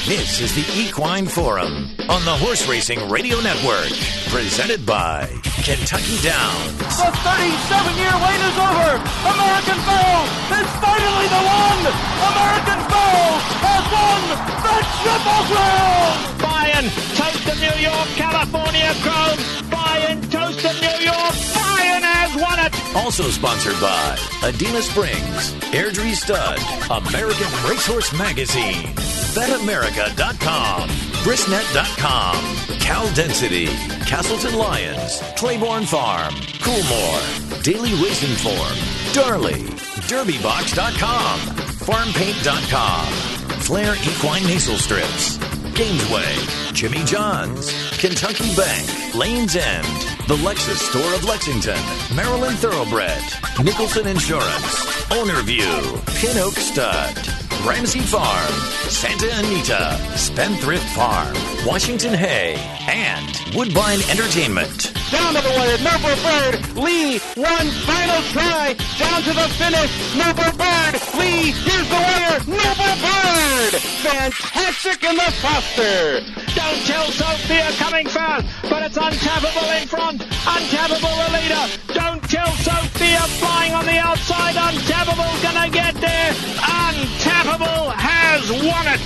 This is the Equine Forum on the Horse Racing Radio Network, presented by Kentucky Downs. The 37-year wait is over. American Phail is finally the one. American Phail has won the Triple Crown. Bayern, toast to New York, California Chrome. Bayern, toast to New York. Bayern has won it. Also sponsored by Adina Springs, Airdrie Stud, American Racehorse Magazine, BetAmerica.com, Brisnet.com, Cal Density, Castleton Lions, Claiborne Farm, Coolmore, Daily Racing Form, Darley, DerbyBox.com, FarmPaint.com, Flair Equine Nasal Strips, Gainesway, Jimmy John's, Kentucky Bank, Lane's End, the Lexus Store of Lexington, Maryland Thoroughbred, Nicholson Insurance, Ownerview, Pin Oak Stud, Ramsey Farm, Santa Anita, Spendthrift Farm, Washington Hay, and Woodbine Entertainment. Down to the wire, Noble Bird. Lee, one final try. Down to the finish. Noble Bird. Lee, here's the wire. Noble Bird. Fantastic in the Foster. Don't tell Sophia coming fast, but it's Untappable in front. Untappable the leader. Don't tell Sophia flying on the outside. Untappable's gonna get there. Untappable has won it.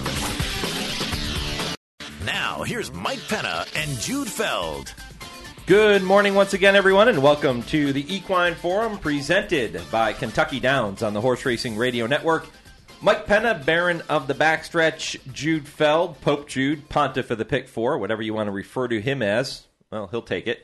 Now, here's Mike Penna and Jude Feld. Good morning once again, everyone, and welcome to the Equine Forum presented by Kentucky Downs on the Horse Racing Radio Network. Mike Penna, Baron of the Backstretch, Jude Feld, Pope Jude, Pontiff of the Pick Four, whatever you want to refer to him as. Well, he'll take it.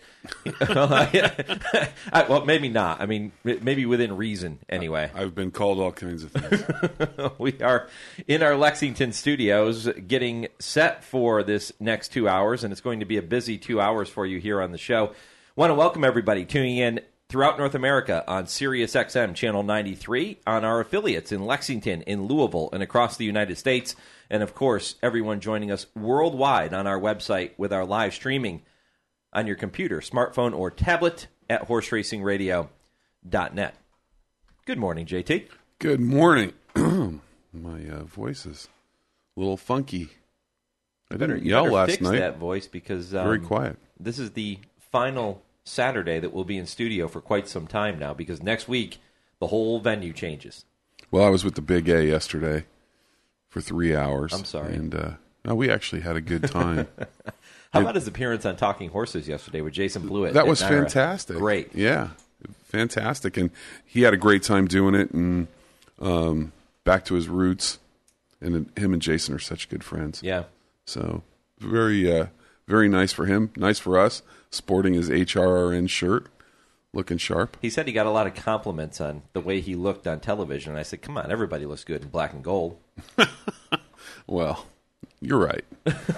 Well, maybe not. I mean, maybe within reason, anyway. I've been called all kinds of things. We are in our Lexington studios getting set for this next 2 hours, and it's going to be a busy 2 hours for you here on the show. Want to welcome everybody tuning in throughout North America on Sirius XM Channel 93, on our affiliates in Lexington, in Louisville, and across the United States, and, of course, everyone joining us worldwide on our website with our live streaming on your computer, smartphone, or tablet at horseracingradio.net. Good morning, JT. Good morning. My voice is a little funky. I didn't yell last fix night. That voice because very quiet. This is the final Saturday that we'll be in studio for quite some time now, because next week the whole venue changes. Well, I was with the Big A yesterday for 3 hours. I'm sorry. And we actually had a good time. How about his appearance on Talking Horses yesterday with Jason Blewett? That was fantastic. Great. Yeah, fantastic. And he had a great time doing it, and back to his roots. And him and Jason are such good friends. Yeah. So very, very nice for him. Nice for us, sporting his HRRN shirt, looking sharp. He said he got a lot of compliments on the way he looked on television. And I said, come on, everybody looks good in black and gold. Well, you're right.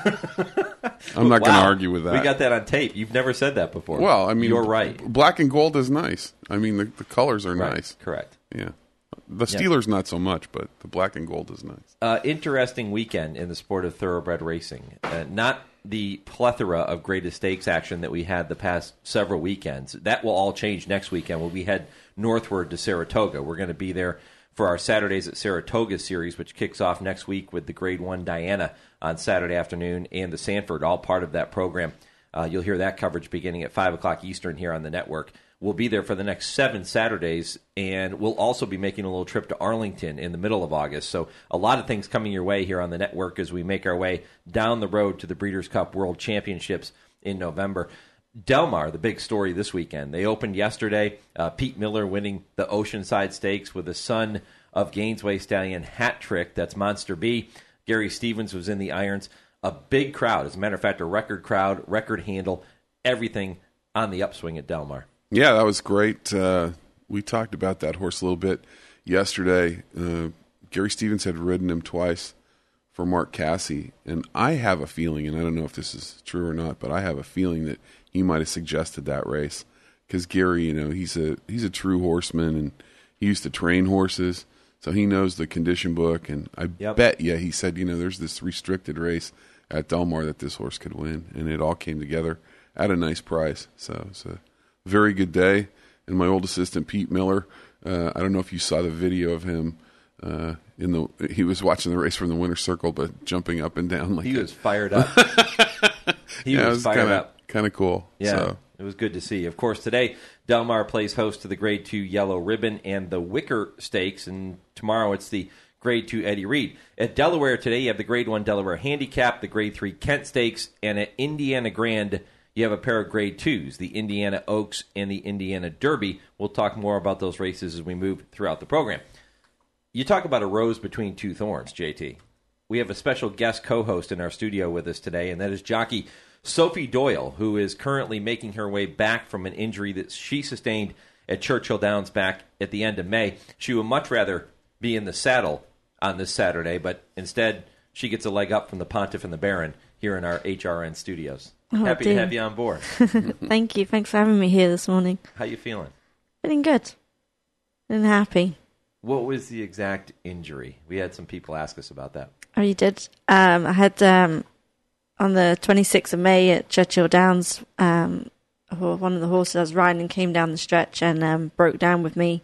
I'm not going to argue with that. We got that on tape. You've never said that before. Well, I mean, you're right. Black and gold is nice. I mean, the colors are nice. Correct. Yeah. The Steelers, not so much, but the black and gold is nice. Interesting weekend in the sport of thoroughbred racing. Not the plethora of greatest stakes action that we had the past several weekends. That will all change next weekend when we head northward to Saratoga. We're going to be there for our Saturdays at Saratoga series, which kicks off next week with the Grade 1 Diana on Saturday afternoon and the Sanford, all part of that program. You'll hear that coverage beginning at 5 o'clock Eastern here on the network. We'll be there for the next 7 Saturdays, and we'll also be making a little trip to Arlington in the middle of August. So a lot of things coming your way here on the network as we make our way down the road to the Breeders' Cup World Championships in November. Del Mar, the big story this weekend. They opened yesterday. Pete Miller winning the Oceanside Stakes with the son of Gainesway Stallion Hat Trick. That's Monster B. Gary Stevens was in the irons. A big crowd. As a matter of fact, a record crowd, record handle, everything on the upswing at Del Mar. Yeah, that was great. We talked about that horse a little bit yesterday. Gary Stevens had ridden him twice for Mark Casse, and I have a feeling, and I don't know if this is true or not, but I have a feeling that he might have suggested that race because Gary, he's a true horseman, and he used to train horses, so he knows the condition book. And I bet you he said, there's this restricted race at Del Mar that this horse could win, and it all came together at a nice price. So it's a very good day. And my old assistant Pete Miller, I don't know if you saw the video of him He was watching the race from the winner's circle, but jumping up and down like he was fired up. He was fired up. Kind of cool. Yeah, so. It was good to see. Of course, today Del Mar plays host to the Grade 2 Yellow Ribbon and the Wicker Stakes, and tomorrow it's the Grade 2 Eddie Reed. At Delaware today, you have the Grade 1 Delaware Handicap, the Grade 3 Kent Stakes, and at Indiana Grand, you have a pair of Grade 2s, the Indiana Oaks and the Indiana Derby. We'll talk more about those races as we move throughout the program. You talk about a rose between two thorns, JT. We have a special guest co-host in our studio with us today, and that is jockey Sophie Doyle, who is currently making her way back from an injury that she sustained at Churchill Downs back at the end of May. She would much rather be in the saddle on this Saturday, but instead she gets a leg up from the Pontiff and the Baron here in our HRN studios. Happy to have you on board. Thank you. Thanks for having me here this morning. How you feeling? Feeling good. Feeling happy. What was the exact injury? We had some people ask us about that. Oh, you did? I had, on the 26th of May at Churchill Downs, one of the horses I was riding came down the stretch and broke down with me.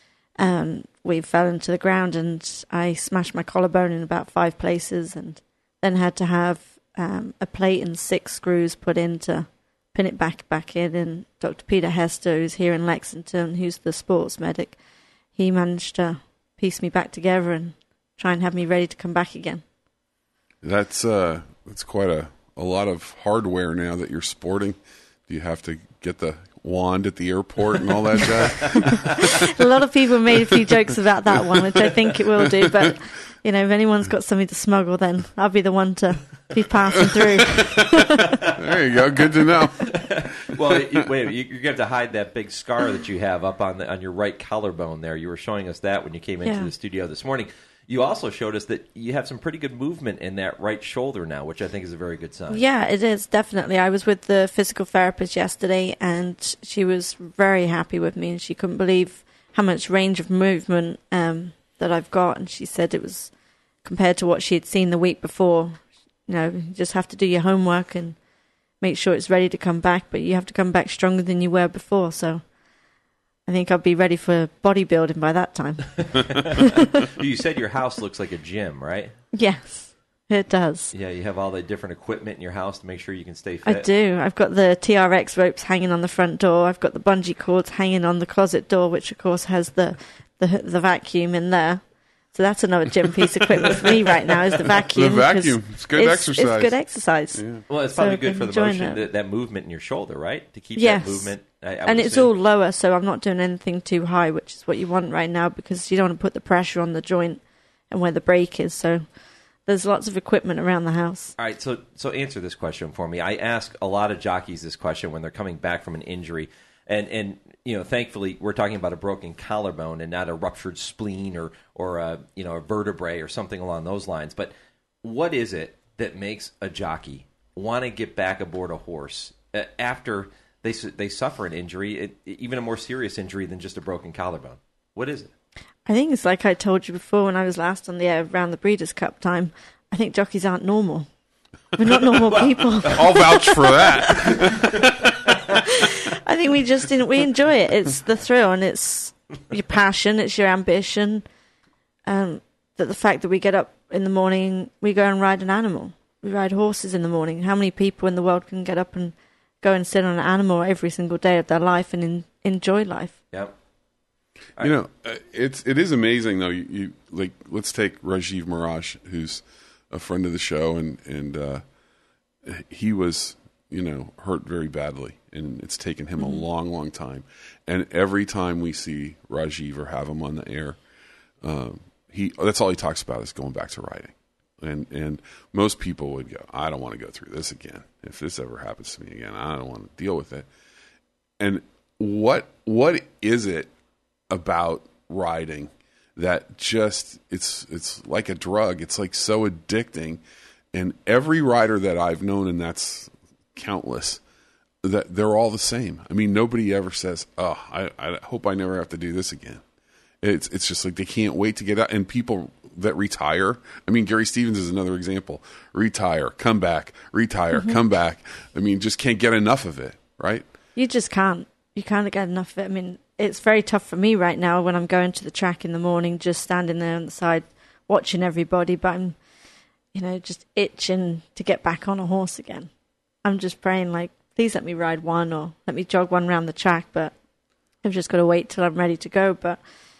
We fell into the ground and I smashed my collarbone in about 5 places and then had to have a plate and 6 screws put in to pin it back in. And Dr. Peter Hester, who's here in Lexington, who's the sports medic, he managed to piece me back together and try and have me ready to come back again. That's quite a lot of hardware now that you're sporting. Do you have to get the wand at the airport and all that jazz? A lot of people made a few jokes about that one, which I think it will do. But, if anyone's got something to smuggle, then I'll be the one to be passing through. There you go. Good to know. Well, you're going to have to hide that big scar that you have up on your right collarbone there. You were showing us that when you came into the studio this morning. You also showed us that you have some pretty good movement in that right shoulder now, which I think is a very good sign. Yeah, it is, definitely. I was with the physical therapist yesterday, and she was very happy with me, and she couldn't believe how much range of movement that I've got. And she said it was, compared to what she had seen the week before, you just have to do your homework and make sure it's ready to come back, but you have to come back stronger than you were before, so I think I'll be ready for bodybuilding by that time. You said your house looks like a gym, right? Yes, it does. Yeah, you have all the different equipment in your house to make sure you can stay fit. I do. I've got the TRX ropes hanging on the front door. I've got the bungee cords hanging on the closet door, which of course has the vacuum in there. So that's another gym piece of equipment for me right now is the vacuum. The vacuum. It's good exercise. It's good exercise. Yeah. Well, it's probably good for the motion, that movement in your shoulder, right? To keep that movement. And it's all lower, so I'm not doing anything too high, which is what you want right now because you don't want to put the pressure on the joint and where the break is. So there's lots of equipment around the house. All right, so answer this question for me. I ask a lot of jockeys this question when they're coming back from an injury. And thankfully, we're talking about a broken collarbone and not a ruptured spleen or a vertebrae or something along those lines. But what is it that makes a jockey want to get back aboard a horse after they suffer an injury, even a more serious injury than just a broken collarbone? What is it? I think it's like I told you before when I was last on the air around the Breeders' Cup time. I think jockeys aren't normal. We're not normal people. I'll vouch for that. I think we enjoy it. It's the thrill and it's your passion, it's your ambition. That the fact that we get up in the morning, we go and ride an animal. We ride horses in the morning. How many people in the world can get up and go and sit on an animal every single day of their life and enjoy life? Yep. It is amazing though. You like, let's take Rajiv Mirage, who's a friend of the show, and he was hurt very badly, and it's taken him a long time. And every time we see Rajiv or have him on the air, that's all he talks about is going back to riding. And most people would go, I don't want to go through this again. If this ever happens to me again, I don't want to deal with it. And what is it about riding that just it's like a drug? It's like so addicting. And every rider that I've known, and that's countless, that they're all the same. I mean, nobody ever says, "Oh, I hope I never have to do this again." It's just like they can't wait to get out. And people that retire, I mean, Gary Stevens is another example. Retire, come back, retire, come back. I mean, just can't get enough of it, right? You just can't. You can't get enough of it. I mean, it's very tough for me right now when I'm going to the track in the morning, just standing there on the side watching everybody, but I'm, just itching to get back on a horse again. I'm just praying, like, please let me ride one or let me jog one around the track, but I've just got to wait till I'm ready to go. But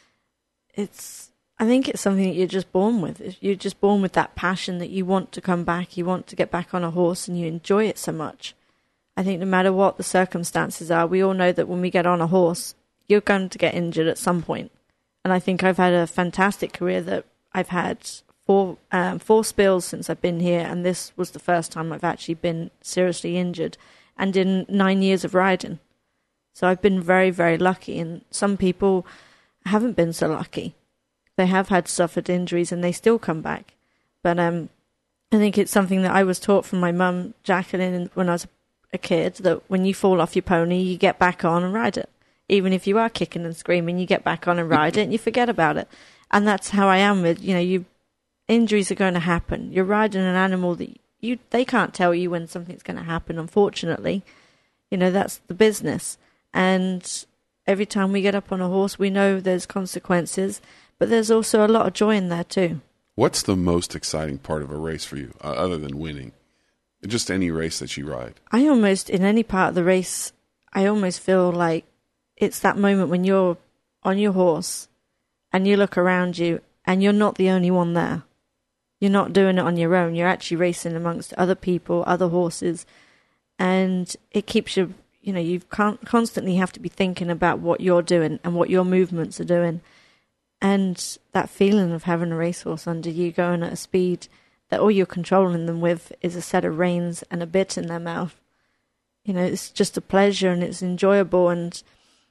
I think it's something that you're just born with. You're just born with that passion that you want to come back, you want to get back on a horse, and you enjoy it so much. I think no matter what the circumstances are, we all know that when we get on a horse, you're going to get injured at some point. And I think I've had a fantastic career that I've had four spills since I've been here, and this was the first time I've actually been seriously injured, and in 9 years of riding. So I've been very, very lucky, and some people haven't been so lucky. They have suffered injuries and they still come back. But I think it's something that I was taught from my mum, Jacqueline, when I was a kid, that when you fall off your pony, you get back on and ride it. Even if you are kicking and screaming, you get back on and ride it and you forget about it. And that's how I am with, injuries are going to happen. You're riding an animal that they can't tell you when something's going to happen, unfortunately. That's the business. And every time we get up on a horse, we know there's consequences, but there's also a lot of joy in there too. What's the most exciting part of a race for you, other than winning? Just any race that you ride. In any part of the race, I almost feel like it's that moment when you're on your horse and you look around you and you're not the only one there. You're not doing it on your own. You're actually racing amongst other people, other horses, and it keeps you, you constantly have to be thinking about what you're doing and what your movements are doing. And that feeling of having a racehorse under you going at a speed that all you're controlling them with is a set of reins and a bit in their mouth. It's just a pleasure and it's enjoyable. And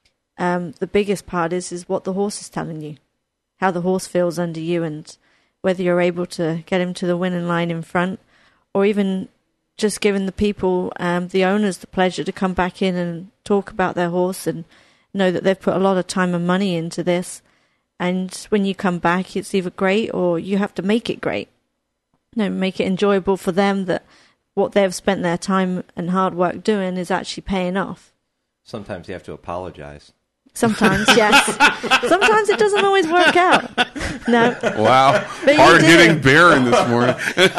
the biggest part is what the horse is telling you, how the horse feels under you, and whether you're able to get him to the winning line in front, or even just giving the people, the owners, the pleasure to come back in and talk about their horse and know that they've put a lot of time and money into this. And when you come back, it's either great or you have to make it great. Make it enjoyable for them, that what they've spent their time and hard work doing is actually paying off. Sometimes you have to apologize. Sometimes, yes. Sometimes it doesn't always work out. No. Wow. Hard hitting Baron this morning.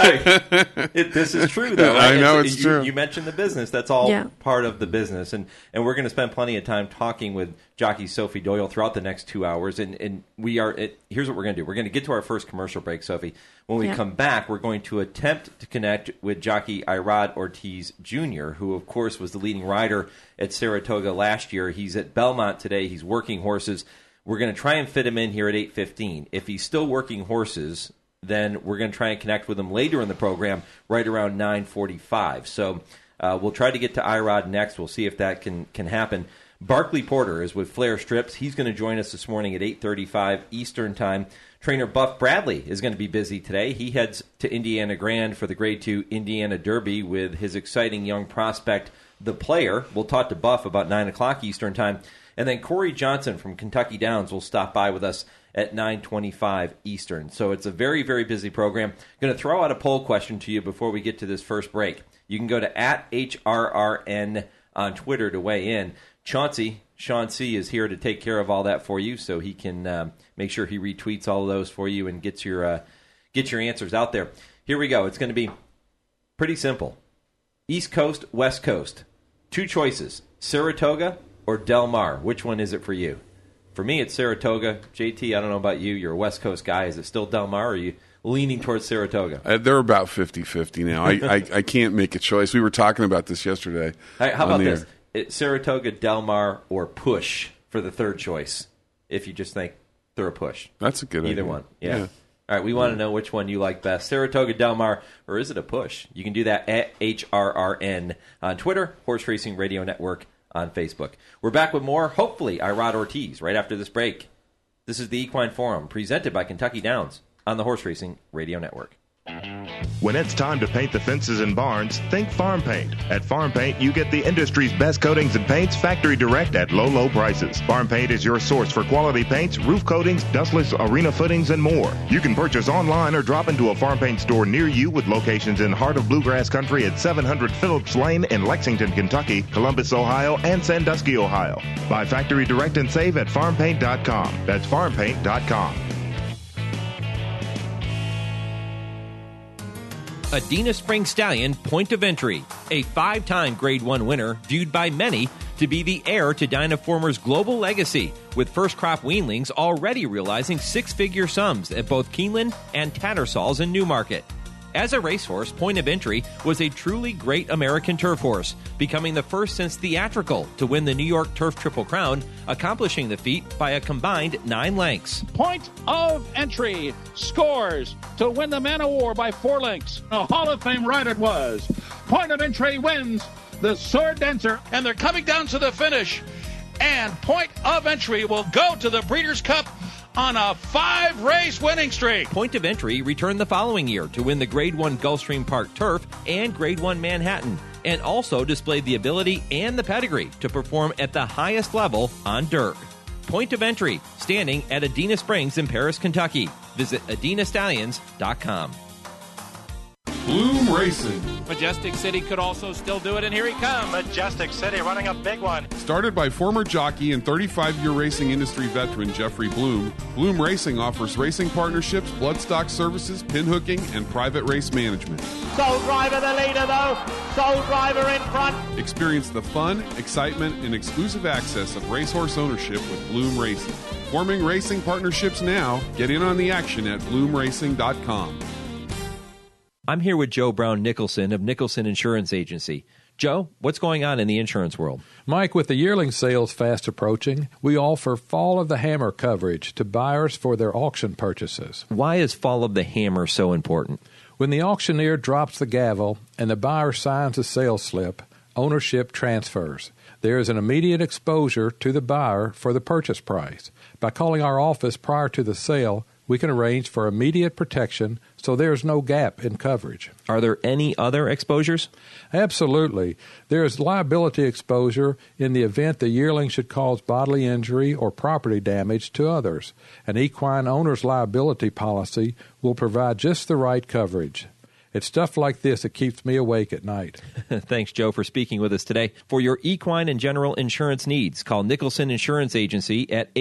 This is true, though. Right? I know it's true. You mentioned the business. That's all part of the business. And we're going to spend plenty of time talking with jockey Sophie Doyle throughout the next 2 hours. And here's what we're going to do. We're going to get to our first commercial break, Sophie. When we come back, we're going to attempt to connect with jockey Irad Ortiz Jr., who, of course, was the leading rider at Saratoga last year. He's at Belmont today. He's working horses. We're going to try and fit him in here at 8:15. If he's still working horses, then we're going to try and connect with him later in the program, right around 9:45. So we'll try to get to Irad next. We'll see if that can happen. Barkley Porter is with Flair Strips. He's going to join us this morning at 8:35 Eastern Time. Trainer Buff Bradley is going to be busy today. He heads to Indiana Grand for the Grade 2 Indiana Derby with his exciting young prospect, The Player. We'll talk to Buff about 9 o'clock Eastern Time. And then Corey Johnson from Kentucky Downs will stop by with us at 9:25 Eastern. So it's a very, very busy program. Going to throw out a poll question to you before we get to this first break. You can go to @HRRN on Twitter to weigh in. Sean C. is here to take care of all that for you, so he can make sure he retweets all of those for you and gets your answers out there. Here we go. It's going to be pretty simple. East Coast, West Coast. 2 choices, Saratoga or Del Mar. Which one is it for you? For me, it's Saratoga. JT, I don't know about you. You're a West Coast guy. Is it still Del Mar, or are you leaning towards Saratoga? They're about 50-50 now. I can't make a choice. We were talking about this yesterday. How about this? Saratoga, Del Mar, or Push for the third choice, if you just think they're a push. That's a good idea. Either one. Yeah. All right, we want to know which one you like best, Saratoga, Del Mar, or is it a push? You can do that at HRRN on Twitter, Horse Racing Radio Network on Facebook. We're back with more, hopefully, Irad Ortiz, right after this break. This is the Equine Forum, presented by Kentucky Downs on the Horse Racing Radio Network. When it's time to paint the fences and barns, think Farm Paint. At Farm Paint, you get the industry's best coatings and paints factory direct at low, low prices. Farm Paint is your source for quality paints, roof coatings, dustless arena footings, and more. You can purchase online or drop into a Farm Paint store near you with locations in Heart of Bluegrass Country at 700 Phillips Lane in Lexington, Kentucky, Columbus, Ohio, and Sandusky, Ohio. Buy factory direct and save at farmpaint.com. That's farmpaint.com. Adena Spring Stallion Point of Entry, a 5-time Grade 1 winner viewed by many to be the heir to Dynaformer's global legacy, with first-crop weanlings already realizing six-figure sums at both Keeneland and Tattersall's in Newmarket. As a racehorse, Point of Entry was a truly great American turf horse, becoming the first since Theatrical to win the New York Turf Triple Crown, accomplishing the feat by a combined 9 lengths. Point of Entry scores to win the Man of War by 4 lengths. A Hall of Fame ride it was. Point of Entry wins the Sword Dancer. And they're coming down to the finish. And Point of Entry will go to the Breeders' Cup on a 5-race winning streak. Point of Entry returned the following year to win the Grade 1 Gulfstream Park Turf and Grade 1 Manhattan, and also displayed the ability and the pedigree to perform at the highest level on dirt. Point of Entry, standing at Adena Springs in Paris, Kentucky. Visit AdenaStallions.com. Bloom Racing. Majestic City could also still do it, and here he comes. Majestic City running a big one. Started by former jockey and 35-year racing industry veteran Jeffrey Bloom, Bloom Racing offers racing partnerships, bloodstock services, pinhooking, and private race management. Soul Driver the leader, though. Soul Driver in front. Experience the fun, excitement, and exclusive access of racehorse ownership with Bloom Racing. Forming racing partnerships now. Get in on the action at bloomracing.com. I'm here with Joe Brown Nicholson of Nicholson Insurance Agency. Joe, what's going on in the insurance world? Mike, with the yearling sales fast approaching, we offer Fall of the Hammer coverage to buyers for their auction purchases. Why is Fall of the Hammer so important? When the auctioneer drops the gavel and the buyer signs a sales slip, ownership transfers. There is an immediate exposure to the buyer for the purchase price. By calling our office prior to the sale, we can arrange for immediate protection so there's no gap in coverage. Are there any other exposures? Absolutely. There is liability exposure in the event the yearling should cause bodily injury or property damage to others. An equine owner's liability policy will provide just the right coverage. It's stuff like this that keeps me awake at night. Thanks, Joe, for speaking with us today. For your equine and general insurance needs, call Nicholson Insurance Agency at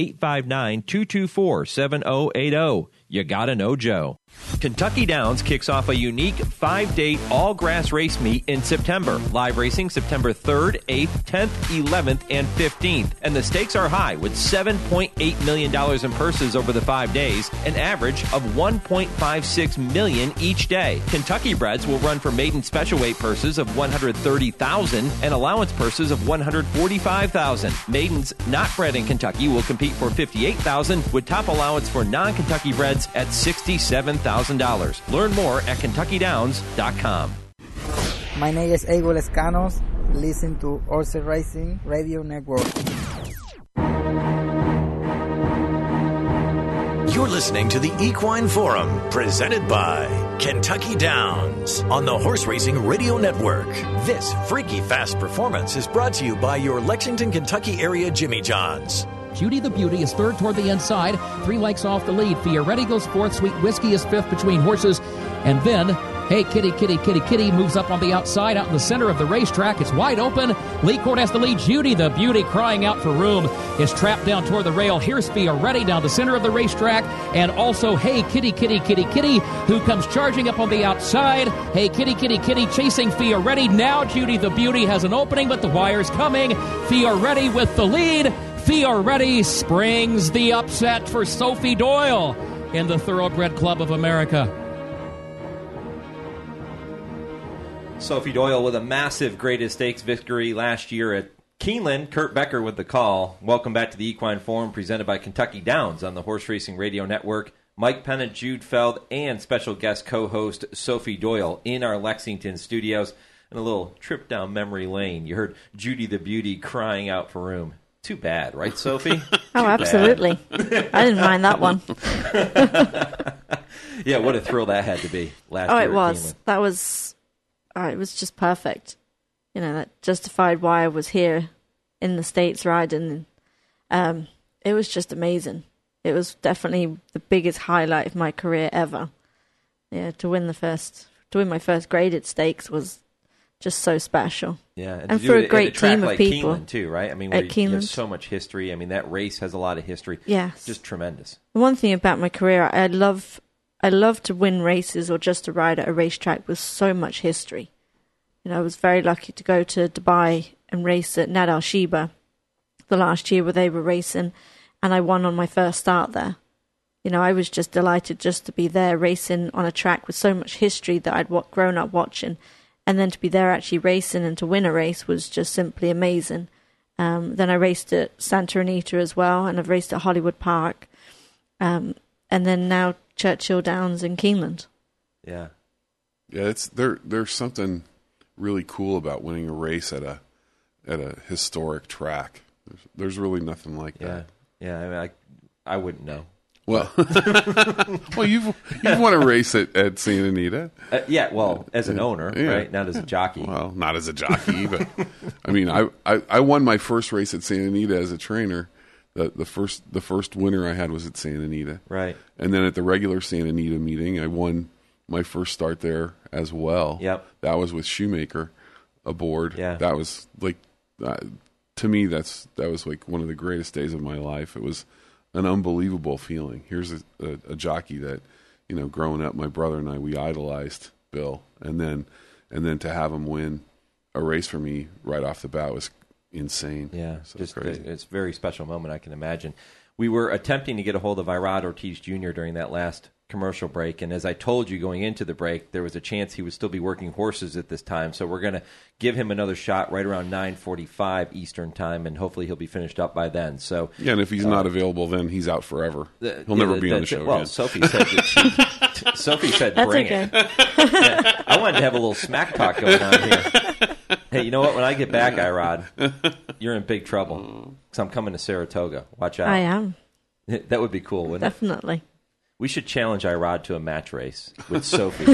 859-224-7080. You gotta know Joe. Kentucky Downs kicks off a unique 5-day all-grass race meet in September. Live racing September 3rd, 8th, 10th, 11th, and 15th. And the stakes are high with $7.8 million in purses over the 5 days, an average of $1.56 million each day. Kentucky breds will run for maiden special weight purses of $130,000 and allowance purses of $145,000. Maidens not bred in Kentucky will compete for $58,000 with top allowance for non-Kentucky breds at $67,000. Learn more at KentuckyDowns.com. My name is Abel Escanos. Listen to Horse Racing Radio Network. You're listening to the Equine Forum, presented by Kentucky Downs on the Horse Racing Radio Network. This freaky fast performance is brought to you by your Lexington, Kentucky area Jimmy John's. Judy the Beauty is third toward the inside, 3 lengths off the lead. Fioretti goes fourth, Sweet Whiskey is fifth between horses. And then, Hey Kitty, Kitty, Kitty, Kitty moves up on the outside, out in the center of the racetrack. It's wide open. Lee Court has the lead. Judy the Beauty, crying out for room, is trapped down toward the rail. Here's Fioretti down the center of the racetrack. And also, Hey Kitty, Kitty, Kitty, Kitty, who comes charging up on the outside. Hey Kitty, Kitty, Kitty, chasing Fioretti. Now Judy the Beauty has an opening, but the wire's coming. Fioretti with the lead. Fioretti springs the upset for Sophie Doyle in the Thoroughbred Club of America. Sophie Doyle with a massive Greatest Stakes victory last year at Keeneland. Kurt Becker with the call. Welcome back to the Equine Forum, presented by Kentucky Downs on the Horse Racing Radio Network. Mike Pennant, Jude Feld, and special guest co-host Sophie Doyle in our Lexington studios. And a little trip down memory lane. You heard Judy the Beauty crying out for room. Too bad, right, Sophie? Oh, absolutely. I didn't mind that one. Yeah, what a thrill that had to be last Oh, year. it was. That was. It was just perfect. You know, that justified why I was here in the States riding. It was just amazing. It was definitely the biggest highlight of my career ever. Yeah, to win my first graded stakes was just so special. Yeah, and for a great team of people Keeneland too, right? I mean, where you have so much history. I mean, that race has a lot of history. Yes, just tremendous. One thing about my career, I love to win races or just to ride at a racetrack with so much history. You know, I was very lucky to go to Dubai and race at Nad Al Sheba the last year where they were racing, and I won on my first start there. You know, I was just delighted just to be there racing on a track with so much history that I'd grown up watching. And then to be there actually racing and to win a race was just simply amazing. Then I raced at Santa Anita as well, and I've raced at Hollywood Park. And then now Churchill Downs in Keeneland. Yeah. Yeah, there's something really cool about winning a race at a historic track. There's really nothing like that. Yeah, I mean, I wouldn't know. Well, you've won a race at Santa Anita. Yeah, well, as an owner, right? Not as a jockey. Well, not as a jockey, but I mean, I won my first race at Santa Anita as a trainer. The first winner I had was at Santa Anita, right? And then at the regular Santa Anita meeting, I won my first start there as well. Yep, that was with Shoemaker aboard. Yeah, that was like to me that was like one of the greatest days of my life. It was an unbelievable feeling. Here's a jockey that, you know, growing up, my brother and I, we idolized Bill, and then to have him win a race for me right off the bat was insane. Yeah, so just crazy. It's a very special moment, I can imagine. We were attempting to get a hold of Irad Ortiz Jr. during that last commercial break, and as I told you going into the break, there was a chance he would still be working horses at this time, so we're going to give him another shot right around 9:45 Eastern time, and hopefully he'll be finished up by then. So yeah, and if he's not available, then he's out forever. He'll never be on the show again. Sophie said Sophie said bring it. Yeah, I wanted to have a little smack talk going on here. Hey, you know what? When I get back, Irad, you're in big trouble because I'm coming to Saratoga. Watch out. I am. That would be cool, wouldn't it? Definitely. We should challenge Irad to a match race with Sophie.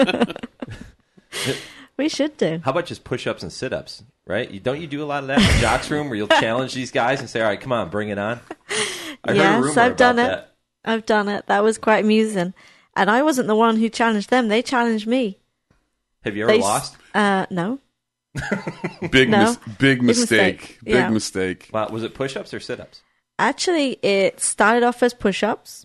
We should do. How about just push-ups and sit-ups, right? Don't you do a lot of that in the Jocks room where you'll challenge these guys and say, all right, come on, bring it on? I've done it. I've done it. That was quite amusing. And I wasn't the one who challenged them. They challenged me. Have you ever lost? No. Big mistake. Big Yeah. mistake. Wow. Was it push-ups or sit-ups? Actually, it started off as push-ups.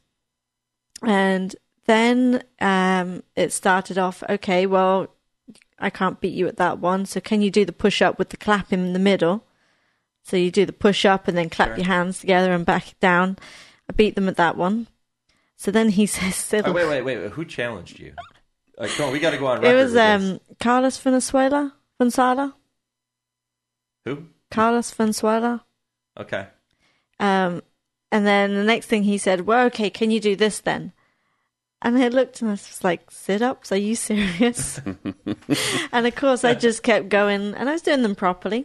And then it started off, okay, well, I can't beat you at that one, so can you do the push-up with the clap in the middle? So you do the push-up and then clap your hands together and back down. I beat them at that one. So then he says... Oh, wait. Who challenged you? Come on, we got to go on record. It was Carlos Valenzuela. Who? Carlos Valenzuela. Okay. And then the next thing he said, well, okay, can you do this then? And I looked and I was like, sit-ups? Are you serious? And of course I just kept going and I was doing them properly.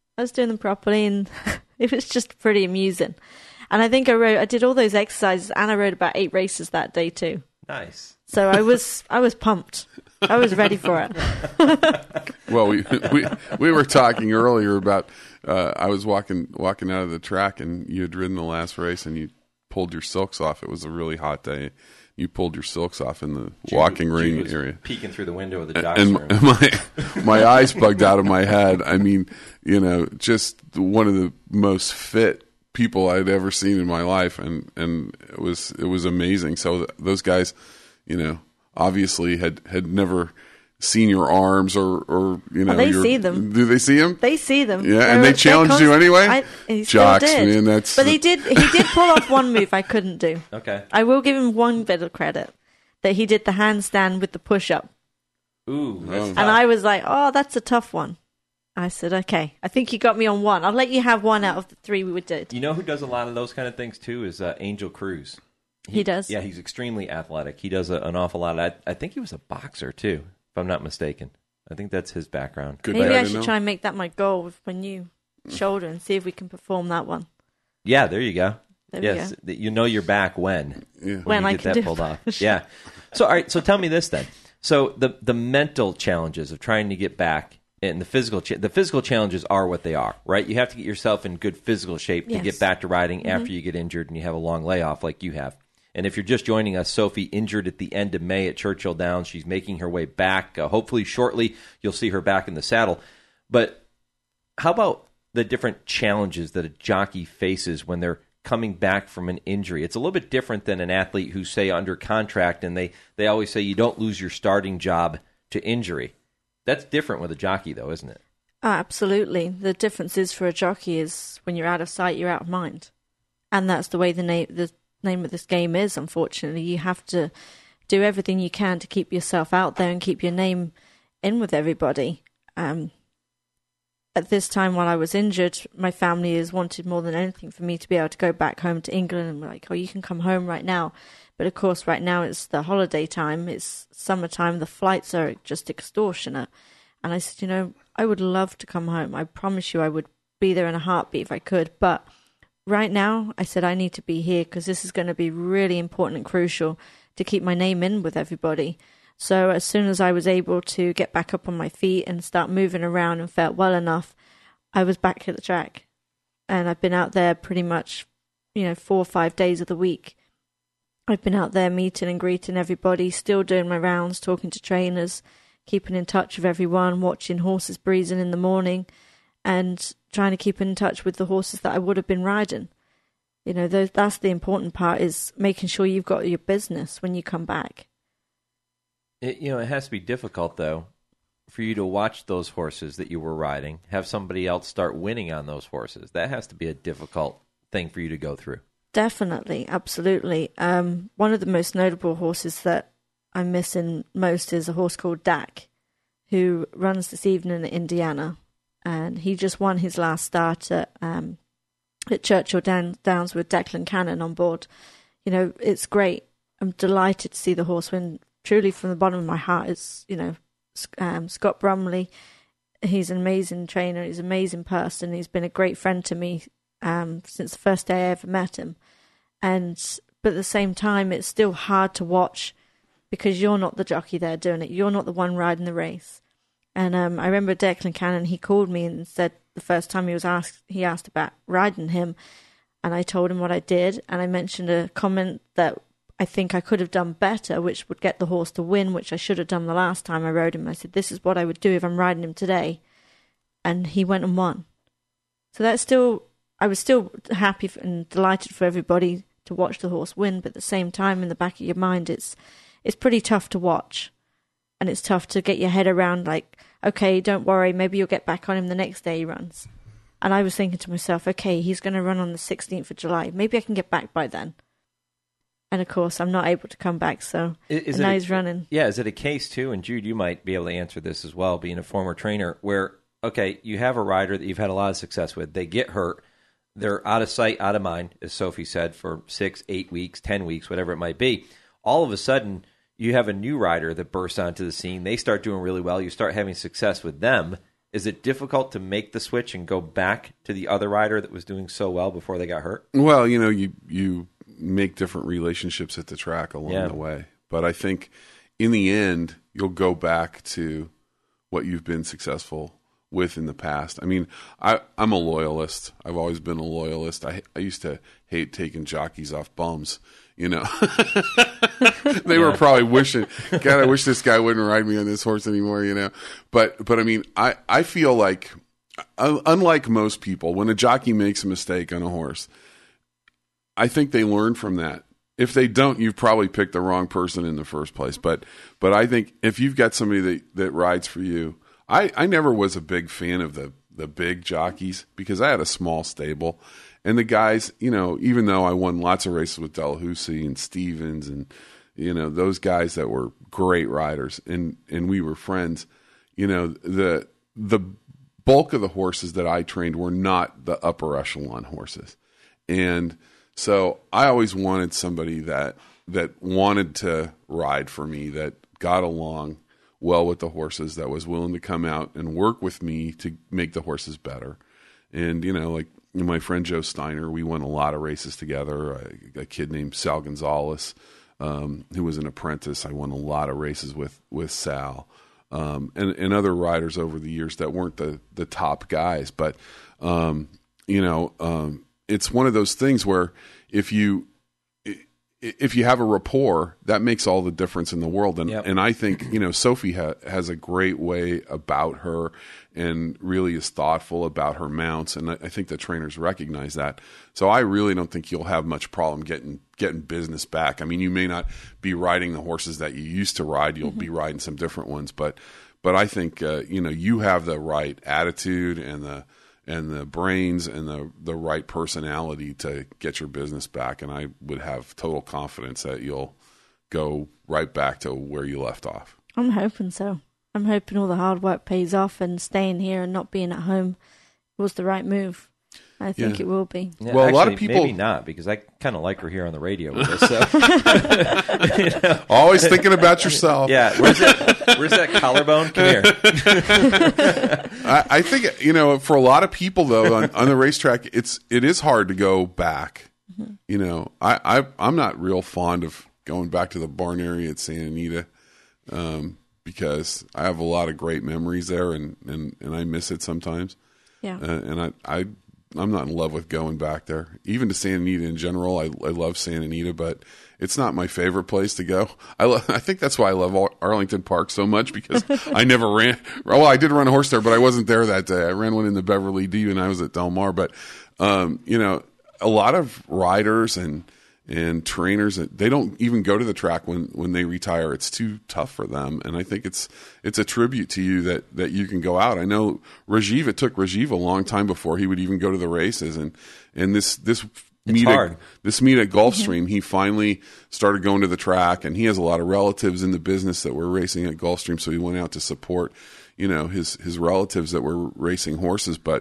And it was just pretty amusing. And I think I did all those exercises and I rode about 8 races that day too. Nice. So I was pumped. I was ready for it. Well, we were talking earlier about I was walking out of the track and you had ridden the last race and you pulled your silks off. It was a really hot day. You pulled your silks off in the walking ring area. Peeking through the window of the Jocks room. And my eyes bugged out of my head. I mean, you know, just one of the most fit people I'd ever seen in my life, and it was amazing. So those guys, you know, obviously had never seen your arms or you know. Oh, they see them. Do they see them? They see them. Yeah, and they challenged you anyway. He Jocks, still did. man, but he did pull off one move I couldn't do. Okay. I will give him one bit of credit that he did the handstand with the push up. Ooh, that's and I was like, oh, that's a tough one. I said, okay, I think you got me on one. I'll let you have one out of the 3 we did. You know who does a lot of those kind of things too is Angel Cruz. He does? Yeah, he's extremely athletic. He does an awful lot. I think he was a boxer too, if I'm not mistaken. I think that's his background. Maybe I should try and make that my goal with my new shoulder and see if we can perform that one. Yeah, there you go. Yes, you know you're back when when you I get can that pulled off. Yeah. So all right. So tell me this then. So the mental challenges of trying to get back and the physical challenges are what they are, right? You have to get yourself in good physical shape to get back to riding after you get injured and you have a long layoff like you have. And if you're just joining us, Sophie injured at the end of May at Churchill Downs. She's making her way back. Hopefully shortly you'll see her back in the saddle. But how about the different challenges that a jockey faces when they're coming back from an injury? It's a little bit different than an athlete who's, say, under contract, and they always say you don't lose your starting job to injury. That's different with a jockey, though, isn't it? Oh, absolutely. The difference is for a jockey is when you're out of sight, you're out of mind. And that's the way the name of this game is, unfortunately. You have to do everything you can to keep yourself out there and keep your name in with everybody. At this time, while I was injured, my family has wanted more than anything for me to be able to go back home to England and be like, oh, you can come home right now. But of course, right now it's the holiday time, it's summertime, the flights are just extortionate. And I said, I would love to come home. I promise you I would be there in a heartbeat if I could. But right now, I said I need to be here because this is going to be really important and crucial to keep my name in with everybody. So as soon as I was able to get back up on my feet and start moving around and felt well enough, I was back at the track. And I've been out there pretty much, 4 or 5 days of the week. I've been out there meeting and greeting everybody, still doing my rounds, talking to trainers, keeping in touch with everyone, watching horses breezing in the morning, and trying to keep in touch with the horses that I would have been riding. That's the important part, is making sure you've got your business when you come back. It has to be difficult, though, for you to watch those horses that you were riding, have somebody else start winning on those horses. That has to be a difficult thing for you to go through. Definitely, absolutely. One of the most notable horses that I'm missing most is a horse called Dak, who runs this evening in Indiana. And he just won his last start at Churchill Downs with Declan Cannon on board. It's great. I'm delighted to see the horse win. Truly, from the bottom of my heart, it's, Scott Brumley. He's an amazing trainer. He's an amazing person. He's been a great friend to me since the first day I ever met him. But at the same time, it's still hard to watch because you're not the jockey there doing it. You're not the one riding the race. And I remember Declan Cannon, he called me and said the first time he asked about riding him. And I told him what I did. And I mentioned a comment that I think I could have done better, which would get the horse to win, which I should have done the last time I rode him. I said, this is what I would do if I'm riding him today. And he went and won. So I was still happy and delighted for everybody to watch the horse win, but at the same time, in the back of your mind, it's pretty tough to watch. And it's tough to get your head around, like, okay, don't worry, maybe you'll get back on him the next day he runs. And I was thinking to myself, okay, he's going to run on the 16th of July. Maybe I can get back by then. And of course, I'm not able to come back, so now he's running. Yeah, is it a case, too, and Jude, you might be able to answer this as well, being a former trainer, where, okay, you have a rider that you've had a lot of success with. They get hurt. They're out of sight, out of mind, as Sophie said, for 6, 8 weeks, 10 weeks, whatever it might be. All of a sudden, you have a new rider that bursts onto the scene. They start doing really well. You start having success with them. Is it difficult to make the switch and go back to the other rider that was doing so well before they got hurt? Well, you make different relationships at the track along the way. But I think in the end, you'll go back to what you've been successful with in the past. I mean, I'm a loyalist. I've always been a loyalist. I used to hate taking jockeys off bums. They were probably wishing, God, I wish this guy wouldn't ride me on this horse anymore, But I mean, I feel like, unlike most people, when a jockey makes a mistake on a horse, I think they learn from that. If they don't, you've probably picked the wrong person in the first place. But I think if you've got somebody that rides for you, I never was a big fan of the big jockeys because I had a small stable. And the guys, even though I won lots of races with Delahousie and Stevens and, those guys that were great riders and we were friends, the bulk of the horses that I trained were not the upper echelon horses. And so I always wanted somebody that wanted to ride for me, that got along well with the horses, that was willing to come out and work with me to make the horses better. And, my friend Joe Steiner, we won a lot of races together. A kid named Sal Gonzalez, who was an apprentice. I won a lot of races with Sal, and other riders over the years that weren't the top guys. But, it's one of those things where if you have a rapport, that makes all the difference in the world. And I think, Sophie has a great way about her and really is thoughtful about her mounts. And I think the trainers recognize that. So I really don't think you'll have much problem getting business back. I mean, you may not be riding the horses that you used to ride. You'll be riding some different ones. But I think, you have the right attitude and the brains and the right personality to get your business back. And I would have total confidence that you'll go right back to where you left off. I'm hoping so. I'm hoping all the hard work pays off and staying here and not being at home was the right move. I think it will be. Yeah, well, actually, a lot of people... Maybe not, because I kind of like her here on the radio with us. So. Always thinking about yourself. Yeah. Where's that collarbone? Come here. I think, for a lot of people, though, on the racetrack, it is hard to go back. Mm-hmm. I'm not real fond of going back to the barn area at Santa Anita because I have a lot of great memories there, and I miss it sometimes. Yeah. And I'm not in love with going back there. Even to Santa Anita in general, I love Santa Anita, but it's not my favorite place to go. I think that's why I love Arlington Park so much, because I never ran. Well, I did run a horse there, but I wasn't there that day. I ran one in the Beverly D when I was at Del Mar. But, a lot of riders and trainers, they don't even go to the track when they retire. It's too tough for them. And I think it's a tribute to you that you can go out. I know Rajiv, it took Rajiv a long time before he would even go to the races. And this meet at Gulfstream, he finally started going to the track, and he has a lot of relatives in the business that were racing at Gulfstream. So he went out to support, his relatives that were racing horses. But,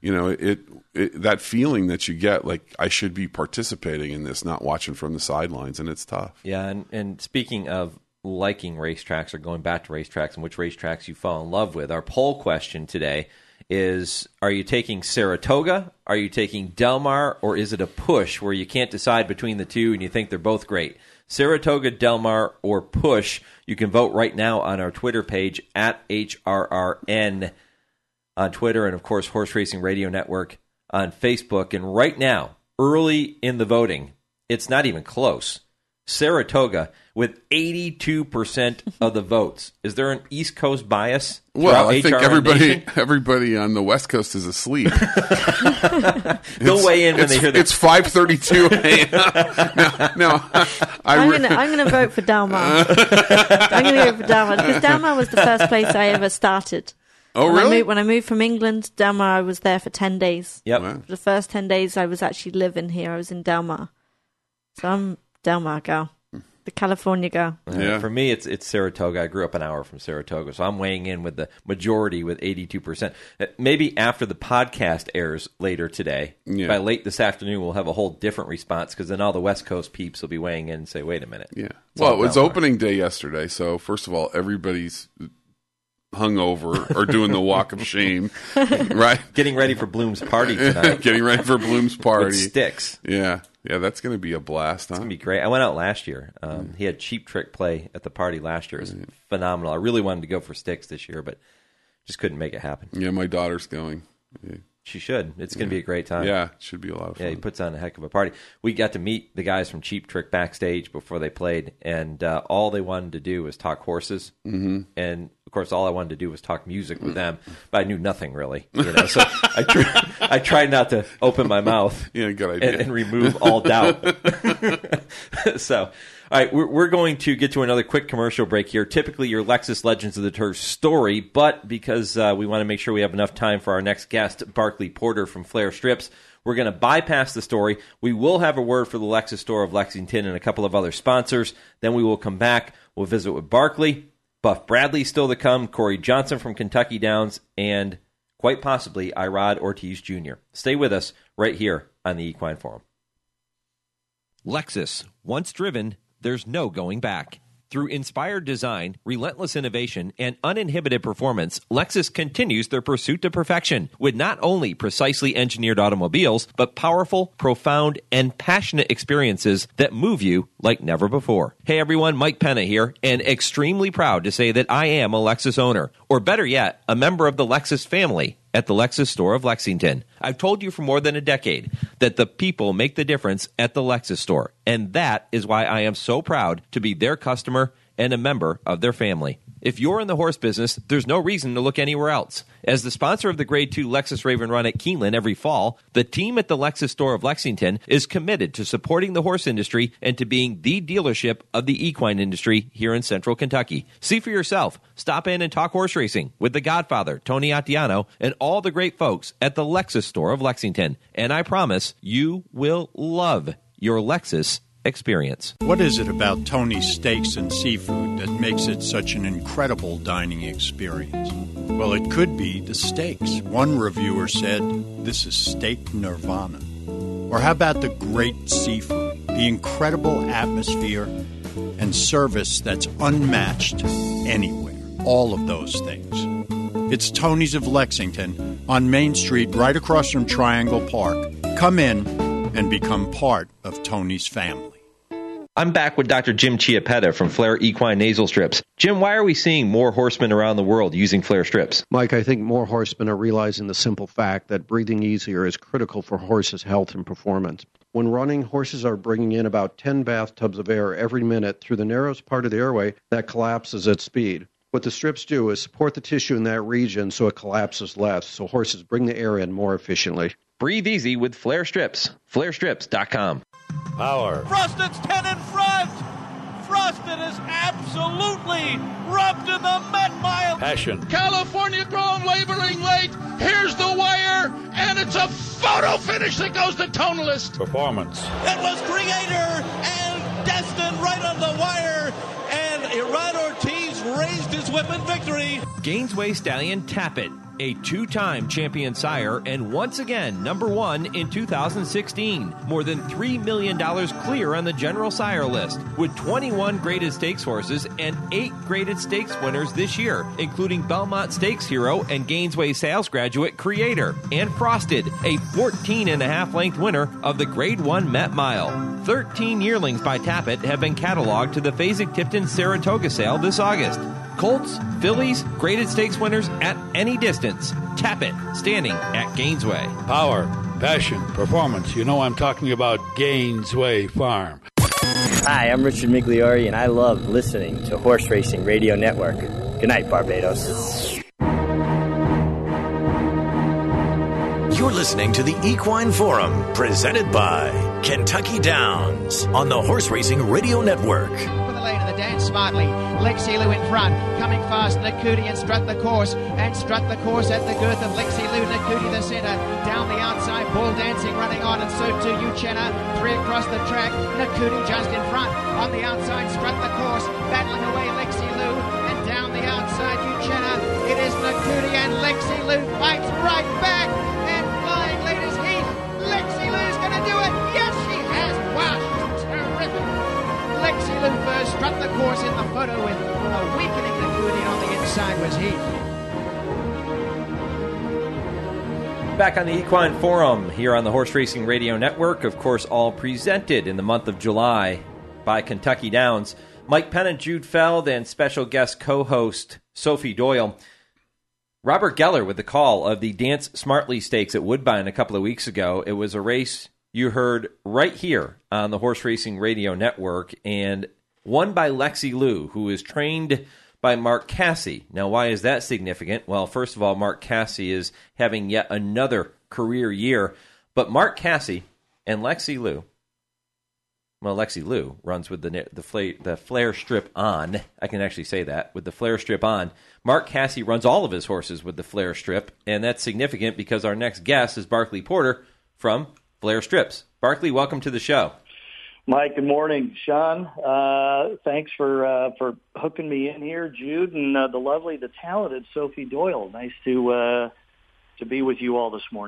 that feeling that you get, like, I should be participating in this, not watching from the sidelines, and it's tough. Yeah, and speaking of liking racetracks or going back to racetracks and which racetracks you fall in love with, our poll question today is, are you taking Saratoga, are you taking Del Mar, or is it a push where you can't decide between the two and you think they're both great? Saratoga, Del Mar, or push? You can vote right now on our Twitter page at HRRN on Twitter, and of course Horse Racing Radio Network on Facebook. And right now, early in the voting, it's not even close. Saratoga with 82% of the votes. Is there an East Coast bias? Well, I think everybody on the West Coast is asleep. They'll weigh in when they hear that. It's 5:32 a.m. No, I'm going to vote for Del Mar. I'm going to go for Del Mar, because Del Mar was the first place I ever started. Oh, really? When I moved from England, Del Mar, I was there for 10 days. Yep. Wow. For the first 10 days, I was actually living here. I was in Del Mar. So I'm Del Mar girl. The California girl. Yeah. For me, it's Saratoga. I grew up an hour from Saratoga, so I'm weighing in with the majority with 82%. Maybe after the podcast airs later today, by late this afternoon, we'll have a whole different response, because then all the West Coast peeps will be weighing in and say, wait a minute. Yeah. Well, it was opening day yesterday, so first of all, everybody's hungover or doing the walk of shame, right? Getting ready for Bloom's party tonight. Getting ready for Bloom's party. With Sticks. Yeah, that's going to be a blast, huh? It's going to be great. I went out last year. He had Cheap Trick play at the party last year. It was phenomenal. I really wanted to go for Sticks this year, but just couldn't make it happen. Yeah, my daughter's going. Yeah. She should. It's going to be a great time. Yeah, it should be a lot of fun. Yeah, he puts on a heck of a party. We got to meet the guys from Cheap Trick backstage before they played, and all they wanted to do was talk horses. Mm-hmm. And, of course, all I wanted to do was talk music with them, but I knew nothing really. So I tried not to open my mouth good idea. And remove all doubt. So... All right, we're going to get to another quick commercial break here. Typically your Lexus Legends of the Turf story, but because we want to make sure we have enough time for our next guest, Barkley Porter from Flair Strips, we're going to bypass the story. We will have a word for the Lexus store of Lexington and a couple of other sponsors. Then we will come back. We'll visit with Barkley, Buff Bradley still to come, Corey Johnson from Kentucky Downs, and quite possibly Irod Ortiz Jr. Stay with us right here on the Equine Forum. Lexus, once driven, there's no going back. Through inspired design, relentless innovation, and uninhibited performance, Lexus continues their pursuit to perfection with not only precisely engineered automobiles, but powerful, profound, and passionate experiences that move you like never before. Hey everyone, Mike Penna here, and extremely proud to say that I am a Lexus owner, or better yet, a member of the Lexus family at the Lexus store of Lexington. I've told you for more than a decade that the people make the difference at the Lexus store, and that is why I am so proud to be their customer and a member of their family. If you're in the horse business, there's no reason to look anywhere else. As the sponsor of the Grade 2 Lexus Raven Run at Keeneland every fall, the team at the Lexus store of Lexington is committed to supporting the horse industry and to being the dealership of the equine industry here in Central Kentucky. See for yourself. Stop in and talk horse racing with the Godfather, Tony Attiano, and all the great folks at the Lexus store of Lexington. And I promise you will love your Lexus experience. What is it about Tony's Steaks and Seafood that makes it such an incredible dining experience? Well, it could be the steaks. One reviewer said, "This is steak nirvana." Or how about the great seafood, the incredible atmosphere and service that's unmatched anywhere? All of those things. It's Tony's of Lexington on Main Street, right across from Triangle Park. Come in and become part of Tony's family. I'm back with Dr. Jim Chiappetta from Flair Equine Nasal Strips. Jim, why are we seeing more horsemen around the world using Flair strips? Mike, I think more horsemen are realizing the simple fact that breathing easier is critical for horses' health and performance. When running, horses are bringing in about 10 bathtubs of air every minute through the narrowest part of the airway that collapses at speed. What the strips do is support the tissue in that region so it collapses less, so horses bring the air in more efficiently. Breathe easy with Flair Strips. FlairStrips.com. Power. Frosted 10 in front. Frosted is absolutely rubbed in the Met Mile. Passion. California Chrome labeling late. Here's the wire, and it's a photo finish that goes to Tonalist. Performance. It was Creator and Destin right on the wire, and Iran Ortiz raised his whip in victory. Gainesway Stallion Tappet, a two-time champion sire and once again #1 in 2016. More than $3 million clear on the general sire list, with 21 graded stakes horses and 8 graded stakes winners this year, including Belmont Stakes hero and Gainesway sales graduate Creator, and Frosted, a 14.5 length winner of the Grade 1 Met Mile. 13 yearlings by Tappet have been cataloged to the Fasig-Tipton Saratoga sale this August. Colts, fillies, graded stakes winners at any distance. Tappet, standing at Gainesway. Power, passion, performance. You know I'm talking about Gainesway Farm. Hi, I'm Richard Migliori, and I love listening to Horse Racing Radio Network. Good night, Barbados. You're listening to the Equine Forum, presented by Kentucky Downs on the Horse Racing Radio Network. Dance smartly. Lexi Lou in front, coming fast. Nakuti and Strut the course at the girth of Lexi Lou. Nakuti the centre, down the outside. Ball Dancing running on, and so too Uchenna. 3 across the track. Nakuti just in front. On the outside, Strut the course, battling away Lexi Lou, and down the outside Uchenna. It is Nakuti, and Lexi Lou fights right back, and flying late as Heath. Lexi Lou's going to do it. Yes, she has. Wow, she's terrific. Lexi Lou first, Strut the course in the photo with a weakening Nakuti. On the inside was Heath. Back on the Equine Forum here on the Horse Racing Radio Network, of course, all presented in the month of July by Kentucky Downs. Mike Penna, Jude Feld, and special guest co-host Sophie Doyle. Robert Geller with the call of the Dance Smartly Stakes at Woodbine a couple of weeks ago. It was a race you heard right here on the Horse Racing Radio Network, and won by Lexi Lou, who is trained by Mark Casse. Now, why is that significant? Well, first of all, Mark Casse is having yet another career year, but Mark Casse and Lexi Lou, well, Lexi Lou runs with the flare strip on. I can actually say that, with the flare strip on. Mark Casse runs all of his horses with the flare strip, and that's significant because our next guest is Barkley Porter from Flair Strips. Barkley, welcome to the show. Mike, good morning. Sean, thanks for hooking me in here. Jude and the talented Sophie Doyle. Nice to be with you all this morning.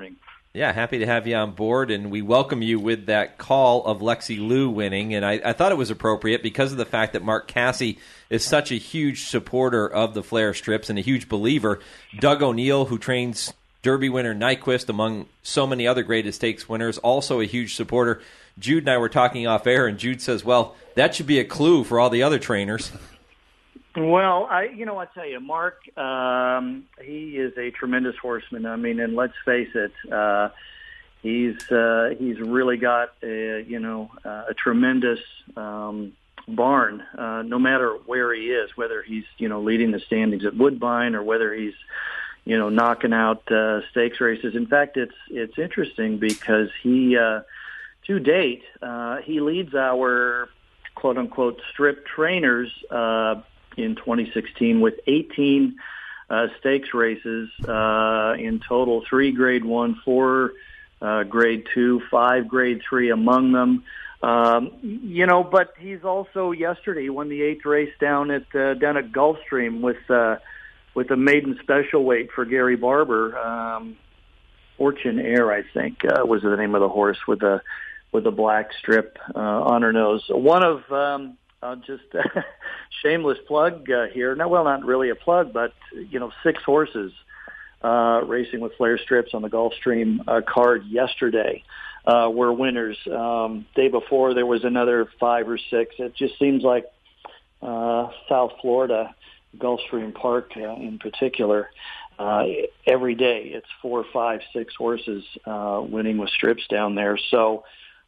Yeah, happy to have you on board, and we welcome you with that call of Lexi Liu winning. And I thought it was appropriate because of the fact that Mark Casse is such a huge supporter of the Flair strips and a huge believer. Doug O'Neill, who trains Derby winner Nyquist, among so many other Greatest Stakes winners, also a huge supporter. Jude and I were talking off air, and Jude says, well, that should be a clue for all the other trainers. Well, I tell you, Mark, he is a tremendous horseman. I mean, and let's face it, he's really got a tremendous barn. No matter where he is, whether he's leading the standings at Woodbine or whether he's knocking out stakes races. In fact, it's interesting because he to date he leads our quote unquote strip trainers in 2016 with 18 stakes races in total, 3 Grade 1, 4 Grade 2, 5 Grade 3 among them. But he's also yesterday won the 8th race down at Gulfstream with a maiden special weight for Gary Barber. Fortune Air, I think, was the name of the horse with a black strip on her nose. One of just shameless plug here. No, well, not really a plug, but 6 horses racing with Flair strips on the Gulfstream card yesterday were winners. Day before there was another 5 or 6. It just seems like South Florida, Gulfstream Park in particular, every day it's 4, 5, 6 horses winning with strips down there. So,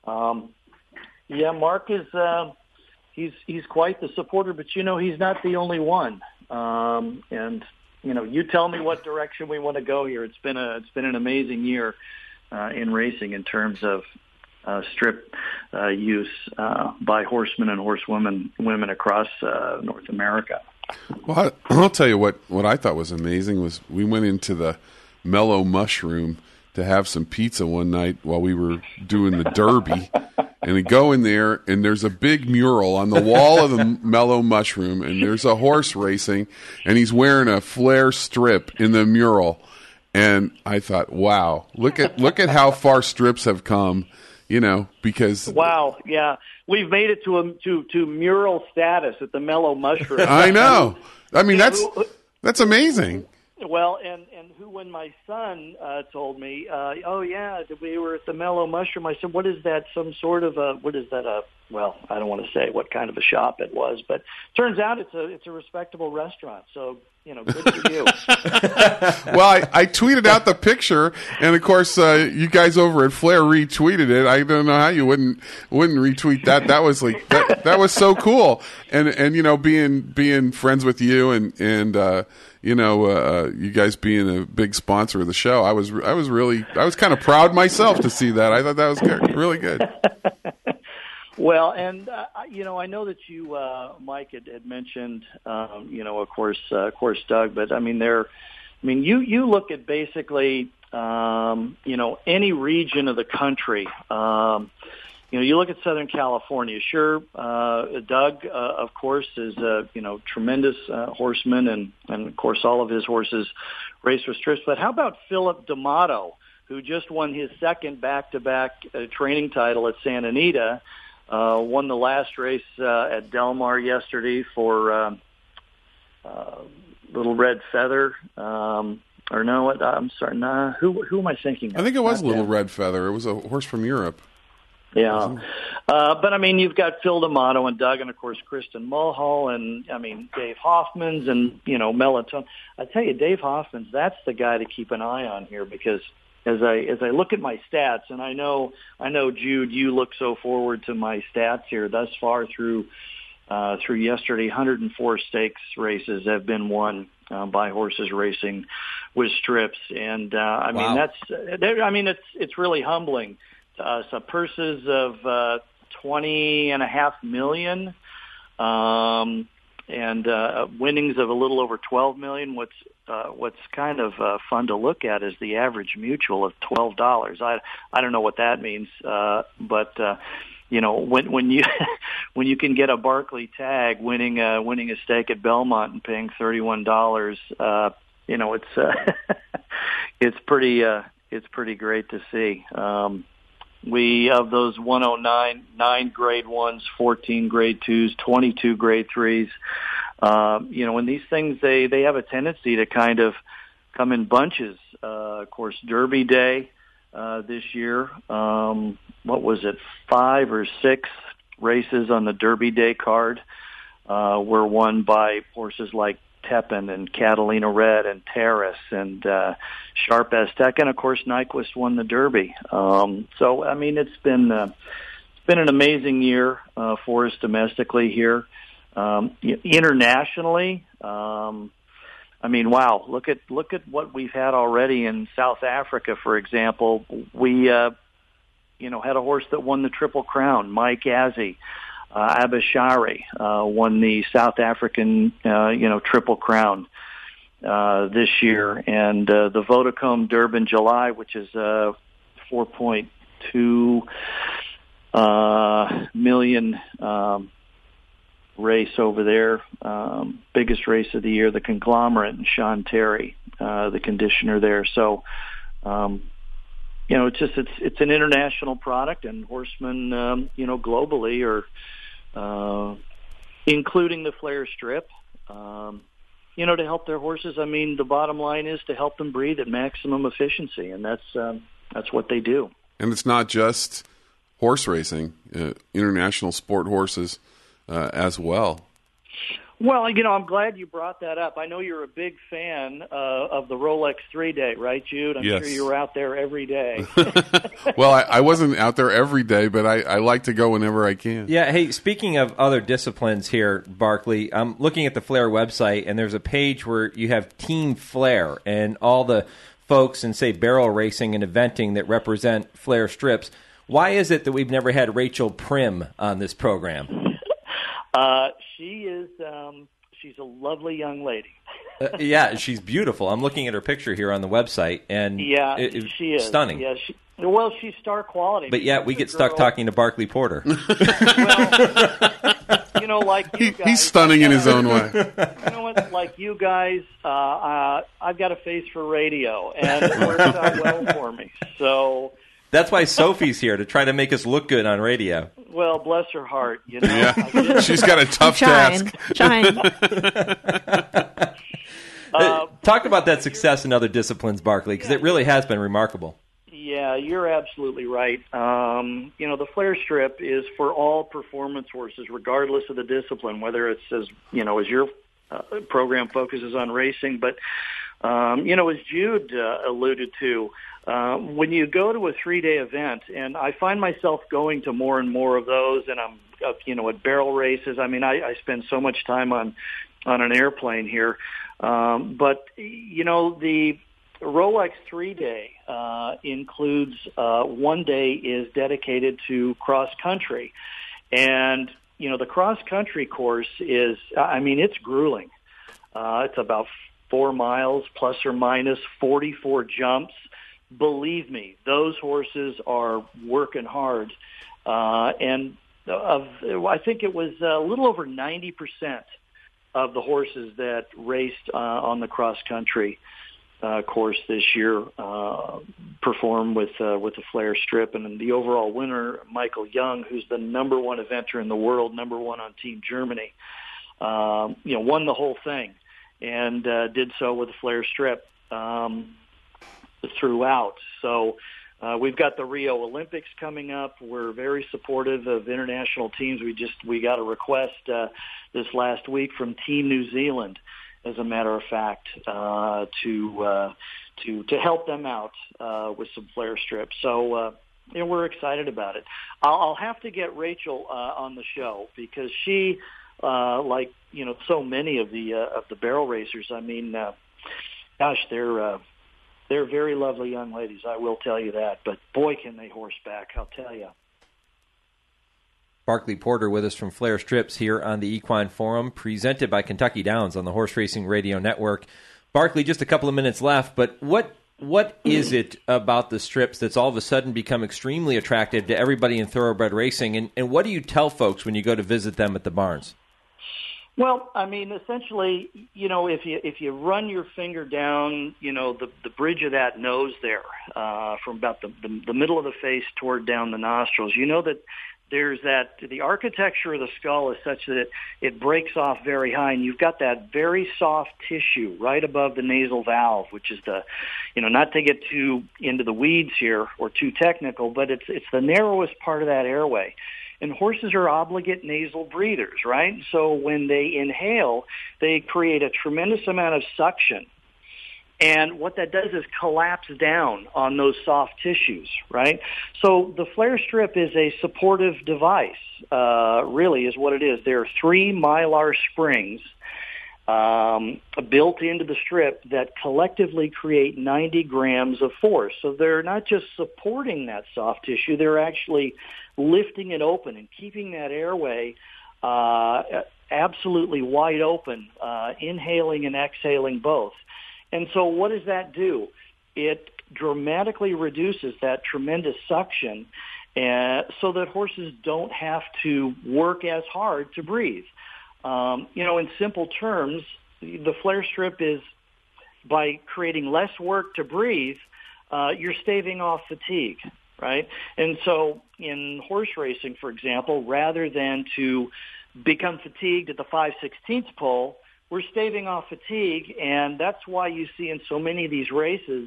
Mark is he's quite the supporter, but he's not the only one. And you tell me what direction we want to go here. It's been an amazing year in racing in terms of strip use by horsemen and women across North America. Well, I'll tell you what I thought was amazing was we went into the Mellow Mushroom to have some pizza one night while we were doing the Derby. And we go in there, and there's a big mural on the wall of the Mellow Mushroom, and there's a horse racing, and he's wearing a Flair strip in the mural. And I thought, wow, look at how far strips have come, because wow, yeah, we've made it to mural status at the Mellow Mushroom. I know. I mean, that's amazing. Well, and when my son told me, we were at the Mellow Mushroom, I said, what is that, well, I don't want to say what kind of a shop it was, but turns out it's a respectable restaurant, so, good for you. Well, I tweeted out the picture, and of course, you guys over at Flair retweeted it. I don't know how you wouldn't retweet that. That was like, that was so cool. And being friends with you and you guys being a big sponsor of the show, I was kind of proud myself to see that. I thought that was good, really good. Well, and I know that you, Mike, had mentioned, of course, Doug, but you look at basically, any region of the country. You look at Southern California. Sure, Doug, of course, is a tremendous horseman, and of course all of his horses race with strips. But how about Philip D'Amato, who just won his second back-to-back training title at Santa Anita? Won the last race at Del Mar yesterday for Little Red Feather. I'm sorry. Nah, who am I thinking of? I think it was Little Red Feather. It was a horse from Europe. Yeah. But you've got Phil D'Amato and Doug, and of course Kristen Mulhall, and Dave Hoffman's, and Melatonin. I tell you, Dave Hoffman's, that's the guy to keep an eye on here, because as I look at my stats, and I know Jude, you look so forward to my stats here thus far through yesterday. 104 stakes races have been won by horses racing with strips, and wow. It's really humbling. So purses of $20.5 million, and winnings of a little over $12 million. What's kind of fun to look at is the average mutual of $12. I don't know what that means, but when you when you can get a Barclay tag winning a stake at Belmont and paying $31, it's pretty it's pretty great to see. We, of those 109, 9 grade 1s, 14 grade 2s, 22 grade 3s. When these things, they have a tendency to kind of come in bunches. Of course, Derby Day this year, what was it, 5 or 6 races on the Derby Day card were won by horses like Tepin and Catalina Red and Terrace and Sharp Aztec, and of course Nyquist won the Derby. So I mean, it's been an amazing year for us domestically here. Internationally, I mean, wow! Look at what we've had already in South Africa, for example. We had a horse that won the Triple Crown, Mike Azzi. Abashari won the South African, Triple Crown this year, and the Vodacom Durban July, which is a 4.2 million race over there, biggest race of the year, the Conglomerate, and Sean Terry, the conditioner there. So, it's an international product, and horsemen, globally are. Including the Flair Strip, to help their horses. I mean, the bottom line is to help them breathe at maximum efficiency, and that's what they do. And it's not just horse racing, international sport horses as well. Well, I'm glad you brought that up. I know you're a big fan of the Rolex 3-Day, right, Jude? I'm yes. sure you were out there every day. Well, I wasn't out there every day, but I like to go whenever I can. Yeah, hey, speaking of other disciplines here, Barkley, I'm looking at the Flair website, and there's a page where you have Team Flair and all the folks in, say, barrel racing and eventing that represent Flair strips. Why is it that we've never had Rachel Prim on this program? She is. She's a lovely young lady. Yeah, she's beautiful. I'm looking at her picture here on the website, and she is stunning. Yeah, she's star quality. But yet we get stuck talking to Barkley Porter. Well, like you guys, he's stunning in his own way. You know what? Like you guys, I've got a face for radio, and it works out well for me. So. That's why Sophie's here, to try to make us look good on radio. Well, bless her heart. Yeah. She's got a tough task. Talk about that success in other disciplines, Barkley, because it really has been remarkable. Yeah, you're absolutely right. The Flair Strip is for all performance horses, regardless of the discipline, whether it's as your program focuses on racing. But, as Jude alluded to, when you go to a 3-day event, and I find myself going to more and more of those, and I'm, at barrel races. I mean, I spend so much time on an airplane here. But the Rolex 3-Day includes one day is dedicated to cross country. And, the cross country course is, it's grueling. It's about 4 miles plus or minus 44 jumps. Believe me, those horses are working hard. And I think it was a little over 90% of the horses that raced on the cross-country course this year performed with the Flair Strip. And the overall winner, Michael Young, who's the number 1 eventer in the world, number 1 on Team Germany, won the whole thing and did so with the Flair Strip. Throughout. So we've got the Rio Olympics coming up. We're very supportive of international teams. We got a request this last week from Team New Zealand, as a matter of fact, to help them out with some Flair strips. So we're excited about it. I'll have to get Rachel on the show because she, so many of the barrel racers. I mean, they're very lovely young ladies, I will tell you that. But boy, can they horseback, I'll tell you. Barkley Porter with us from Flair Strips here on the Equine Forum, presented by Kentucky Downs on the Horse Racing Radio Network. Barkley, just a couple of minutes left, but what is it about the strips that's all of a sudden become extremely attractive to everybody in thoroughbred racing? And what do you tell folks when you go to visit them at the barns? Well, I mean, essentially, if you run your finger down, the bridge of that nose there, from about the middle of the face toward down the nostrils, that there's the architecture of the skull is such that it breaks off very high, and you've got that very soft tissue right above the nasal valve, which is not to get too into the weeds here or too technical, but it's the narrowest part of that airway. And horses are obligate nasal breathers, right? So when they inhale, they create a tremendous amount of suction. And what that does is collapse down on those soft tissues, right? So the flare strip is a supportive device, really is what it is. There are 3 mylar springs built into the strip that collectively create 90 grams of force. So they're not just supporting that soft tissue, they're actually lifting it open and keeping that airway absolutely wide open, inhaling and exhaling both. And so what does that do? It dramatically reduces that tremendous suction so that horses don't have to work as hard to breathe. In simple terms, the flare strip is, by creating less work to breathe, you're staving off fatigue, right? And so in horse racing, for example, rather than to become fatigued at the 5/16 pole, we're staving off fatigue, and that's why you see in so many of these races,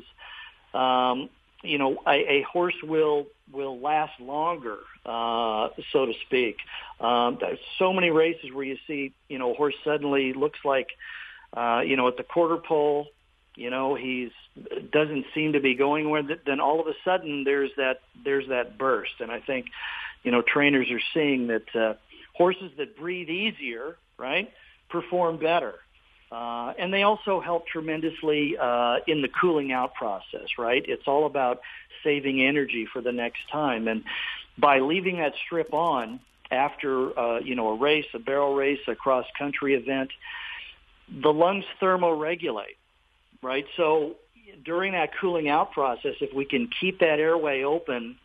a horse will last longer, so to speak. There's so many races where you see, a horse suddenly looks like, at the quarter pole, he's doesn't seem to be going where. Then all of a sudden there's that burst, and I think, trainers are seeing that horses that breathe easier, right, perform better. And they also help tremendously in the cooling out process, right? It's all about saving energy for the next time. And by leaving that strip on after, a race, a barrel race, a cross-country event, the lungs thermoregulate, right? So during that cooling out process, if we can keep that airway open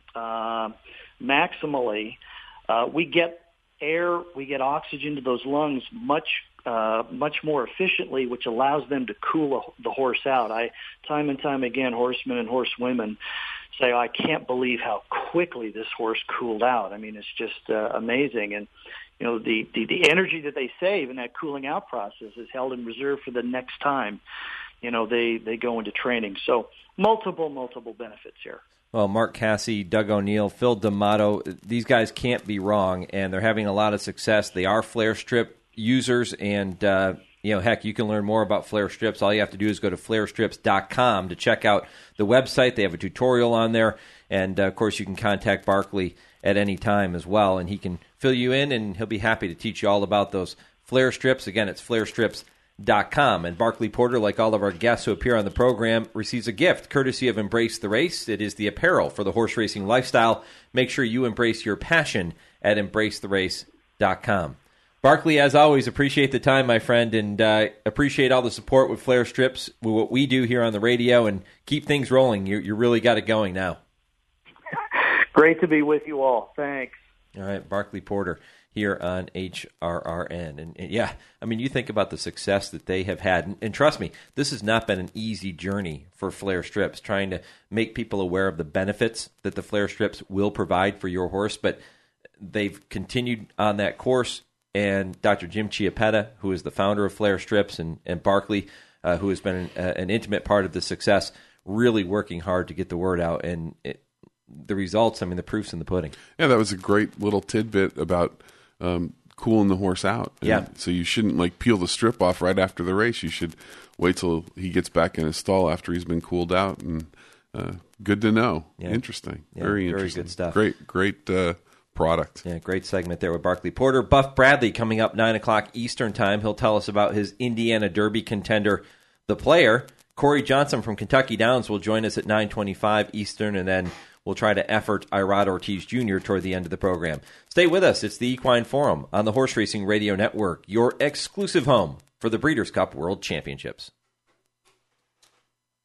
maximally, we get air, we get oxygen to those lungs much more efficiently, which allows them to cool the horse out. Time and time again, horsemen and horsewomen say, I can't believe how quickly this horse cooled out. I mean, it's just amazing. And, the energy that they save in that cooling out process is held in reserve for the next time, they go into training. So multiple benefits here. Well, Mark Casse, Doug O'Neill, Phil D'Amato, these guys can't be wrong, and they're having a lot of success. They are flare strip users, and heck, you can learn more about flare strips. All you have to do is go to flarestrips.com to check out the website. They have a tutorial on there, and of course you can contact Barkley at any time as well, and he can fill you in, and he'll be happy to teach you all about those flare strips. Again, it's flarestrips.com. And Barkley Porter, like all of our guests who appear on the program, receives a gift courtesy of Embrace the Race. It is the apparel for the horse racing lifestyle. Make sure you embrace your passion at embracetherace.com. Barkley, as always, appreciate the time, my friend, and appreciate all the support with Flare Strips, with what we do here on the radio, and keep things rolling. You really got it going now. Great to be with you all. Thanks. All right, Barkley Porter here on HRRN. And yeah, I mean, you think about the success that they have had, and trust me, this has not been an easy journey for Flare Strips, trying to make people aware of the benefits that the Flare Strips will provide for your horse, but they've continued on that course. And Dr. Jim Chiappetta, who is the founder of Flare Strips, and Barkley, who has been an intimate part of the success, really working hard to get the word out. And the results, I mean, the proof's in the pudding. Yeah, that was a great little tidbit about cooling the horse out. And yeah. So you shouldn't peel the strip off right after the race. You should wait till he gets back in his stall after he's been cooled out. And good to know. Yeah. Interesting. Yeah, very interesting. Good stuff. Great product. Yeah, great segment there with Barkley Porter. Buff Bradley coming up 9 o'clock Eastern time. He'll tell us about his Indiana Derby contender, The Player. Corey Johnson from Kentucky Downs will join us at 9:25 Eastern, and then we'll try to effort Irad Ortiz Jr. toward the end of the program. Stay with us. It's the Equine Forum on the Horse Racing Radio Network, your exclusive home for the Breeders' Cup World Championships.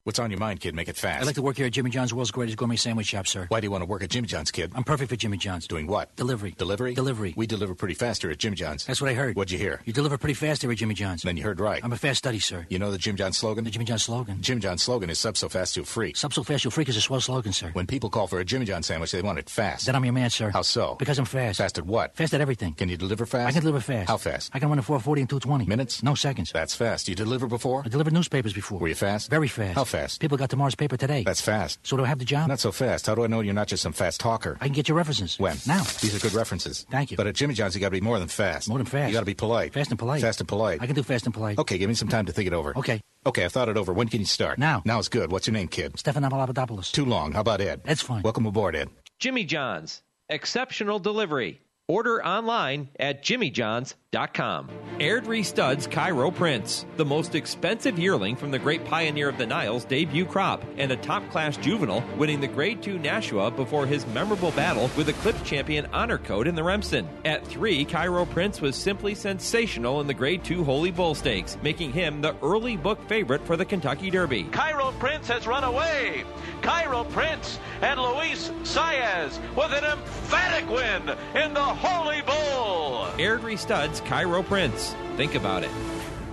What's on your mind, kid? Make it fast. I'd like to work here at Jimmy John's, world's greatest gourmet sandwich shop, sir. Why do you want to work at Jimmy John's, kid? I'm perfect for Jimmy John's. Doing what? Delivery. Delivery? Delivery. We deliver pretty fast here at Jimmy John's. That's what I heard. What'd you hear? You deliver pretty fast here at Jimmy John's. Then you heard right. I'm a fast study, sir. You know the Jim John's slogan? The Jimmy John's slogan? Jimmy John's slogan is sub so fast you'll freak. Sub so fast you'll freak is a swell slogan, sir. When people call for a Jimmy John's sandwich, they want it fast. Then I'm your man, sir. How so? Because I'm fast. Fast at what? Fast at everything. Can you deliver fast? I can deliver fast. How fast? I can run a 440 and 220. Minutes? No seconds. That's fast. You deliver before? I delivered newspapers before. Were you fast? Very fast. How fast? People got tomorrow's paper today. That's fast. So do I have the job? Not so fast. How do I know you're not just some fast talker? I can get your references. When? Now. These are good references. Thank you. But at Jimmy John's, you got to be more than fast. More than fast. You got to be polite. Fast and polite. Fast and polite. I can do fast and polite. Okay, give me some time to think it over. Okay. Okay, I've thought it over. When can you start? Now. Now's good. What's your name, kid? Stefan Papadopoulos. Too long. How about Ed? Ed's fine. Welcome aboard, Ed. Jimmy John's. Exceptional delivery. Order online at jimmyjohns.com. Airdrie Studs Cairo Prince, the most expensive yearling from the great pioneer of the Niles debut crop, and a top-class juvenile winning the Grade 2 Nashua before his memorable battle with Eclipse champion Honor Code in the Remsen. At 3, Cairo Prince was simply sensational in the Grade 2 Holy Bull Stakes, making him the early book favorite for the Kentucky Derby. Cairo Prince has run away. Cairo Prince and Luis Saez with an emphatic win in the Holy Bull. Airdrie Studs Cairo Prince. Think about it.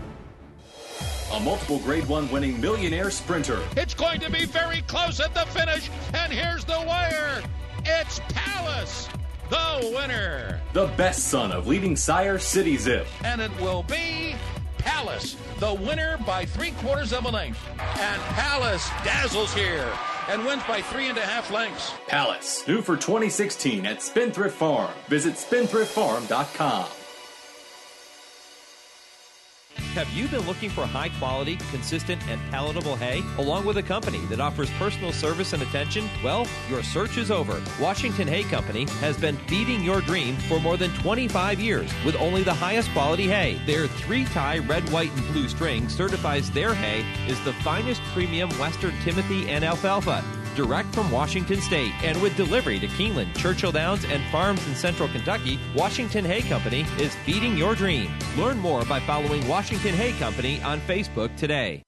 A multiple Grade 1 winning millionaire sprinter. It's going to be very close at the finish, and here's the wire. It's Palace, the winner. The best son of leading sire City Zip. And it will be Palace, the winner by 3/4 of a length. And Palace dazzles here and wins by 3.5 lengths. Palace, due for 2016 at Spendthrift Farm. Visit spendthriftfarm.com. Have you been looking for high quality, consistent, and palatable hay, along with a company that offers personal service and attention? Well, your search is over. Washington Hay Company has been feeding your dream for more than 25 years with only the highest quality hay. Their 3-tie red, white, and blue string certifies their hay is the finest premium Western Timothy and alfalfa, direct from Washington State. And with delivery to Keeneland, Churchill Downs, and farms in central Kentucky, Washington Hay Company is feeding your dream. Learn more by following Washington Hay Company on Facebook today.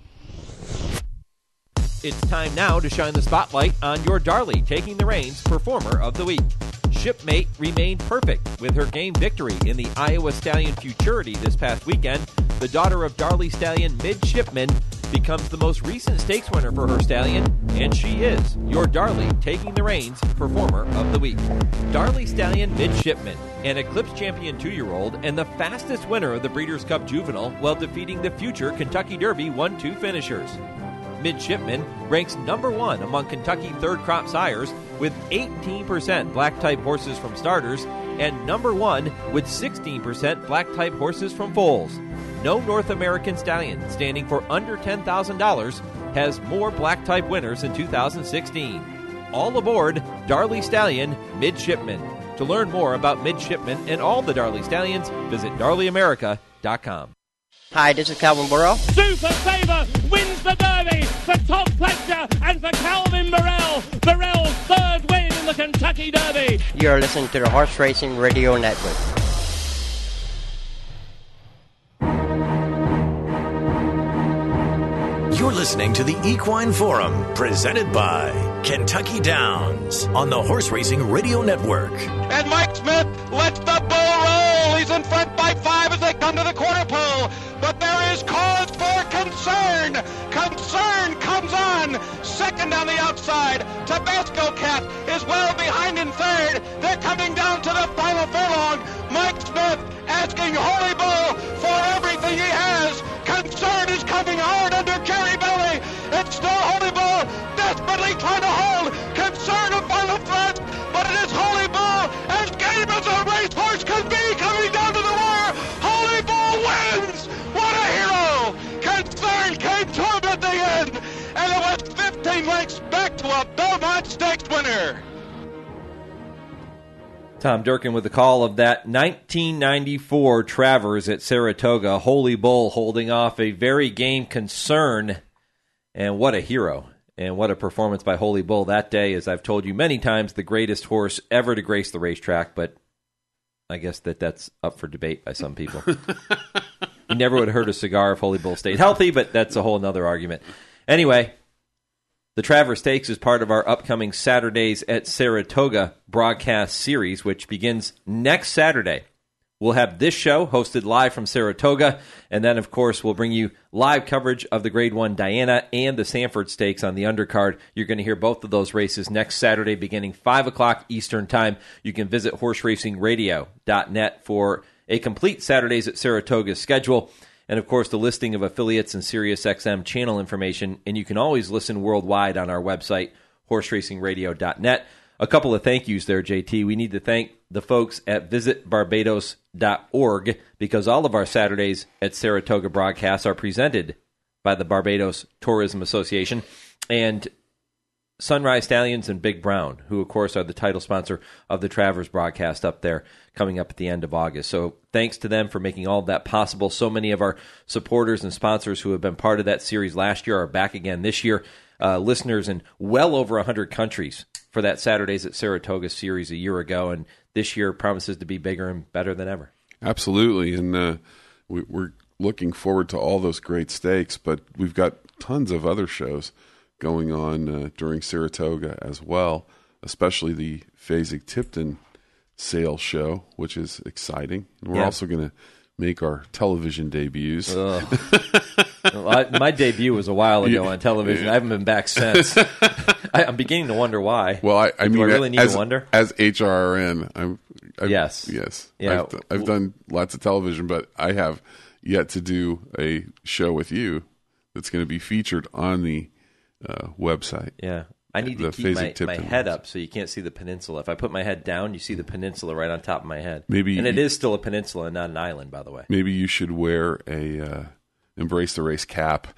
It's time now to shine the spotlight on your Darley Taking the Reins Performer of the Week. Shipmate remained perfect with her game victory in the Iowa Stallion Futurity this past weekend. The daughter of Darley Stallion Midshipman becomes the most recent stakes winner for her stallion, and she is your Darley Taking the Reins Performer of the Week. Darley Stallion Midshipman, an Eclipse champion 2-year-old and the fastest winner of the Breeders' Cup Juvenile while defeating the future Kentucky Derby 1-2 finishers. Midshipman ranks number 1 among Kentucky third crop sires with 18% black-type horses from starters and number 1 with 16% black-type horses from foals. No North American stallion standing for under $10,000 has more black-type winners in 2016. All aboard Darley Stallion Midshipman. To learn more about Midshipman and all the Darley Stallions, visit DarleyAmerica.com. Hi, this is Calvin Burrell. Super Saver wins the Derby for Tom Fletcher and for Calvin Burrell. Burrell's third win in the Kentucky Derby. You're listening to the Horse Racing Radio Network. You're listening to the Equine Forum, presented by Kentucky Downs on the Horse Racing Radio Network. And Mike Smith lets the bull roll. He's in front by 5 as they come to the quarter pole. But there is cause for concern. Concern comes on. Second on the outside. Tabasco Cat is well behind in third. They're coming down to the final furlong. Mike Smith asking Holy Bull for everything he has. Concern is coming hard under Jerry Belly. It's still Holy Bull desperately trying to hold. Concern a final threat, but it is Holy Bull as game as a racehorse could be coming down to the wire. Holy Bull wins. What a hero. Concern came to him at the end, and it was 15 lengths back to a Belmont Stakes winner. Tom Durkin with the call of that 1994 Travers at Saratoga. Holy Bull holding off a very game Concern. And what a hero. And what a performance by Holy Bull that day. As I've told you many times, the greatest horse ever to grace the racetrack. But I guess that's up for debate by some people. He never would have heard a cigar if Holy Bull stayed healthy, but that's a whole other argument. Anyway, The Travers Stakes is part of our upcoming Saturdays at Saratoga broadcast series, which begins next Saturday. We'll have this show hosted live from Saratoga, and then, of course, we'll bring you live coverage of the Grade 1 Diana and the Sanford Stakes on the undercard. You're going to hear both of those races next Saturday beginning 5 o'clock Eastern Time. You can visit horseracingradio.net for a complete Saturdays at Saratoga schedule, and, of course, the listing of affiliates and SiriusXM channel information, and you can always listen worldwide on our website, horseracingradio.net. A couple of thank yous there, JT. We need to thank the folks at visitbarbados.org because all of our Saturdays at Saratoga broadcasts are presented by the Barbados Tourism Association and Sunrise Stallions and Big Brown, who, of course, are the title sponsor of the Travers broadcast up there coming up at the end of August. So thanks to them for making all of that possible. So many of our supporters and sponsors who have been part of that series last year are back again this year. Listeners in well over 100 countries for that Saturdays at Saratoga series a year ago, and this year promises to be bigger and better than ever. Absolutely, and we're looking forward to all those great stakes, but we've got tons of other shows going on during Saratoga as well, especially the Fasig-Tipton sale show, which is exciting. And we're also going to make our television debuts. My debut was a while ago on television. I haven't been back since. I'm beginning to wonder why. Well, I mean, do I really need to wonder? As HRN, yes. Yeah. I've done lots of television, but I have yet to do a show with you that's going to be featured on the website. Yeah. I need to keep my head up so you can't see the peninsula. If I put my head down, you see the peninsula right on top of my head. And it is still a peninsula and not an island, by the way. Maybe you should wear a Embrace the Race cap.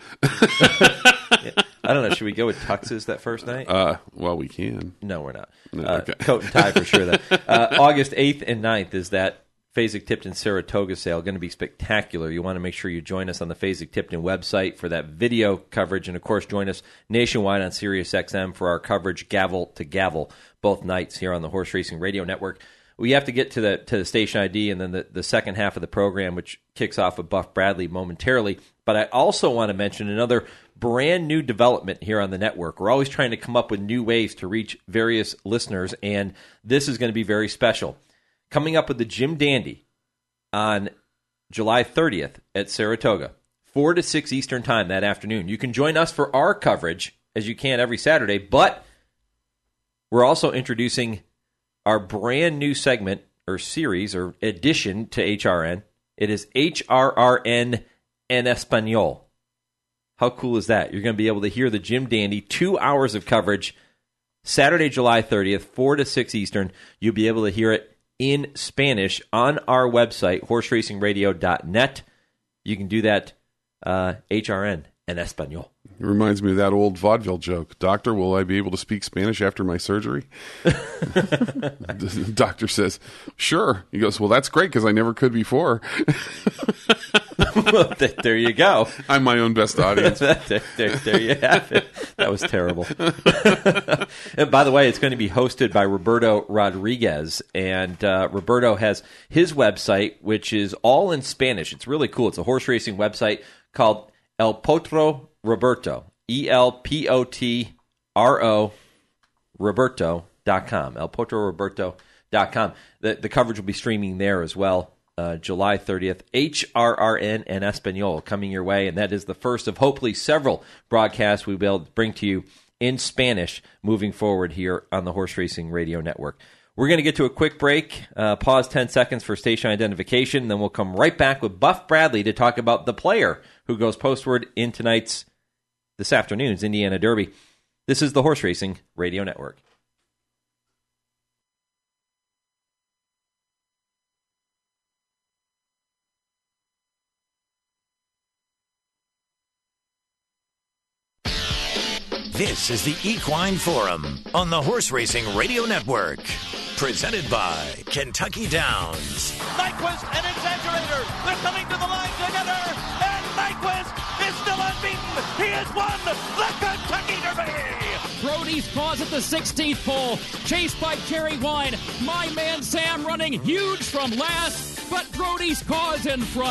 I don't know. Should we go with tuxes that first night? Well, we can. No, we're not. No, okay. Coat and tie for sure. Then. August 8th and 9th is that Fasig-Tipton Saratoga sale. Going to be spectacular. You want to make sure you join us on the Fasig-Tipton website for that video coverage. And, of course, join us nationwide on SiriusXM for our coverage gavel to gavel both nights here on the Horse Racing Radio Network. We have to get to the station ID and then the second half of the program, which kicks off with Buff Bradley momentarily. But I also want to mention another brand new development here on the network. We're always trying to come up with new ways to reach various listeners, and this is going to be very special. Coming up with the Jim Dandy on July 30th at Saratoga, 4 to 6 Eastern Time that afternoon. You can join us for our coverage, as you can every Saturday, but we're also introducing our brand new segment or series or addition to HRN. It is HRRN en Español. How cool is that? You're going to be able to hear the Jim Dandy, 2 hours of coverage, Saturday, July 30th, 4 to 6 Eastern. You'll be able to hear it in Spanish on our website, horseracingradio.net. You can do that, HRN en Español. It reminds me of that old vaudeville joke. Doctor, will I be able to speak Spanish after my surgery? The doctor says, sure. He goes, well, that's great because I never could before. There you go. I'm my own best audience. there you have it. That was terrible. And by the way, it's going to be hosted by Roberto Rodriguez. And Roberto has his website, which is all in Spanish. It's really cool. It's a horse racing website called El Potro Roberto, ELPOTRO Roberto.com, elpotroroberto.com. The coverage will be streaming there as well. July 30th, HRRN en Español coming your way, and that is the first of hopefully several broadcasts we'll be able to bring to you in Spanish moving forward here on the Horse Racing Radio Network. We're going to get to a quick break, pause 10 seconds for station identification, and then we'll come right back with Buff Bradley to talk about the player who goes postward in this afternoon's Indiana Derby. This is the Horse Racing Radio Network. This is the Equine Forum on the Horse Racing Radio Network. Presented by Kentucky Downs. Nyquist and Exaggerator. They're coming to the line together. And Nyquist is still unbeaten. He has won the Kentucky Derby. Brody's Paws at the 16th pole. Chased by Cherry Wine. My man Sam running huge from last. But Brody's Paws in front.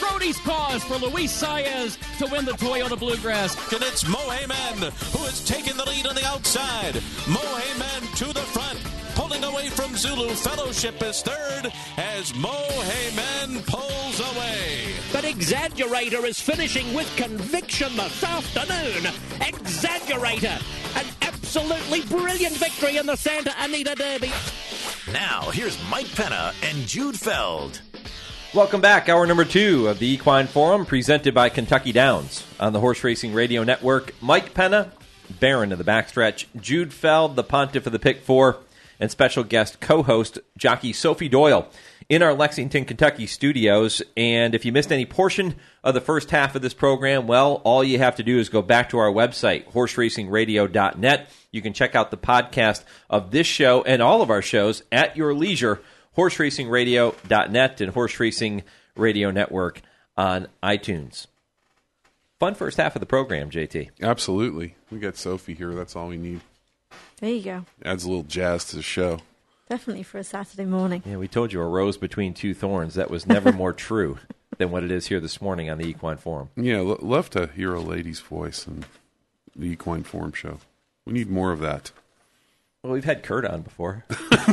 Brody's cause for Luis Saez to win the Toyota Bluegrass. And it's Mo Heyman who has taken the lead on the outside. Mo Heyman to the front. Pulling away from Zulu. Fellowship is third as Mo Heyman pulls away. But Exaggerator is finishing with conviction this afternoon. Exaggerator, an absolutely brilliant victory in the Santa Anita Derby. Now, here's Mike Penna and Jude Feld. Welcome back. Hour number 2 of the Equine Forum, presented by Kentucky Downs on the Horse Racing Radio Network. Mike Penna, Baron of the backstretch, Jude Feld, the pontiff of the Pick 4, and special guest co-host jockey Sophie Doyle in our Lexington, Kentucky studios. And if you missed any portion of the first half of this program, well, all you have to do is go back to our website, horseracingradio.net. You can check out the podcast of this show and all of our shows at your leisure, horseracingradio.net and Horse Racing Radio Network on iTunes. Fun first half of the program, JT. Absolutely. We got Sophie here. That's all we need. There you go. Adds a little jazz to the show. Definitely for a Saturday morning. Yeah, we told you a rose between two thorns. That was never more true than what it is here this morning on the Equine Forum. Yeah, love to hear a lady's voice in the Equine Forum show. We need more of that. Well, we've had Kurt on before.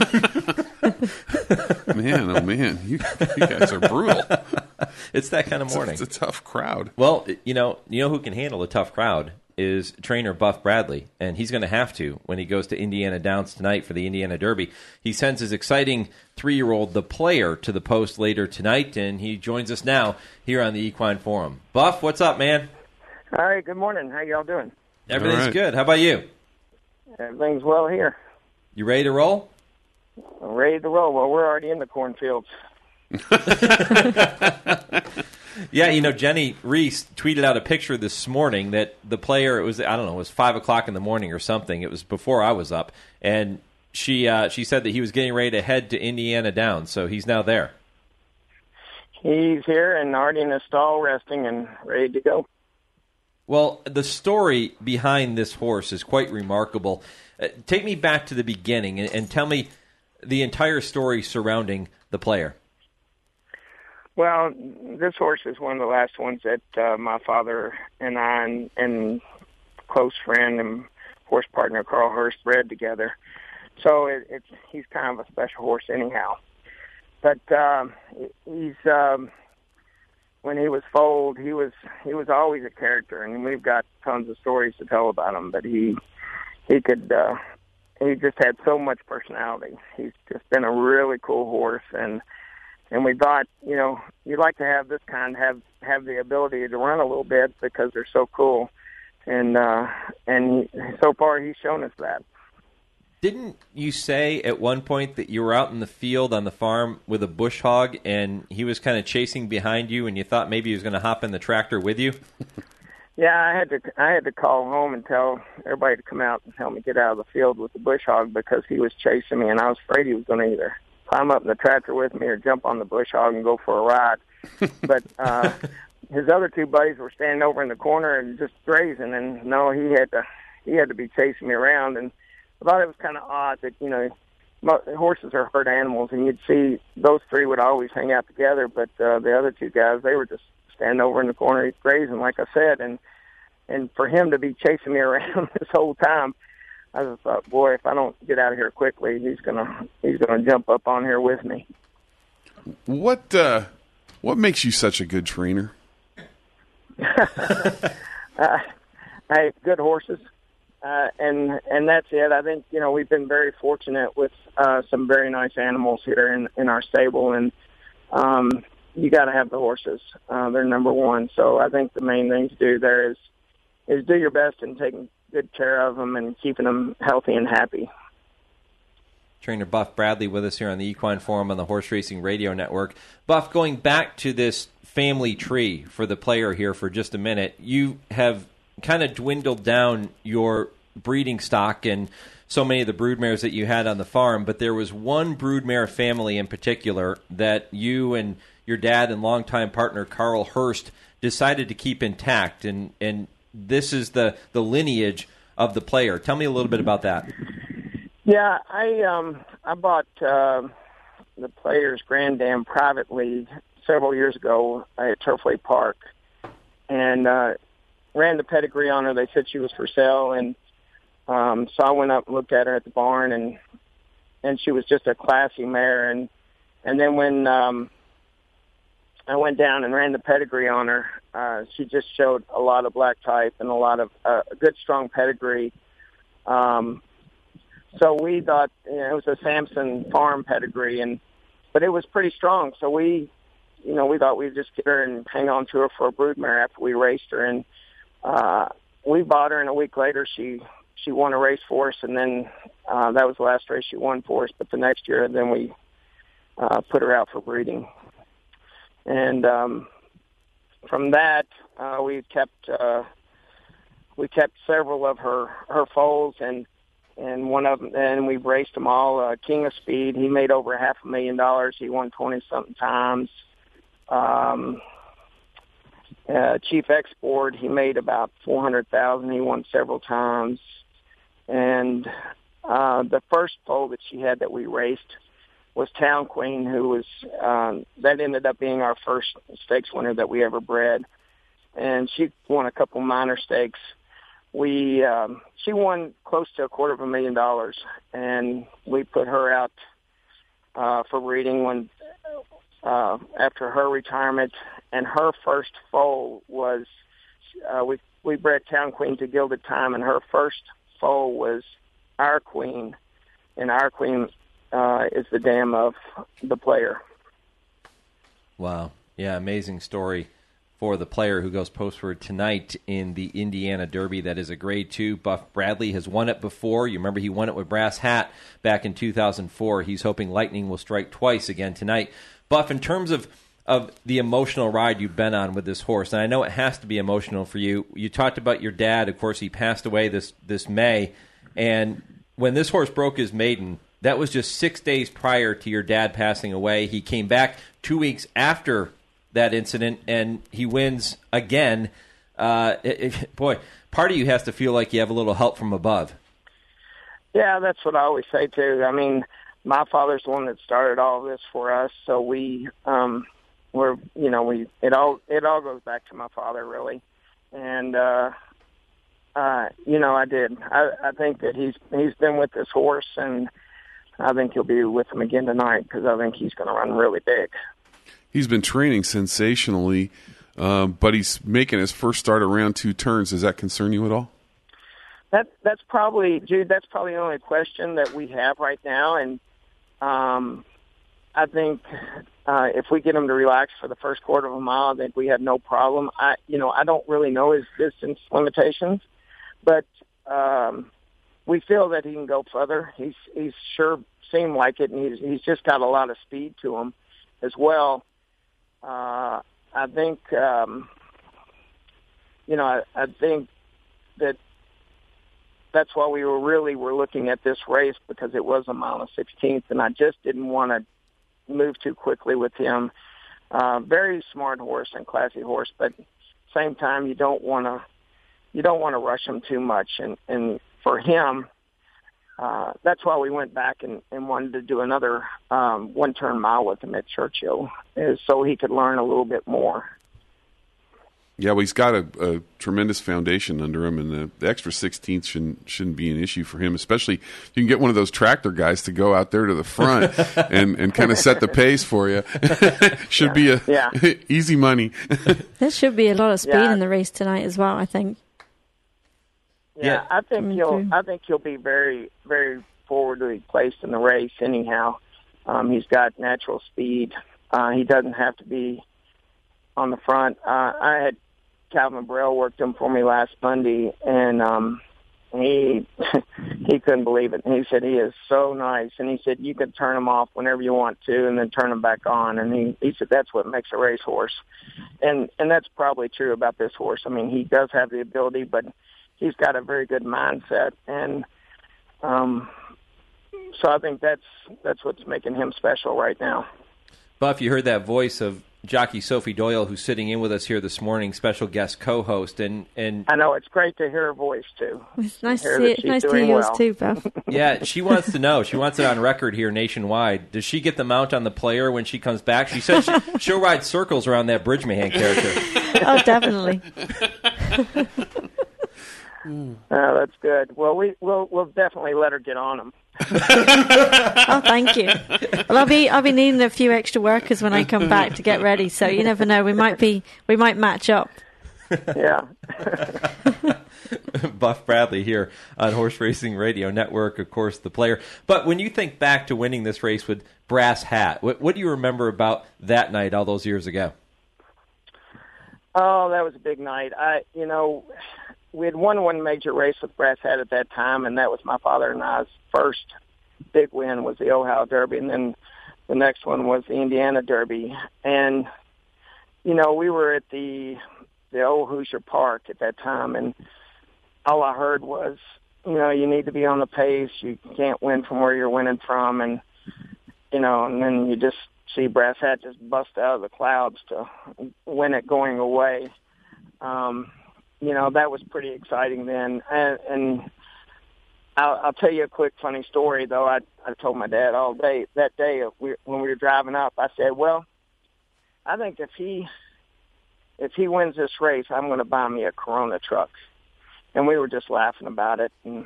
Man, oh man, you guys are brutal. It's that kind of morning. It's a tough crowd. Well, you know who can handle a tough crowd is trainer Buff Bradley, and he's going to have to when he goes to Indiana Downs tonight for the Indiana Derby. He sends his exciting 3-year-old, The Player, to the post later tonight, and he joins us now here on the Equine Forum. Buff, what's up, man? All right, good morning. How y'all doing? Everything's good. How about you? Everything's well here. You ready to roll? I'm ready to roll. Well, we're already in the cornfields. Yeah, Jenny Reese tweeted out a picture this morning that The Player, it was 5 o'clock in the morning or something. It was before I was up. And she said that he was getting ready to head to Indiana Downs, so he's now there. He's here and already in the stall resting and ready to go. Well, the story behind this horse is quite remarkable. Take me back to the beginning and tell me the entire story surrounding The Player. Well, this horse is one of the last ones that my father and I and close friend and horse partner Carl Hurst bred together. So he's kind of a special horse anyhow. But he's when he was foaled, he was always a character, and we've got tons of stories to tell about him. But he just had so much personality. He's just been a really cool horse, and we thought, you'd like to have this kind have the ability to run a little bit because they're so cool, and so far he's shown us that. Didn't you say at one point that you were out in the field on the farm with a bush hog and he was kind of chasing behind you and you thought maybe he was going to hop in the tractor with you? Yeah, I had to call home and tell everybody to come out and help me get out of the field with the bush hog because he was chasing me and I was afraid he was going to either climb up in the tractor with me or jump on the bush hog and go for a ride. But his other two buddies were standing over in the corner and just grazing, and no, he had to be chasing me around. And I thought it was kind of odd that horses are herd animals, and you'd see those three would always hang out together, but the other two guys, they were just standing over in the corner grazing, like I said, and for him to be chasing me around this whole time, I just thought, boy, if I don't get out of here quickly, he's gonna jump up on here with me. What makes you such a good trainer? Hey, good horses. And that's it. I think, we've been very fortunate with some very nice animals here in our stable, and you got to have the horses. They're number one. So I think the main thing to do there is do your best in taking good care of them and keeping them healthy and happy. Trainer Buff Bradley with us here on the Equine Forum on the Horse Racing Radio Network. Buff, going back to this family tree for The Player here for just a minute, you have kind of dwindled down your breeding stock and so many of the broodmares that you had on the farm, but there was one broodmare family in particular that you and your dad and longtime partner Carl Hurst decided to keep intact, and this is the lineage of The Player. Tell me a little bit about that. Yeah, I bought The Player's Grand Dam privately several years ago at Turfway Park, and ran the pedigree on her. They said she was for sale, and so I went up and looked at her at the barn, and she was just a classy mare. And then when I went down and ran the pedigree on her, she just showed a lot of black type and a lot of a good, strong pedigree. So we thought, it was a Samson Farm pedigree, but it was pretty strong. So we thought we'd just get her and hang on to her for a broodmare after we raced her. And we bought her, and a week later she won a race for us, and then that was the last race she won for us. But the next year, then we put her out for breeding. And from that, we kept several of her foals, and one of them, and we raced them all. King of Speed, he made over $500,000. He won 20-something times. Chief Export, he made about $400,000. He won several times. And the first foal that she had that we raced was Town Queen, who was that ended up being our first stakes winner that we ever bred. And she won a couple minor stakes. She won close to $250,000, and we put her out for breeding when after her retirement. And her first foal was we bred Town Queen to Gilded Time, and her first foal was Our Queen, and Our Queen is the dam of the Player. Wow. Yeah, amazing story for the Player, who goes postward tonight in the Indiana Derby. That is a Grade 2. Buff Bradley has won it before. You remember he won it with Brass Hat back in 2004. He's hoping lightning will strike twice again tonight. Buff, in terms of the emotional ride you've been on with this horse, and I know it has to be emotional for you. You talked about your dad. Of course, he passed away this May. And when this horse broke his maiden, that was just 6 days prior to your dad passing away. He came back 2 weeks after that incident, and he wins again. Boy, part of you has to feel like you have a little help from above. Yeah, that's what I always say, too. I mean, my father's the one that started all of this for us, so it all goes back to my father, really. And I did. I think that he's been with this horse, and I think he'll be with him again tonight, because I think he's going to run really big. He's been training sensationally, but he's making his first start around 2 turns. Does that concern you at all? That's probably, Jude, that's probably the only question that we have right now. And I think if we get him to relax for the first quarter of a mile, I think we have no problem. I don't really know his distance limitations, but we feel that he can go further. He's sure seemed like it, and he's just got a lot of speed to him as well. I think that's why we were looking at this race, because it was a mile and 16th, and I just didn't want to move too quickly with him. Very smart horse and classy horse, but at the same time, you don't want to rush him too much. And for him, that's why we went back and wanted to do another 1-turn mile with him at Churchill, is so he could learn a little bit more. Yeah, well, he's got a tremendous foundation under him, and the extra 16th shouldn't be an issue for him, especially if you can get one of those tractor guys to go out there to the front and kind of set the pace for you. Should be easy money. There should be a lot of speed in the race tonight as well, I think. Yeah, I think he'll be very, very forwardly placed in the race anyhow. He's got natural speed. He doesn't have to be on the front. I had Calvin Burrell worked him for me last Monday, and he couldn't believe it. And he said he is so nice, and he said you can turn him off whenever you want to, and then turn him back on. And he said that's what makes a racehorse, and that's probably true about this horse. I mean, he does have the ability, but he's got a very good mindset, and so I think that's what's making him special right now. Buff, you heard that voice of jockey Sophie Doyle, who's sitting in with us here this morning, special guest co-host, and I know it's great to hear her voice too. It's nice to hear yours too, Beth. Yeah, she wants to know. She wants it on record here nationwide. Does she get the mount on the player when she comes back? She said she'll ride circles around that Bridgman character. Oh, definitely. That's good. Well, we'll definitely let her get on them. Oh, thank you. Well, I'll be needing a few extra workers when I come back to get ready. So you never know. We might match up. Yeah. Buff Bradley here on Horse Racing Radio Network, of course, the player. But when you think back to winning this race with Brass Hat, what do you remember about that night all those years ago? Oh, that was a big night. We had won one major race with Brass Hat at that time, and that was my father and I's first big win was the Ohio Derby, and then the next one was the Indiana Derby. And, we were at the old Hoosier Park at that time, and all I heard was, you need to be on the pace. You can't win from where you're winning from. And, and then you just see Brass Hat just bust out of the clouds to win it going away. That was pretty exciting then. And I'll tell you a quick funny story, though. I told my dad all day, that day when we were driving up, I said, well, I think if he wins this race, I'm going to buy me a Corona truck. And we were just laughing about it. And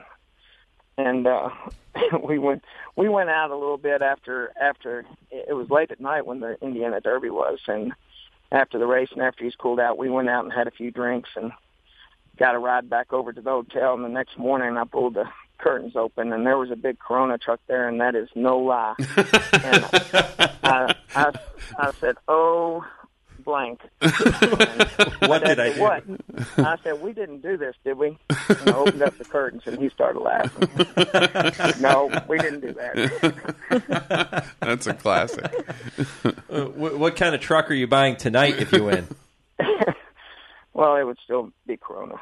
we went out a little bit after it was late at night when the Indiana Derby was. And after the race and after he's cooled out, we went out and had a few drinks and got a ride back over to the hotel. And the next morning I pulled the curtains open and there was a big Corona truck there, and that is no lie. And I said, oh, blank. What did I do? What? I said, we didn't do this, did we? And I opened up the curtains and he started laughing. No, we didn't do that. That's a classic. What kind of truck are you buying tonight if you win? Well, it would still be Corona.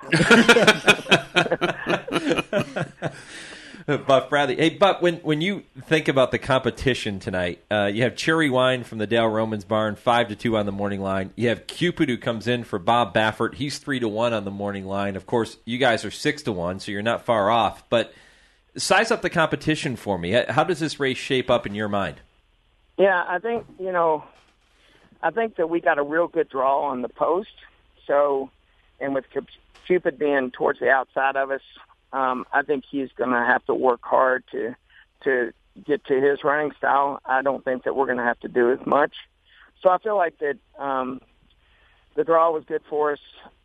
Buff Bradley. Hey, Buff, when you think about the competition tonight, you have Cherry Wine from the Dale Romans barn, 5-2 on the morning line. You have Cupid, who comes in for Bob Baffert. He's 3-1 on the morning line. Of course, you guys are 6-1, so you're not far off. But size up the competition for me. How does this race shape up in your mind? Yeah, I think that we got a real good draw on the post. So, and with Cupid being towards the outside of us, I think he's going to have to work hard to get to his running style. I don't think that we're going to have to do as much. So I feel like that the draw was good for us.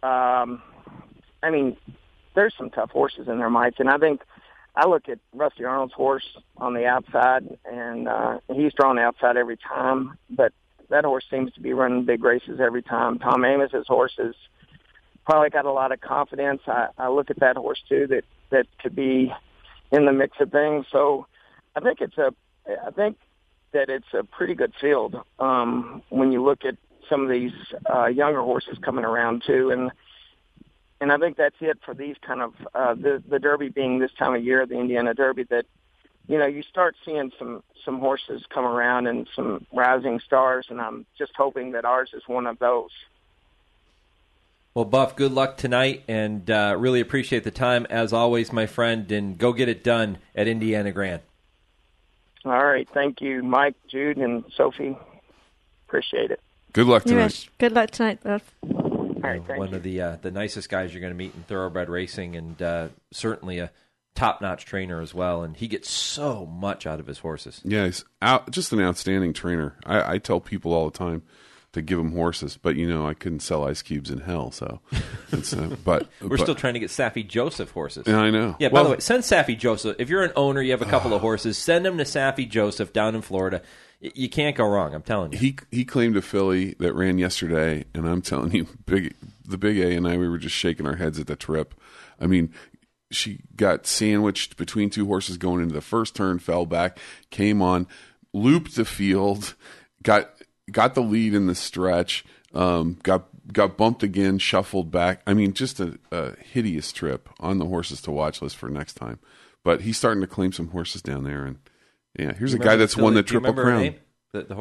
There's some tough horses in there, Mike, and I think I look at Rusty Arnold's horse on the outside, and he's drawn the outside every time, but that horse seems to be running big races every time. Tom Amos's horse has probably got a lot of confidence. I look at that horse too that could be in the mix of things. So I think that it's a pretty good field when you look at some of these younger horses coming around too. And I think that's it for these kind of the Derby being this time of year, the Indiana Derby, that you start seeing some horses come around and some rising stars, and I'm just hoping that ours is one of those. Well, Buff, good luck tonight, and really appreciate the time, as always, my friend, and go get it done at Indiana Grand. All right. Thank you, Mike, Jude, and Sophie. Appreciate it. Good luck tonight. Yes, good luck tonight, Buff. All right, thank one you. of the nicest guys you're going to meet in thoroughbred racing, and certainly a top-notch trainer as well, and he gets so much out of his horses. Yeah, he's just an outstanding trainer. I tell people all the time to give him horses, but I couldn't sell ice cubes in hell, so it's, but we're still trying to get Saffie Joseph horses. Yeah, I know. Yeah, by the way, send Saffie Joseph. If you're an owner, you have a couple of horses, send them to Saffie Joseph down in Florida. You can't go wrong, I'm telling you. He claimed a filly that ran yesterday, and I'm telling you, the Big A and I, we were just shaking our heads at the trip. I mean, she got sandwiched between two horses going into the first turn, fell back, came on, looped the field, got the lead in the stretch, got bumped again, shuffled back. I mean, just a hideous trip on the horses to watch list for next time. But he's starting to claim some horses down there, and yeah, here's a guy that's won the Triple Crown. Her name? The horse?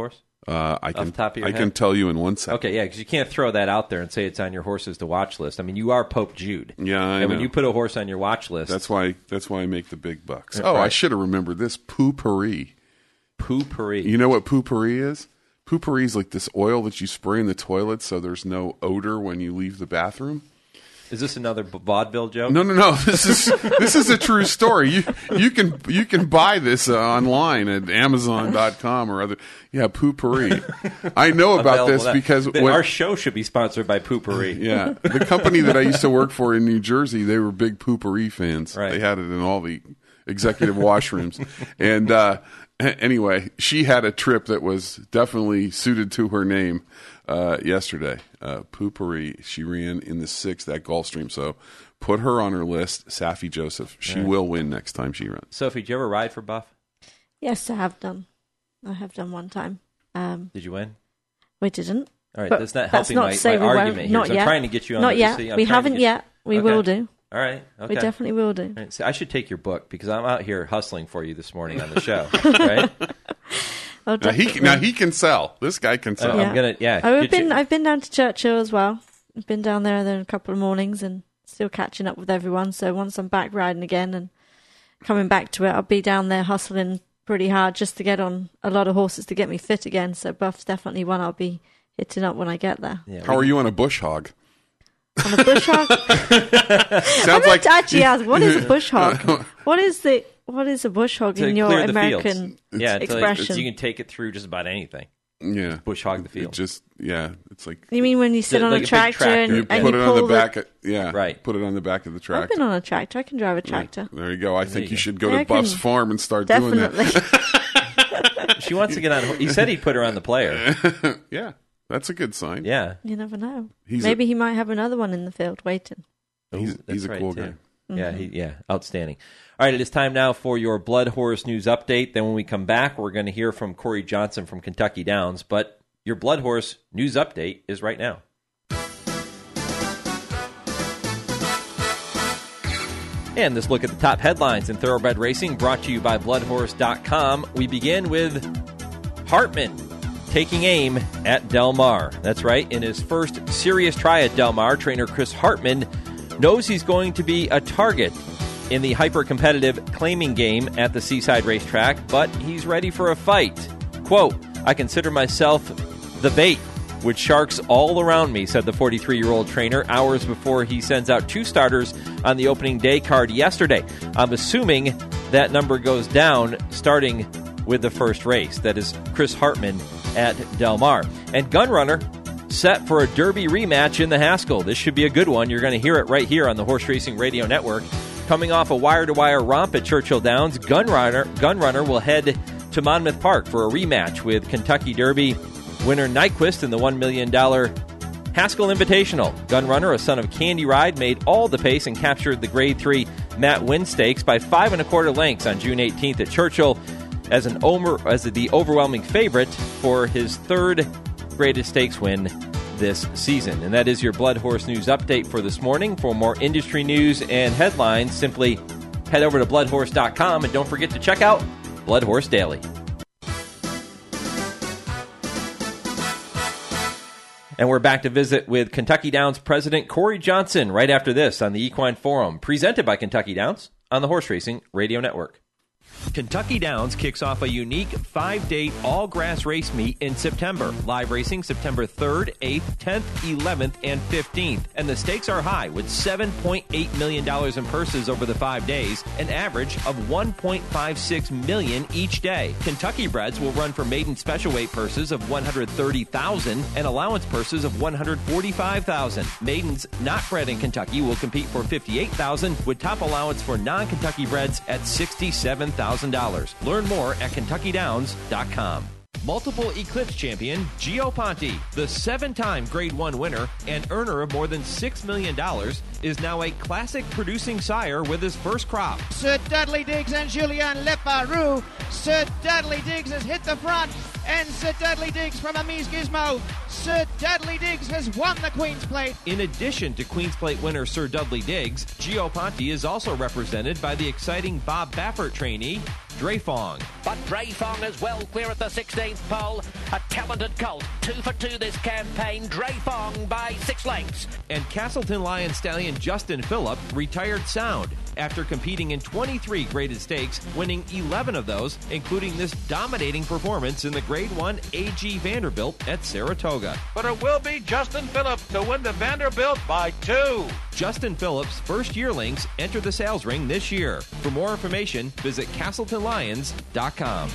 I can Off the top of your head? can tell you in 1 second. Okay, yeah, because you can't throw that out there and say it's on your horses to watch list. I mean, you are Pope Jude. Yeah, I and know. when you put a horse on your watch list, That's why I make the big bucks. Yeah, Oh, I right. should have remembered this. Poopery. Poopery. You know what poopery is? Poopery is like this oil that you spray in the toilet so there's no odor when you leave the bathroom. Is this another vaudeville joke? No. This is a true story. You can buy this online at Amazon.com or other. Yeah, Poopery. I know about this because our show should be sponsored by Poopery. Yeah, the company that I used to work for in New Jersey, they were big Poopery fans. Right. They had it in all the executive washrooms. And anyway, she had a trip that was definitely suited to her name yesterday. Poopery. She ran in the 6th at Gulfstream. So put her on her list. Safi Joseph. She will win next time she runs. Sophie, did you ever ride for Buff? Yes, I have done. I have done one time. Did you win? We didn't. All right, But that's not that's helping not to say my we argument won't. here. Not So I'm yet. trying to get you on Not the yet. see, I'm We trying to haven't get- yet. We Okay. will do. All right. Okay. We definitely will do. All right, so I should take your book because I'm out here hustling for you this morning on the show. Right? Oh, Now he can sell. This guy can sell. I'm gonna. I've been down to Churchill as well. I've been down there then a couple of mornings and still catching up with everyone. So once I'm back riding again and coming back to it, I'll be down there hustling pretty hard just to get on a lot of horses to get me fit again. So Buff's definitely one I'll be hitting up when I get there. How are you on a bush hog? On a bush hog? I meant to actually ask, what is a bush hog? What is a bush hog To in your clear the American fields. Yeah, expression? you can take it through just about anything. Yeah, bush hog the field. It's like You mean when you sit on like a big tractor and you you put it on pull the back. Yeah, right. Put it on the back of the I've tractor. been on a tractor. I can drive a tractor. There you go. I think you should go Yeah, to I can Buff's farm and start doing that. She wants to get on. He said he'd put her on the player. Yeah, that's a good sign. Yeah, You never know. He's Maybe he might have another one in the field waiting. he's a cool guy. Yeah, outstanding. All right, it is time now for your Blood Horse News Update. Then when we come back, we're going to hear from Corey Johnson from Kentucky Downs. But your Blood Horse News Update is right now. And this look at the top headlines in thoroughbred racing brought to you by bloodhorse.com. We begin with Hartman taking aim at Del Mar. That's right. In his first serious try at Del Mar, trainer Chris Hartman knows he's going to be a target in the hyper-competitive claiming game at the Seaside Racetrack, but he's ready for a fight. Quote, I consider myself the bait with sharks all around me, said the 43-year-old trainer hours before he sends out 2 starters on the opening day card yesterday. I'm assuming that number goes down starting with the first race. That is Chris Hartman at Del Mar. And Gunrunner set for a Derby rematch in the Haskell. This should be a good one. You're going to hear it right here on the Horse Racing Radio Network. Coming off a wire-to-wire romp at Churchill Downs, Gunrunner will head to Monmouth Park for a rematch with Kentucky Derby winner Nyquist in the $1 million Haskell Invitational. Gunrunner, a son of Candy Ride, made all the pace and captured the Grade 3 Matt Winn Stakes by 5 1/4 lengths on June 18th at Churchill as the overwhelming favorite for his 3rd greatest stakes win this season. And that is your Blood Horse News Update for this morning. For more industry news and headlines, simply head over to bloodhorse.com and don't forget to check out Blood Horse Daily. And we're back to visit with Kentucky Downs President Corey Johnson right after this on the Equine Forum, presented by Kentucky Downs on the Horse Racing Radio Network. Kentucky Downs kicks off a unique 5-day all-grass race meet in September. Live racing September 3rd, 8th, 10th, 11th, and 15th. And the stakes are high with $7.8 million in purses over the 5 days, an average of $1.56 million each day. Kentucky breds will run for maiden special weight purses of $130,000 and allowance purses of $145,000. Maidens not bred in Kentucky will compete for $58,000 with top allowance for non-Kentucky breds at $67,000. Learn more at KentuckyDowns.com. Multiple Eclipse champion Gio Ponte, the 7-time Grade 1 winner and earner of more than $6 million, is now a classic producing sire with his first crop. Sir Dudley Diggs and Julien Leparoux. Sir Dudley Diggs has hit the front, and Sir Dudley Diggs from Amise Gizmo. Sir Dudley Diggs has won the Queen's Plate. In addition to Queen's Plate winner Sir Dudley Diggs, Gio Ponte is also represented by the exciting Bob Baffert trainee, Dreyfong. But Dreyfong is well clear at the 16th pole. A talented colt. 2 for 2 this campaign. Dreyfong by 6 lengths. And Castleton Lion stallion Justin Phillip, Retired Sound, after competing in 23 graded stakes, winning 11 of those, including this dominating performance in the Grade 1 AG Vanderbilt at Saratoga. But it will be Justin Phillips to win the Vanderbilt by 2. Justin Phillips' first yearlings enter the sales ring this year. For more information, visit CastletonLions.com.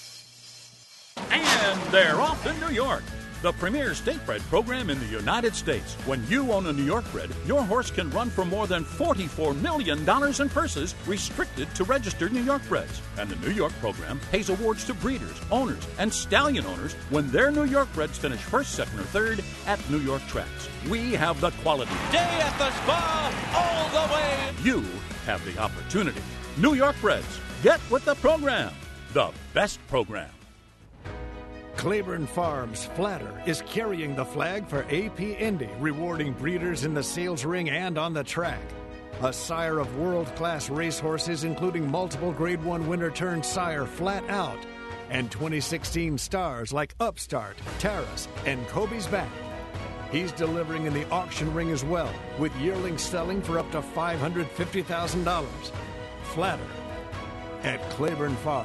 And they're off to New York, the premier state bred program in the United States. When you own a New York bred, your horse can run for more than $44 million in purses, restricted to registered New York breds. And the New York program pays awards to breeders, owners, and stallion owners when their New York breds finish first, second, or third at New York tracks. We have the quality. Day at the Spa, all the way. You have the opportunity. New York breds. Get with the program. The best program. Claiborne Farms Flatter is carrying the flag for AP Indy, rewarding breeders in the sales ring and on the track. A sire of world-class racehorses, including multiple Grade 1 winner-turned sire Flat Out, and 2016 stars like Upstart, Taras, and Kobe's Back. He's delivering in the auction ring as well, with yearlings selling for up to $550,000. Flatter at Claiborne Farm.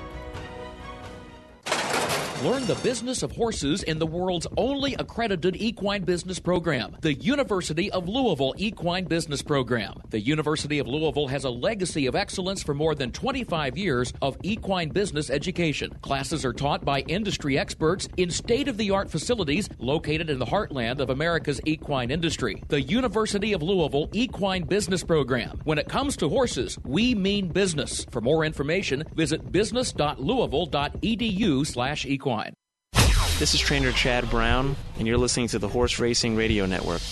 Learn the business of horses in the world's only accredited equine business program, the University of Louisville Equine Business Program. The University of Louisville has a legacy of excellence for more than 25 years of equine business education. Classes are taught by industry experts in state-of-the-art facilities located in the heartland of America's equine industry. The University of Louisville Equine Business Program. When it comes to horses, we mean business. For more information, visit business.louisville.edu/equine. This is trainer Chad Brown, and you're listening to the Horse Racing Radio Network.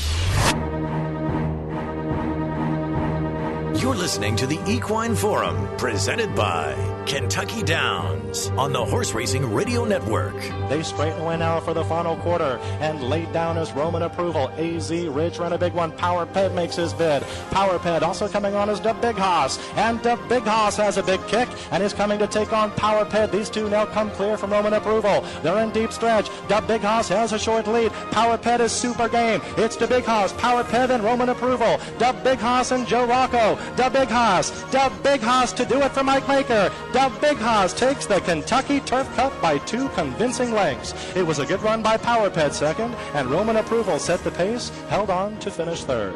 You're listening to the Equine Forum, presented by Kentucky Downs on the Horse Racing Radio Network. They straighten away now for the final quarter, and laid down is Roman Approval. AZ Ridge ran a big one. Power Ped makes his bid. Power Ped also coming on is De Big Hoss, and De Big Hoss has a big kick and is coming to take on Power Ped. These two now come clear from Roman Approval. They're in deep stretch. De Big Hoss has a short lead. Power Ped is super game. It's De Big Hoss, Power Ped, and Roman Approval. De Big Hoss and Joe Rocco. De Big Hoss to do it for Mike Maker. De Big Hoss takes the Kentucky Turf Cup by 2 convincing lengths. It was a good run by Power Ped second, and Roman Approval set the pace, held on to finish third.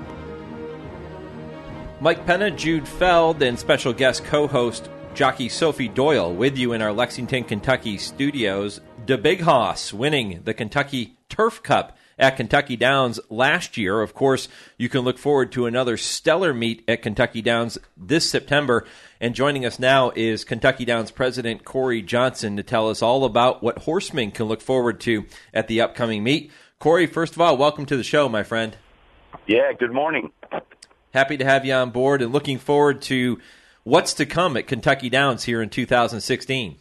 Mike Penna, Jude Feld, and special guest co-host jockey Sophie Doyle with you in our Lexington, Kentucky studios. De Big Hoss winning the Kentucky Turf Cup at Kentucky Downs last year. Of course, you can look forward to another stellar meet at Kentucky Downs this September. And joining us now is Kentucky Downs President Corey Johnson to tell us all about what horsemen can look forward to at the upcoming meet. Corey, first of all, welcome to the show, my friend. Yeah, good morning. Happy to have you on board and looking forward to what's to come at Kentucky Downs here in 2016.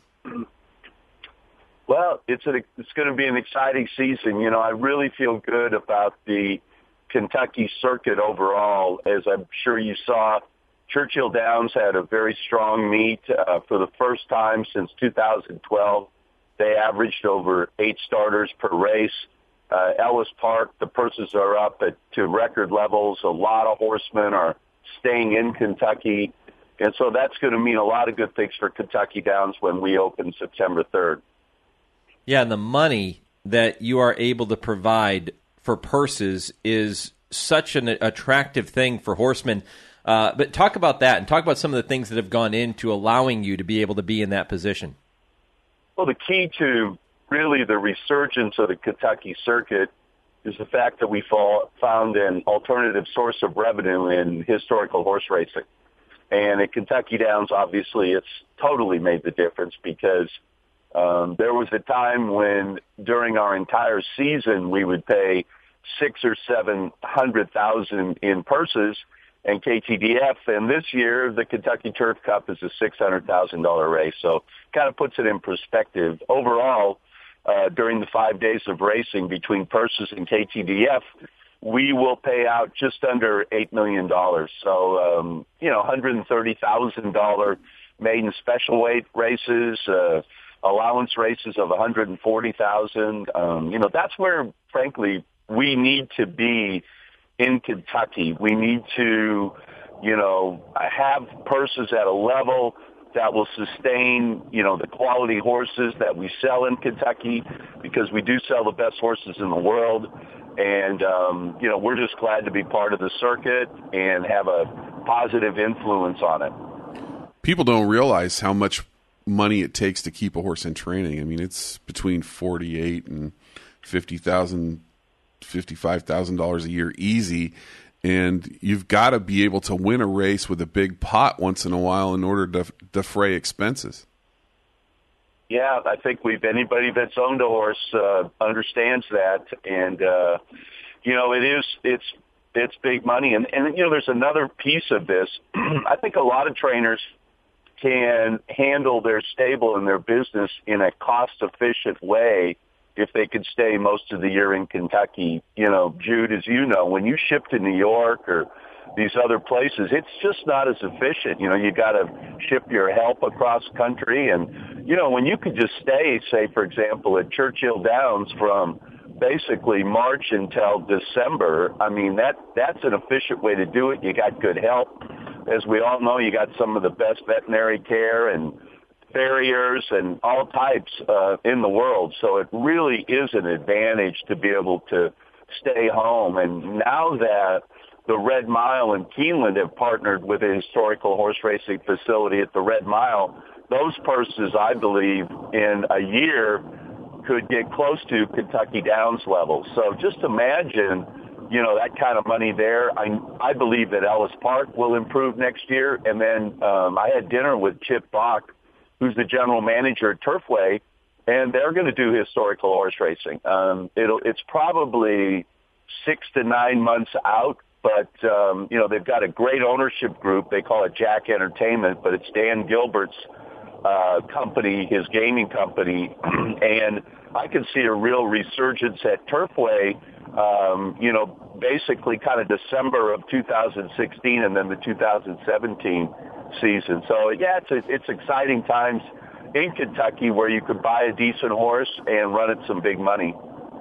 Well, it's going to be an exciting season. You know, I really feel good about the Kentucky circuit overall. As I'm sure you saw, Churchill Downs had a very strong meet for the first time since 2012. They averaged over 8 starters per race. Ellis Park, the purses are up to record levels. A lot of horsemen are staying in Kentucky. And so that's going to mean a lot of good things for Kentucky Downs when we open September 3rd. Yeah, and the money that you are able to provide for purses is such an attractive thing for horsemen. But talk about that and talk about some of the things that have gone into allowing you to be able to be in that position. Well, the key to really the resurgence of the Kentucky circuit is the fact that we found an alternative source of revenue in historical horse racing. And at Kentucky Downs, obviously, it's totally made the difference because there was a time when during our entire season we would pay $600,000 or $700,000 in purses and KTDF, and this year the Kentucky Turf Cup is a $600,000 race. So kind of puts it in perspective. Overall, during the 5 days of racing between purses and KTDF, we will pay out just under $8 million. So, $130,000 maiden special weight races, allowance races of 140,000. That's where, frankly, we need to be in Kentucky. We need to, have purses at a level that will sustain, the quality horses that we sell in Kentucky, because we do sell the best horses in the world. And, we're just glad to be part of the circuit and have a positive influence on it. People don't realize how much money it takes to keep a horse in training. I mean, it's between $48,000 and $55,000 a year easy. And you've got to be able to win a race with a big pot once in a while in order to defray expenses. Yeah, I think anybody that's owned a horse understands that, and it's big money. And there's another piece of this. I think a lot of trainers can handle their stable and their business in a cost-efficient way if they could stay most of the year in Kentucky. Jude, as you know, when you ship to New York or these other places, it's just not as efficient. You got to ship your help across country. And, when you could just stay, say, for example, at Churchill Downs from basically March until December, I mean, that's an efficient way to do it. You got good help. As we all know, you got some of the best veterinary care and farriers and all types in the world. So it really is an advantage to be able to stay home. And now that the Red Mile and Keeneland have partnered with a historical horse racing facility at the Red Mile, those purses, I believe, in a year could get close to Kentucky Downs levels. So just imagine, that kind of money there. I believe that Ellis Park will improve next year. And then I had dinner with Chip Bach, who's the general manager at Turfway, and they're going to do historical horse racing. It's probably 6 to 9 months out, but, they've got a great ownership group. They call it Jack Entertainment, but it's Dan Gilbert's company, his gaming company, and I can see a real resurgence at Turfway, basically kind of December of 2016 and then the 2017 season. So, yeah, it's exciting times in Kentucky where you could buy a decent horse and run it some big money.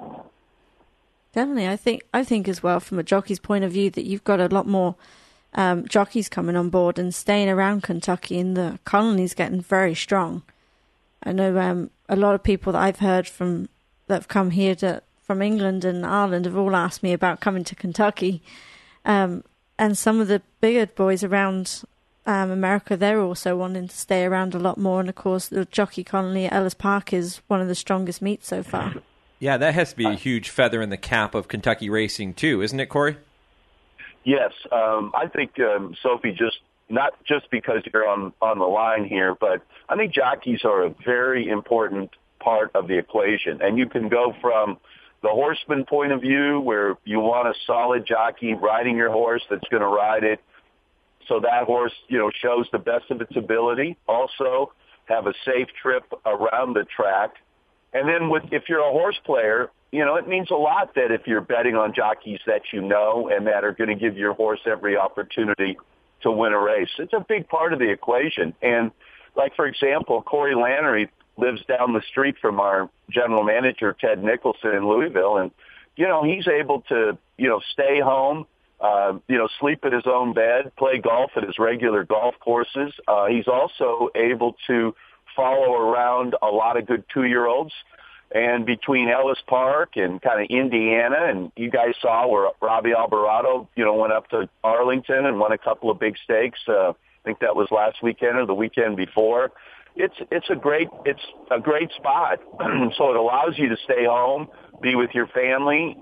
Definitely. I think as well, from a jockey's point of view, that you've got a lot more jockeys coming on board and staying around Kentucky, and the colony's getting very strong. I know a lot of people that I've heard from that have come here from England and Ireland have all asked me about coming to Kentucky. And some of the bigger boys around America, they're also wanting to stay around a lot more. And, of course, the jockey colony at Ellis Park is one of the strongest meets so far. Yeah, that has to be a huge feather in the cap of Kentucky racing, too, isn't it, Corey? Yes. I think, Sophie, not just because you're on the line here, but I think jockeys are a very important part of the equation. And you can go from the horseman point of view, where you want a solid jockey riding your horse that's going to ride it so that horse, shows the best of its ability. Also, have a safe trip around the track. And then if you're a horse player, it means a lot that if you're betting on jockeys that and that are going to give your horse every opportunity to win a race. It's a big part of the equation. And like, for example, Corey Lannery lives down the street from our general manager, Ted Nicholson, in Louisville. And, he's able to, stay home, sleep in his own bed, play golf at his regular golf courses. He's also able to follow around a lot of good 2-year-olds. And between Ellis Park and kind of Indiana, and you guys saw where Robbie Alvarado, went up to Arlington and won a couple of big stakes. I think that was last weekend or the weekend before. It's a great spot. So it allows you to stay home, be with your family,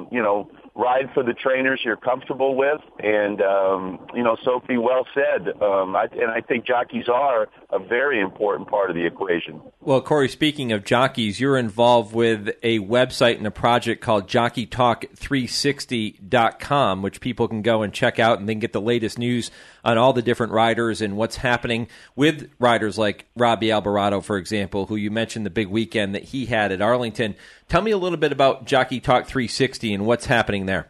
ride for the trainers you're comfortable with. And, Sophie, well said. And I think jockeys are a very important part of the equation. Well, Corey, speaking of jockeys, you're involved with a website and a project called JockeyTalk360.com, which people can go and check out and then get the latest news on all the different riders and what's happening with riders like Robbie Alvarado, for example, who you mentioned the big weekend that he had at Arlington. Tell me a little bit about Jockey Talk 360 and what's happening there.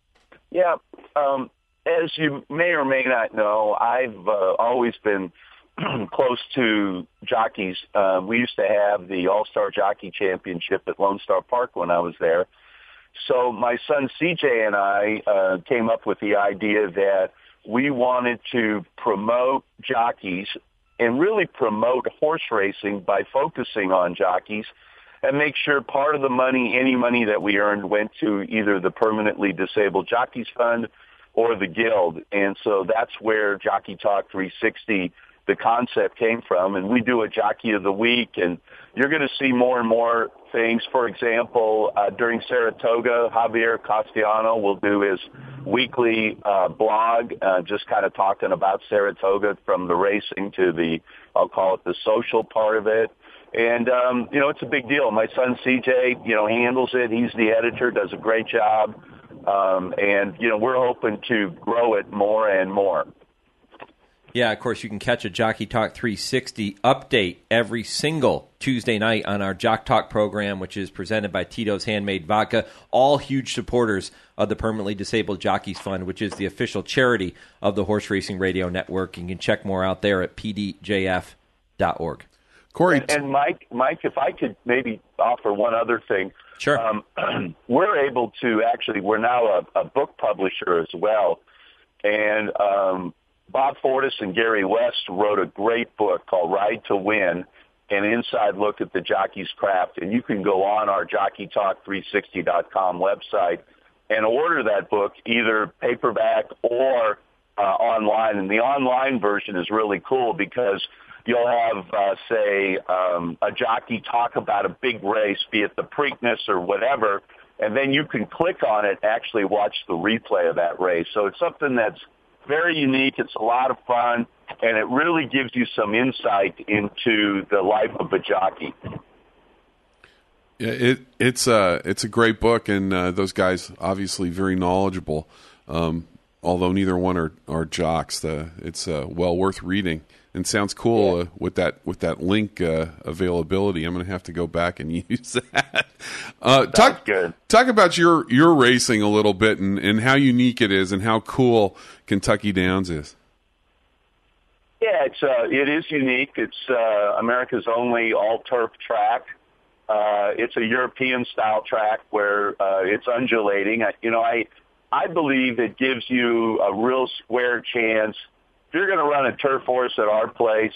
Yeah, as you may or may not know, I've always been close to jockeys. We used to have the All-Star Jockey Championship at Lone Star Park when I was there. So my son CJ and I came up with the idea that we wanted to promote jockeys and really promote horse racing by focusing on jockeys and make sure part of the money, any money that we earned, went to either the Permanently Disabled Jockeys Fund or the Guild. And so that's where Jockey Talk 360, the concept, came from. And we do a Jockey of the Week, and you're going to see more and more things. For example, during Saratoga, Javier Castellano will do his weekly blog, just kind of talking about Saratoga from the racing to the, I'll call it the social part of it. And, it's a big deal. My son CJ, handles it. He's the editor, does a great job. And we're hoping to grow it more and more. Yeah, of course, you can catch a Jockey Talk 360 update every single Tuesday night on our Jock Talk program, which is presented by Tito's Handmade Vodka, all huge supporters of the Permanently Disabled Jockeys Fund, which is the official charity of the Horse Racing Radio Network. You can check more out there at pdjf.org. Corey. And Mike, if I could maybe offer one other thing. Sure. We're able to we're now a book publisher as well. And Bob Fortas and Gary West wrote a great book called Ride to Win, an inside look at the jockey's craft. And you can go on our JockeyTalk360.com website and order that book, either paperback or online. And the online version is really cool because you'll have, a jockey talk about a big race, be it the Preakness or whatever, and then you can click on it, actually watch the replay of that race. So it's something that's very unique. It's a lot of fun, and it really gives you some insight into the life of a jockey. Yeah, it's a great book, and those guys obviously very knowledgeable. Although neither one are jocks, it's well worth reading. And sounds cool with that link availability. I'm going to have to go back and use that. Talk about your racing a little bit and how unique it is and how cool Kentucky Downs is. Yeah, it is unique. It's America's only all-turf track. It's a European-style track where it's undulating. I believe it gives you a real square chance. If you're going to run a turf horse at our place,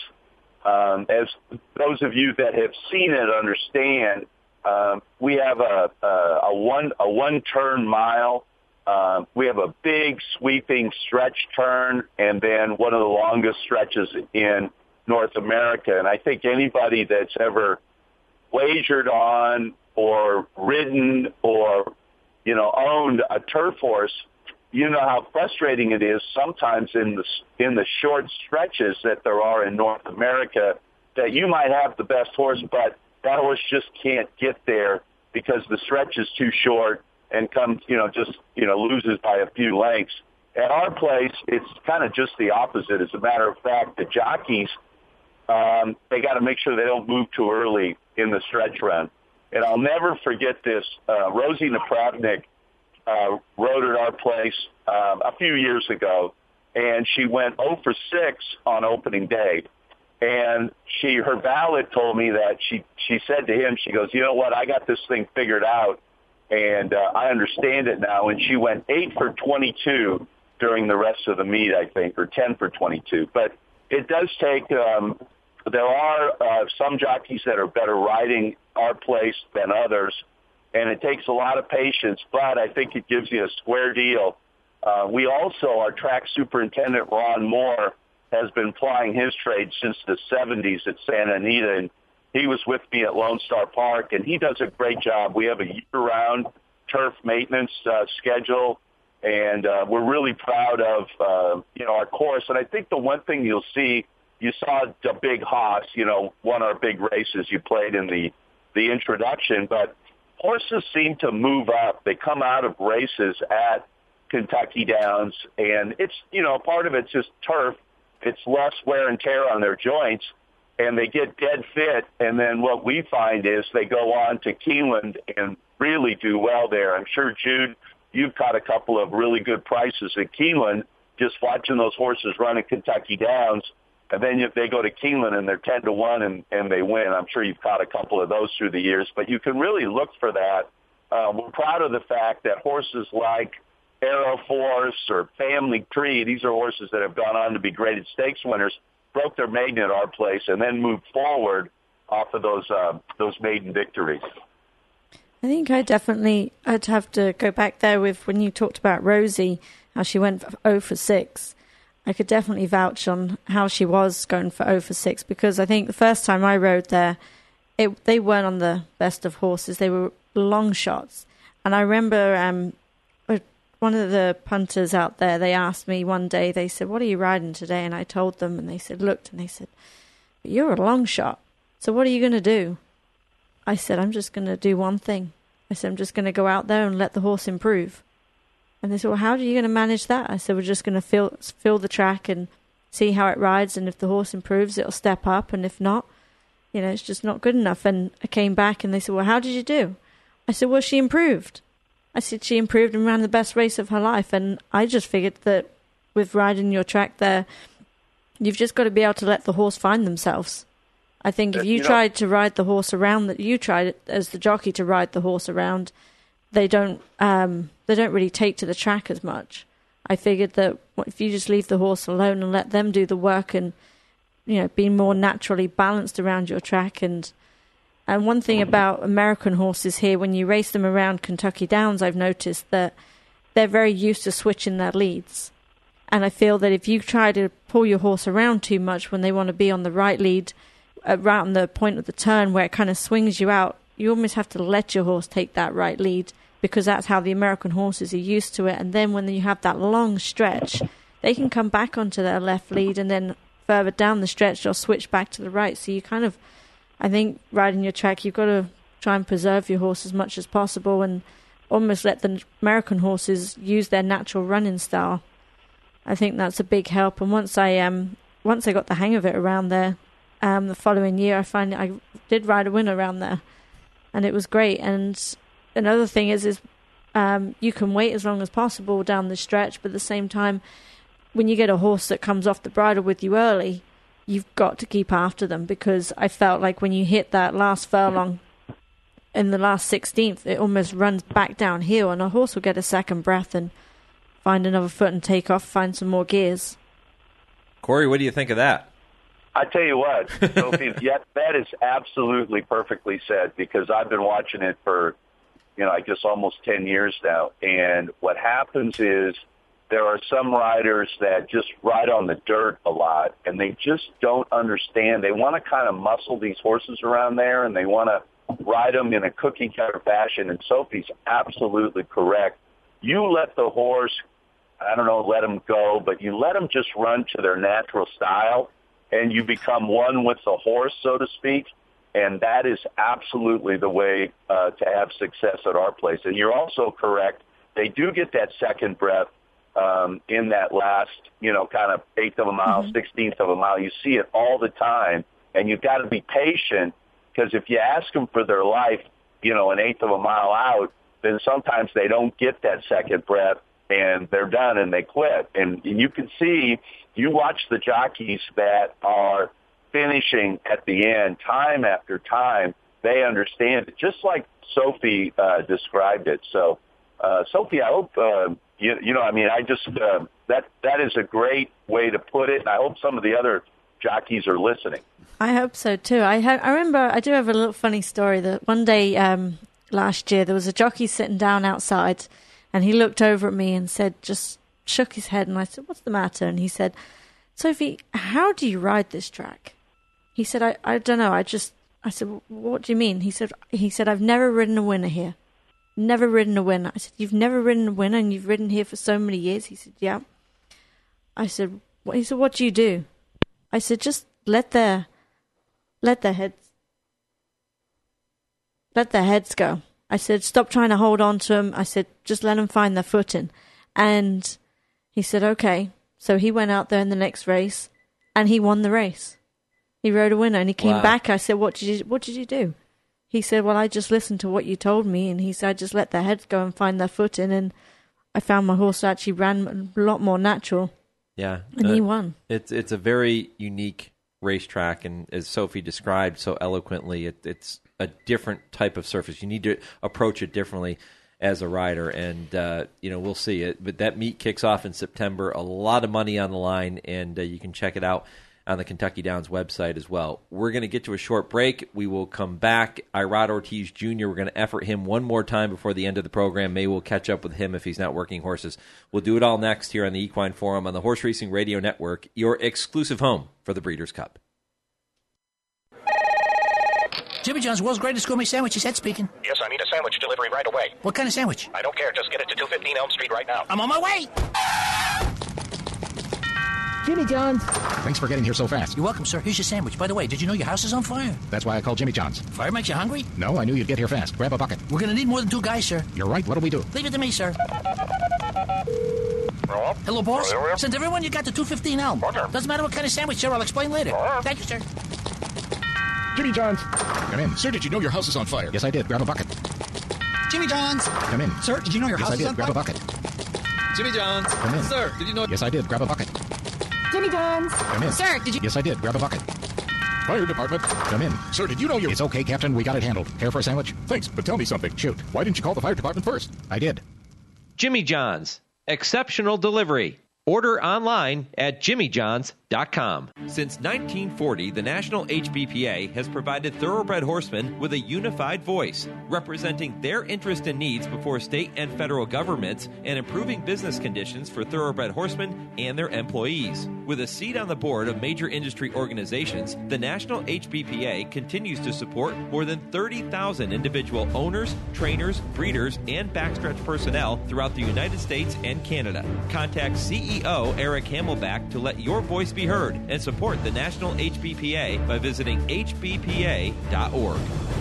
as those of you that have seen it understand, we have a one-turn mile. We have a big sweeping stretch turn, and then one of the longest stretches in North America. And I think anybody that's ever wagered on or ridden or owned a turf horse, you know how frustrating it is sometimes in the short stretches that there are in North America that you might have the best horse, but that horse just can't get there because the stretch is too short and loses by a few lengths. At our place, it's kind of just the opposite. As a matter of fact, the jockeys, they got to make sure they don't move too early in the stretch run. And I'll never forget this. Rosie Napravnik rode at our place a few years ago, and she went 0 for 6 on opening day. And her valet told me that she said to him, she goes, you know what, I got this thing figured out, and I understand it now. And she went 8 for 22 during the rest of the meet, I think, or 10 for 22. But it does take there are some jockeys that are better riding our place than others, and it takes a lot of patience, but I think it gives you a square deal. We also, our track superintendent, Ron Moore, has been plying his trade since the 70s at Santa Anita, and he was with me at Lone Star Park, and he does a great job. We have a year-round turf maintenance schedule, and we're really proud of our course. And I think the one thing you'll see, you saw the Big Haas, won our big races. You played in the introduction, but horses seem to move up. They come out of races at Kentucky Downs, and it's, part of it's just turf. It's less wear and tear on their joints, and they get dead fit. And then what we find is they go on to Keeneland and really do well there. I'm sure, Jude, you've caught a couple of really good prices at Keeneland just watching those horses run at Kentucky Downs. And then they go to Keeneland and they're 10-1 and they win. I'm sure you've caught a couple of those through the years, but you can really look for that. We're proud of the fact that horses like Arrow Force or Family Tree, these are horses that have gone on to be graded stakes winners, broke their maiden at our place and then moved forward off of those maiden victories. I think I'd have to go back there with when you talked about Rosie, how she went 0 for 6. I could definitely vouch on how she was going for 0 for 6, because I think the first time I rode there, they weren't on the best of horses. They were long shots. And I remember one of the punters out there, they asked me one day, they said, "What are you riding today?" And I told them, and they said, "You're a long shot. So what are you going to do?" I said, "I'm just going to do one thing." I said, "I'm just going to go out there and let the horse improve." And they said, "Well, how are you going to manage that?" I said, "We're just going to feel the track and see how it rides. And if the horse improves, it'll step up. And if not, it's just not good enough." And I came back and they said, "Well, how did you do?" I said, "Well, she improved." I said, "She improved and ran the best race of her life." And I just figured that with riding your track there, you've just got to be able to let the horse find themselves. I think if you tried to ride the horse around, that you tried as the jockey to ride the horse around, they don't really take to the track as much. I figured that if you just leave the horse alone and let them do the work and, be more naturally balanced around your track. And one thing about American horses here, when you race them around Kentucky Downs, I've noticed that they're very used to switching their leads. And I feel that if you try to pull your horse around too much when they want to be on the right lead, right on the point of the turn where it kind of swings you out, you almost have to let your horse take that right lead, because that's how the American horses are used to it. And then when you have that long stretch, they can come back onto their left lead, and then further down the stretch, they'll switch back to the right. So you I think riding your track, you've got to try and preserve your horse as much as possible and almost let the American horses use their natural running style. I think that's a big help. And once I got the hang of it around there, the following year, I did ride a win around there, and it was great. And another thing is you can wait as long as possible down the stretch, but at the same time, when you get a horse that comes off the bridle with you early, you've got to keep after them, because I felt like when you hit that last furlong in the last 16th, it almost runs back downhill, and a horse will get a second breath and find another foot and take off, find some more gears. Corey, what do you think of that? I tell you what, Sophie, that is absolutely perfectly said, because I've been watching it for, I guess almost 10 years now. And what happens is there are some riders that just ride on the dirt a lot, and they just don't understand. They want to kind of muscle these horses around there, and they want to ride them in a cookie-cutter fashion. And Sophie's absolutely correct. You let the horse, let them go, but you let them just run to their natural style, and you become one with the horse, so to speak. And that is absolutely the way to have success at our place. And you're also correct. They do get that second breath in that last, kind of eighth of a mile, 16th of a mile. You see it all the time, and you've got to be patient, because if you ask them for their life, an eighth of a mile out, then sometimes they don't get that second breath, and they're done and they quit. And you can see, you watch the jockeys that are finishing at the end time after time, they understand it, just like Sophie described it. So, Sophie, I hope, that is a great way to put it, and I hope some of the other jockeys are listening. I hope so too. I remember, I do have a little funny story that one day last year there was a jockey sitting down outside, and he looked over at me and said, just shook his head, and I said, "What's the matter?" And he said, "Sophie, how do you ride this track?" He said, I don't know. I said, "What do you mean?" He said, "I've never ridden a winner here. Never ridden a winner." I said, "You've never ridden a winner and you've ridden here for so many years?" He said, "Yeah." I said, "What?" He said, "What do you do?" I said, "Just let their heads go." I said, "Stop trying to hold on to them." I said, "Just let them find their footing." And he said, "Okay." So he went out there in the next race and he won the race. He rode a winner and he came back. I said, what did you do? He said, "Well, I just listened to what you told me." And he said, "I just let their heads go and find their footing. And I found my horse actually ran a lot more natural." Yeah. And he won. It's a very unique racetrack, and as Sophie described so eloquently, it's a different type of surface. You need to approach it differently as a rider, and we'll see it. But that meet kicks off in September. A lot of money on the line, and you can check it out on the Kentucky Downs website as well. We're going to get to a short break. We will come back. Irad Ortiz Jr., we're going to effort him one more time before the end of the program. Maybe we'll catch up with him if he's not working horses. We'll do it all next here on the Equine Forum on the Horse Racing Radio Network, your exclusive home for the Breeders' Cup. Jimmy John's World's Greatest Gourmet Sandwiches, Ed speaking. Yes, I need a sandwich delivery right away. What kind of sandwich? I don't care. Just get it to 215 Elm Street right now. I'm on my way. Jimmy John's. Thanks for getting here so fast. You're welcome, sir. Here's your sandwich. By the way, did you know your house is on fire? That's why I called Jimmy John's. Fire makes you hungry? No, I knew you'd get here fast. Grab a bucket. We're going to need more than 2 guys, sir. You're right. What'll we do? Leave it to me, sir. Hello, boss. Send everyone you got to 215 Elm. Doesn't matter what kind of sandwich, sir. I'll explain later. Thank you, sir. Jimmy John's. Come in. Sir, did you know your house is on fire? Yes, I did. Grab a bucket. Jimmy John's. Come in. Sir, did you know your house is on fire? Grab a bucket. Jimmy John's. Come in. Sir, did you know... Yes, I did. Grab a bucket. Jimmy John's. Come in. Sir, did you... Yes, I did. Grab a bucket. Fire department. Come in. Sir, did you know you... It's okay, Captain. We got it handled. Care for a sandwich? Thanks, but tell me something. Shoot. Why didn't you call the fire department first? I did. Jimmy John's. Exceptional delivery. Order online at jimmyjohns.com. Since 1940, the National HBPA has provided thoroughbred horsemen with a unified voice, representing their interest and needs before state and federal governments and improving business conditions for thoroughbred horsemen and their employees. With a seat on the board of major industry organizations, the National HBPA continues to support more than 30,000 individual owners, trainers, breeders, and backstretch personnel throughout the United States and Canada. Contact CEO Eric Hamelback to let your voice be heard and support the National HBPA by visiting hbpa.org.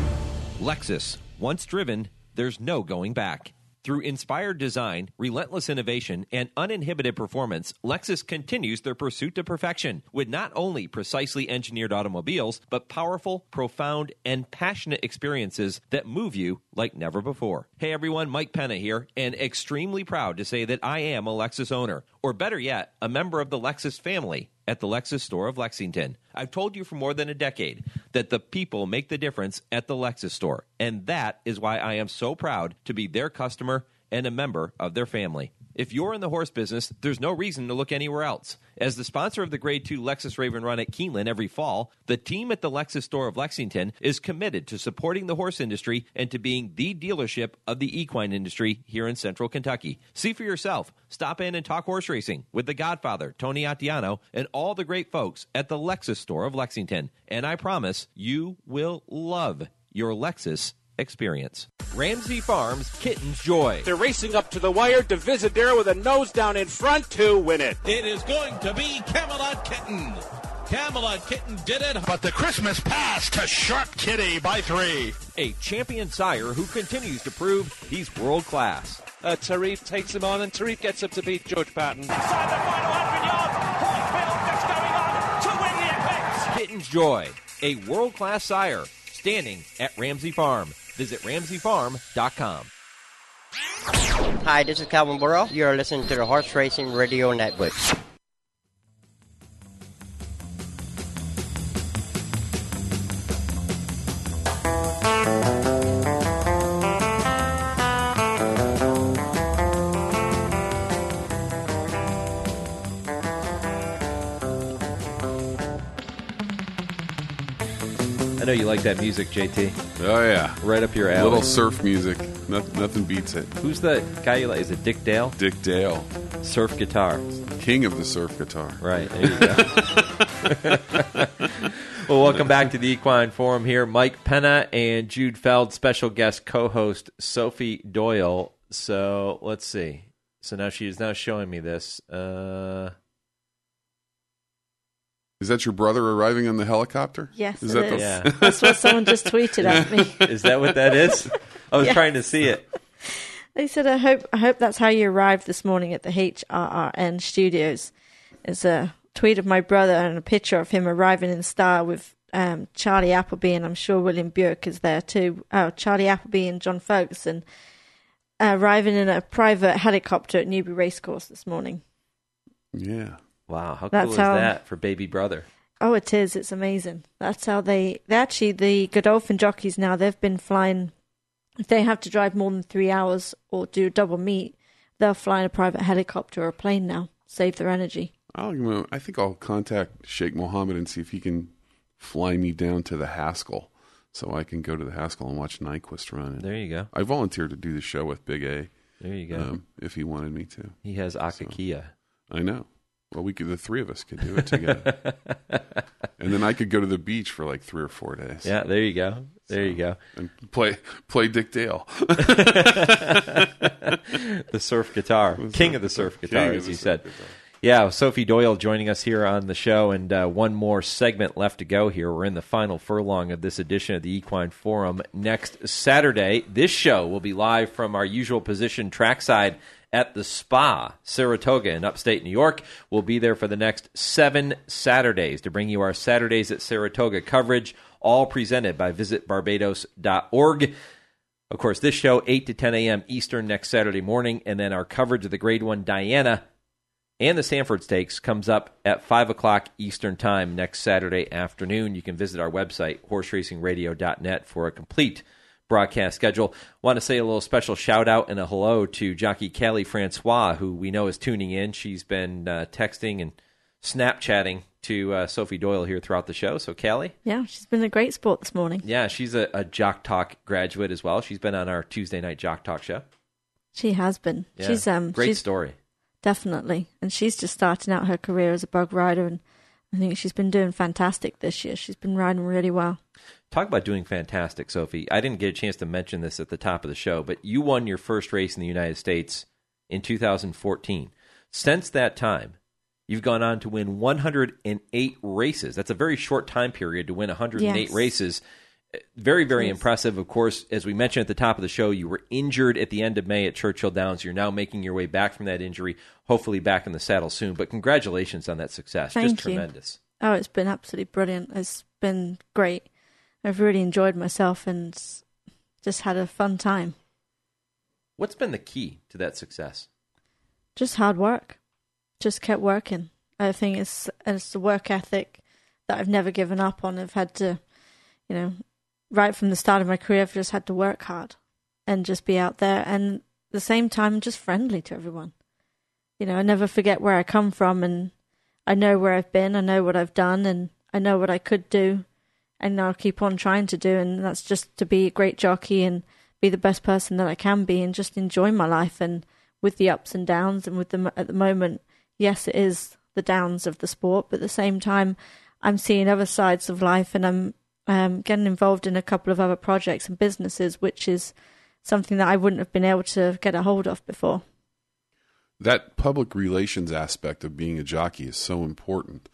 Lexus. Once driven, there's no going back. Through inspired design, relentless innovation, and uninhibited performance, Lexus continues their pursuit to perfection with not only precisely engineered automobiles, but powerful, profound, and passionate experiences that move you like never before. Hey everyone, Mike Penna here, and extremely proud to say that I am a Lexus owner, or better yet, a member of the Lexus family at the Lexus store of Lexington. I've told you for more than a decade that the people make the difference at the Lexus store, and that is why I am so proud to be their customer and a member of their family. If you're in the horse business, there's no reason to look anywhere else. As the sponsor of the Grade 2 Lexus Raven Run at Keeneland every fall, the team at the Lexus store of Lexington is committed to supporting the horse industry and to being the dealership of the equine industry here in Central Kentucky. See for yourself. Stop in and talk horse racing with the Godfather, Tony Attiano, and all the great folks at the Lexus store of Lexington. And I promise you will love your Lexus experience. Ramsey Farms Kitten's Joy. They're racing up to the wire. Divisadero with a nose down in front to win it. It is going to be Camelot Kitten. Camelot Kitten did it, but the Christmas pass to Sharp Kitty by 3. A champion sire who continues to prove he's world class. Tarif takes him on, and Tarif gets up to beat George Patton. Inside the final 100 yards, Hoyfield just going on to win the Apex. Kitten's Joy, a world class sire standing at Ramsey Farm. Visit RamseyFarm.com. Hi, this is Calvin Burrow. You are listening to the Horse Racing Radio Network. I know you like that music, JT. Oh, yeah. Right up your alley. Little surf music. Nothing beats it. Who's the guy you like? Is it Dick Dale? Dick Dale. Surf guitar. King of the surf guitar. Right. There you go. Well, welcome back to the Equine Forum here. Mike Penna and Jude Feld, special guest co-host Sophie Doyle. So, let's see. So now she is now showing me this. Is that your brother arriving on the helicopter? Yes, is it that is. Yeah. That's what someone just tweeted at me. Is that what that is? I was Yes. trying to see it. They said, I hope that's how you arrived this morning at the HRRN studios. It's a tweet of my brother and a picture of him arriving in style with Charlie Appleby, and I'm sure William Burke is there too. Oh, Charlie Appleby and John Ferguson arriving in a private helicopter at Newbury Racecourse this morning. Yeah. Wow, how cool That's is how- that for baby brother? Oh, it is. It's amazing. That's how they actually, the Godolphin jockeys now, they've been flying, if they have to drive more than 3 hours or do double meet, they'll fly in a private helicopter or a plane now, save their energy. I think I'll contact Sheikh Mohammed and see if he can fly me down to the Haskell so I can go to the Haskell and watch Nyquist run. There you go. I volunteered to do the show with Big A. There you go. If he wanted me to. He has Akakia. I know. Well, the three of us could do it together. And then I could go to the beach for like 3 or 4 days. Yeah, there you go. There you go. And play Dick Dale. The surf guitar. King of the surf guitar, as he said. Yeah, Sophie Doyle joining us here on the show, and one more segment left to go here. We're in the final furlong of this edition of the Equine Forum. Next Saturday, this show will be live from our usual position trackside at the Spa, Saratoga in upstate New York. We'll be there for the next 7 Saturdays to bring you our Saturdays at Saratoga coverage, all presented by visitbarbados.org. Of course, this show, 8 to 10 a.m. Eastern next Saturday morning, and then our coverage of the Grade 1 Diana and the Sanford Stakes comes up at 5 o'clock Eastern Time next Saturday afternoon. You can visit our website, horseracingradio.net, for a complete broadcast schedule. Want to say a little special shout-out and a hello to jockey Callie Francois, who we know is tuning in. She's been texting and Snapchatting to Sophie Doyle here throughout the show. So, Callie? Yeah, she's been a great sport this morning. Yeah, she's a Jock Talk graduate as well. She's been on our Tuesday night Jock Talk show. She has been. Yeah, She's great story. Definitely. And she's just starting out her career as a bug rider, and I think she's been doing fantastic this year. She's been riding really well. Talk about doing fantastic, Sophie. I didn't get a chance to mention this at the top of the show, but you won your first race in the United States in 2014. Since that time, you've gone on to win 108 races. That's a very short time period to win 108 races. Very, very impressive. Of course, as we mentioned at the top of the show, you were injured at the end of May at Churchill Downs. You're now making your way back from that injury, hopefully back in the saddle soon. But congratulations on that success. Thank Just you. tremendous. Oh, it's been absolutely brilliant. It's been great. I've really enjoyed myself and just had a fun time. What's been the key to that success? Just hard work. Just kept working. I think it's the work ethic that I've never given up on. I've had to, right from the start of my career, I've just had to work hard and just be out there. And at the same time, just friendly to everyone. I never forget where I come from, and I know where I've been, I know what I've done, and I know what I could do, and I'll keep on trying to do, and that's just to be a great jockey and be the best person that I can be and just enjoy my life, and with the ups and downs, and with them at the moment, yes, it is the downs of the sport, but at the same time, I'm seeing other sides of life, and I'm getting involved in a couple of other projects and businesses, which is something that I wouldn't have been able to get a hold of before. That public relations aspect of being a jockey is so important.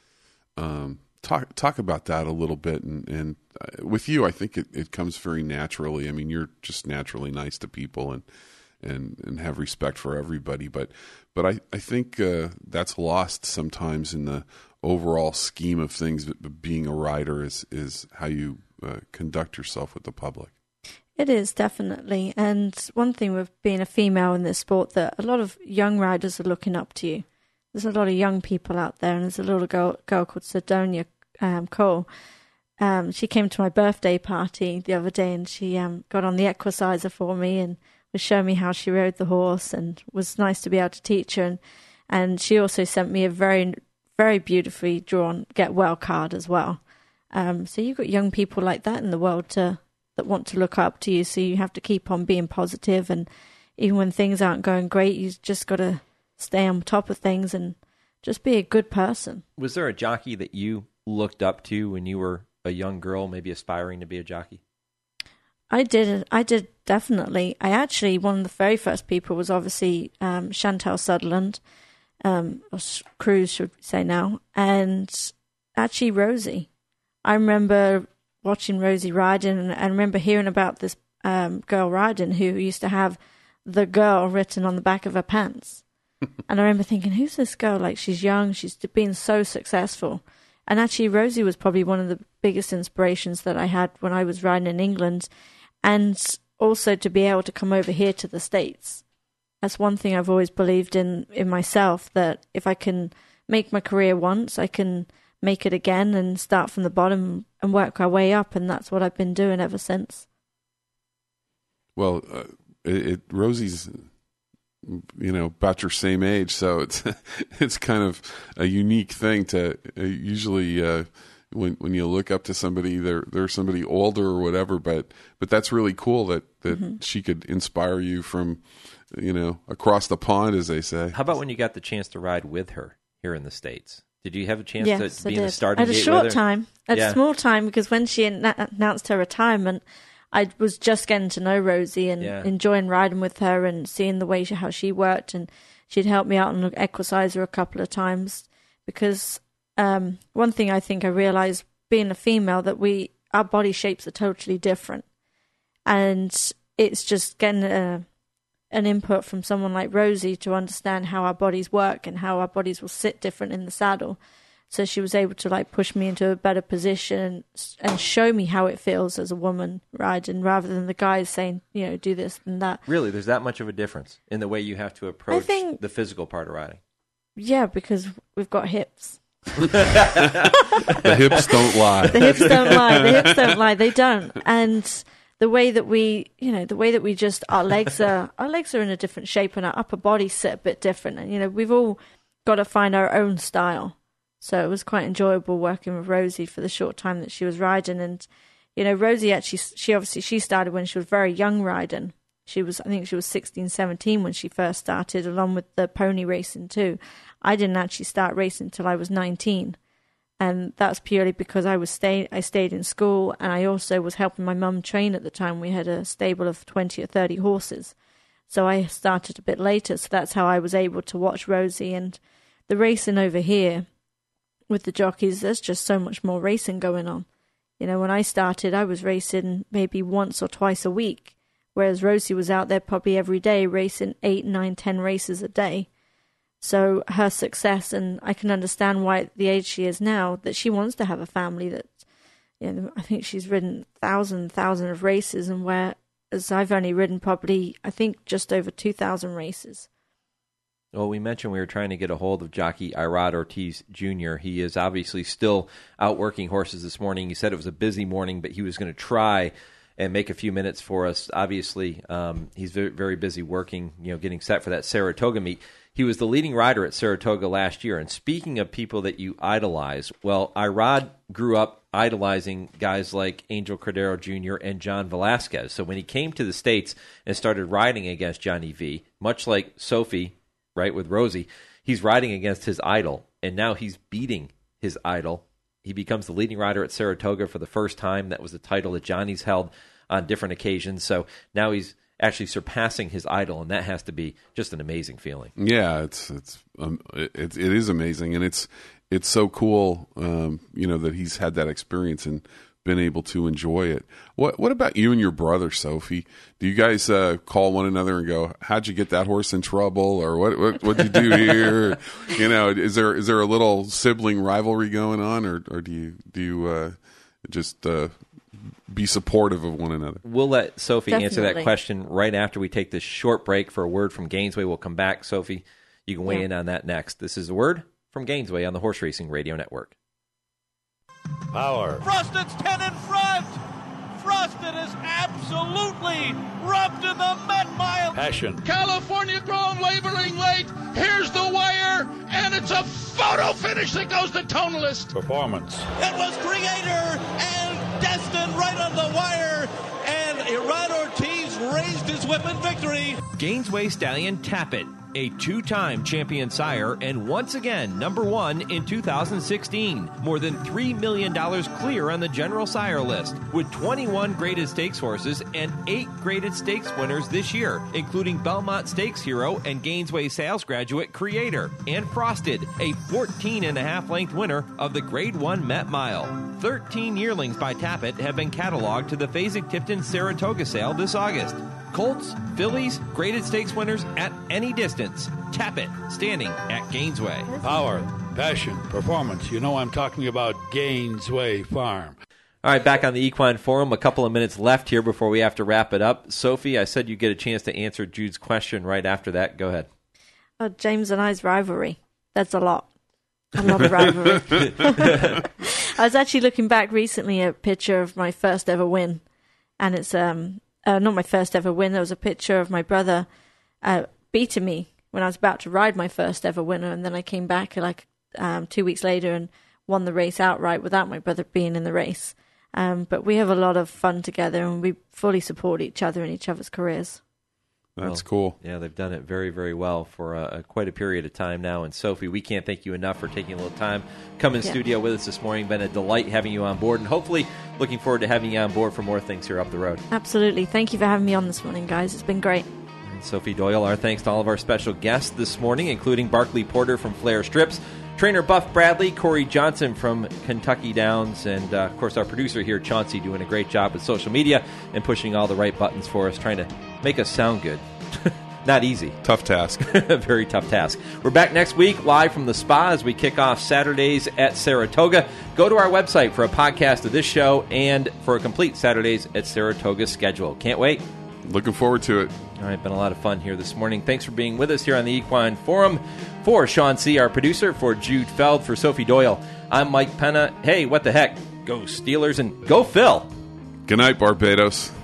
Talk about that a little bit, and with you, I think it comes very naturally. I mean, you're just naturally nice to people and have respect for everybody. But I think that's lost sometimes in the overall scheme of things. Being a rider is how you conduct yourself with the public. It is, definitely. And one thing with being a female in this sport, that a lot of young riders are looking up to you. There's a lot of young people out there, and there's a little girl called Sidonia Cole. She came to my birthday party the other day, and she got on the equicizer for me and was showing me how she rode the horse, and it was nice to be able to teach her. And she also sent me a very, very beautifully drawn Get Well card as well. So you've got young people like that in the world that want to look up to you, so you have to keep on being positive, and even when things aren't going great, you just got to stay on top of things and just be a good person. Was there a jockey that you looked up to when you were a young girl, maybe aspiring to be a jockey? I did definitely. I actually, one of the very first people was obviously Chantal Sutherland, or Cruz, should we say now, and actually Rosie. I remember watching Rosie riding, and I remember hearing about this girl riding who used to have the girl written on the back of her pants. And I remember thinking, who's this girl? Like, she's young, she's been so successful. And actually, Rosie was probably one of the biggest inspirations that I had when I was riding in England. And also to be able to come over here to the States. That's one thing I've always believed in myself, that if I can make my career once, I can make it again and start from the bottom and work our way up, and that's what I've been doing ever since. Well, Rosie's, about your same age, so it's kind of a unique thing to usually when you look up to somebody, they're somebody older or whatever, but that's really cool that she could inspire you from, across the pond, as they say. How about when you got the chance to ride with her here in the States? Did you have a chance to be in the starting gate with her? At a short time. At a small time, because when she announced her retirement, I was just getting to know Rosie and enjoying riding with her and seeing the way how she worked, and she'd helped me out on an equisizer a couple of times, because one thing I think I realized being a female, that our body shapes are totally different, and it's just getting an input from someone like Rosie to understand how our bodies work and how our bodies will sit different in the saddle. So she was able to push me into a better position and show me how it feels as a woman riding, rather than the guys saying, do this and that. Really, there's that much of a difference in the way you have to approach the physical part of riding. Yeah, because we've got hips. The hips don't lie. The hips don't lie. The hips don't lie. They don't. And the way that we just, our legs are in a different shape, and our upper bodies sit a bit different. And, we've all got to find our own style. So it was quite enjoyable working with Rosie for the short time that she was riding. And, Rosie actually, she started when she was very young riding. I think she was 16, 17 when she first started, along with the pony racing too. I didn't actually start racing until I was 19. And that's purely because I stayed in school, and I also was helping my mum train at the time. We had a stable of 20 or 30 horses. So I started a bit later. So that's how I was able to watch Rosie. And the racing over here with the jockeys, there's just so much more racing going on. When I started, I was racing maybe once or twice a week, whereas Rosie was out there probably every day racing 8, 9, 10 races a day. So her success, and I can understand why at the age she is now, that she wants to have a family. That, I think she's ridden thousands of races, and whereas I've only ridden probably, I think, just over 2,000 races. Well, we mentioned we were trying to get a hold of jockey Irad Ortiz Jr. He is obviously still out working horses this morning. He said it was a busy morning, but he was going to try and make a few minutes for us. Obviously, he's very, very busy working, getting set for that Saratoga meet. He was the leading rider at Saratoga last year. And speaking of people that you idolize, well, Irad grew up idolizing guys like Angel Cordero Jr. and John Velasquez. So when he came to the States and started riding against Johnny V, much like Sophie, right, with Rosie, he's riding against his idol, and now he's beating his idol. He becomes the leading rider at Saratoga for the first time. That was the title that Johnny's held on different occasions. So now he's actually surpassing his idol, and that has to be just an amazing feeling. Yeah, it is amazing, and it's so cool, that he's had that experience and been able to enjoy it. What about you and your brother, Sophie? Do you guys call one another and go, "How'd you get that horse in trouble?" or "What'd you do here?" Is there a little sibling rivalry going on, or do you just be supportive of one another? We'll let Sophie answer that question right after we take this short break for a word from Gainesway. We'll come back. Sophie, you can weigh in on that next. This is a word from Gainesway on the Horse Racing Radio Network. Power. Frosted's 10 in front. Frosted is absolutely rubbed in the Met Mile. Passion. California grown, labeling late. Here's the wire, and it's a photo finish that goes to Tonalist. Performance. It was Creator and Destin right on the wire, and Irad Ortiz raised his whip in victory. Gainesway Stallion Tappet, a two-time champion sire and once again #1 in 2016. More than $3 million clear on the general sire list, with 21 graded stakes horses and 8 graded stakes winners this year, including Belmont Stakes hero and Gainesway sales graduate Creator, and Frosted, a 14.5-length winner of the Grade 1 Met Mile. 13 yearlings by Tappet have been cataloged to the Fasig-Tipton Saratoga sale this August. Colts, fillies, graded stakes winners at any distance. Tappet, standing at Gainesway. Power, passion, performance. I'm talking about Gainesway Farm. All right, back on the Equine Forum. A couple of minutes left here before we have to wrap it up. Sophie, I said you get a chance to answer Jude's question right after that. Go ahead. James and I's rivalry. That's a lot. I love a rivalry. I was actually looking back recently at a picture of my first ever win, and it's not my first ever win. There was a picture of my brother beating me when I was about to ride my first ever winner, and then I came back 2 weeks later and won the race outright without my brother being in the race. But we have a lot of fun together, and we fully support each other in each other's careers. That's cool. Yeah, they've done it very, very well for quite a period of time now. And Sophie, we can't thank you enough for taking a little time, coming in studio with us this morning. Been a delight having you on board, and hopefully looking forward to having you on board for more things here up the road. Absolutely. Thank you for having me on this morning, guys. It's been great. And Sophie Doyle, our thanks to all of our special guests this morning, including Barkley Porter from Flair Strips, trainer Buff Bradley, Corey Johnson from Kentucky Downs, and, of course, our producer here, Chauncey, doing a great job with social media and pushing all the right buttons for us, trying to make us sound good. Not easy. Tough task. Very tough task. We're back next week live from the spa as we kick off Saturdays at Saratoga. Go to our website for a podcast of this show and for a complete Saturdays at Saratoga schedule. Can't wait. Looking forward to it. All right, been a lot of fun here this morning. Thanks for being with us here on the Equine Forum. For Sean C., our producer, for Jude Feld, for Sophie Doyle, I'm Mike Penna. Hey, what the heck? Go Steelers and go Phil. Good night, Barbados.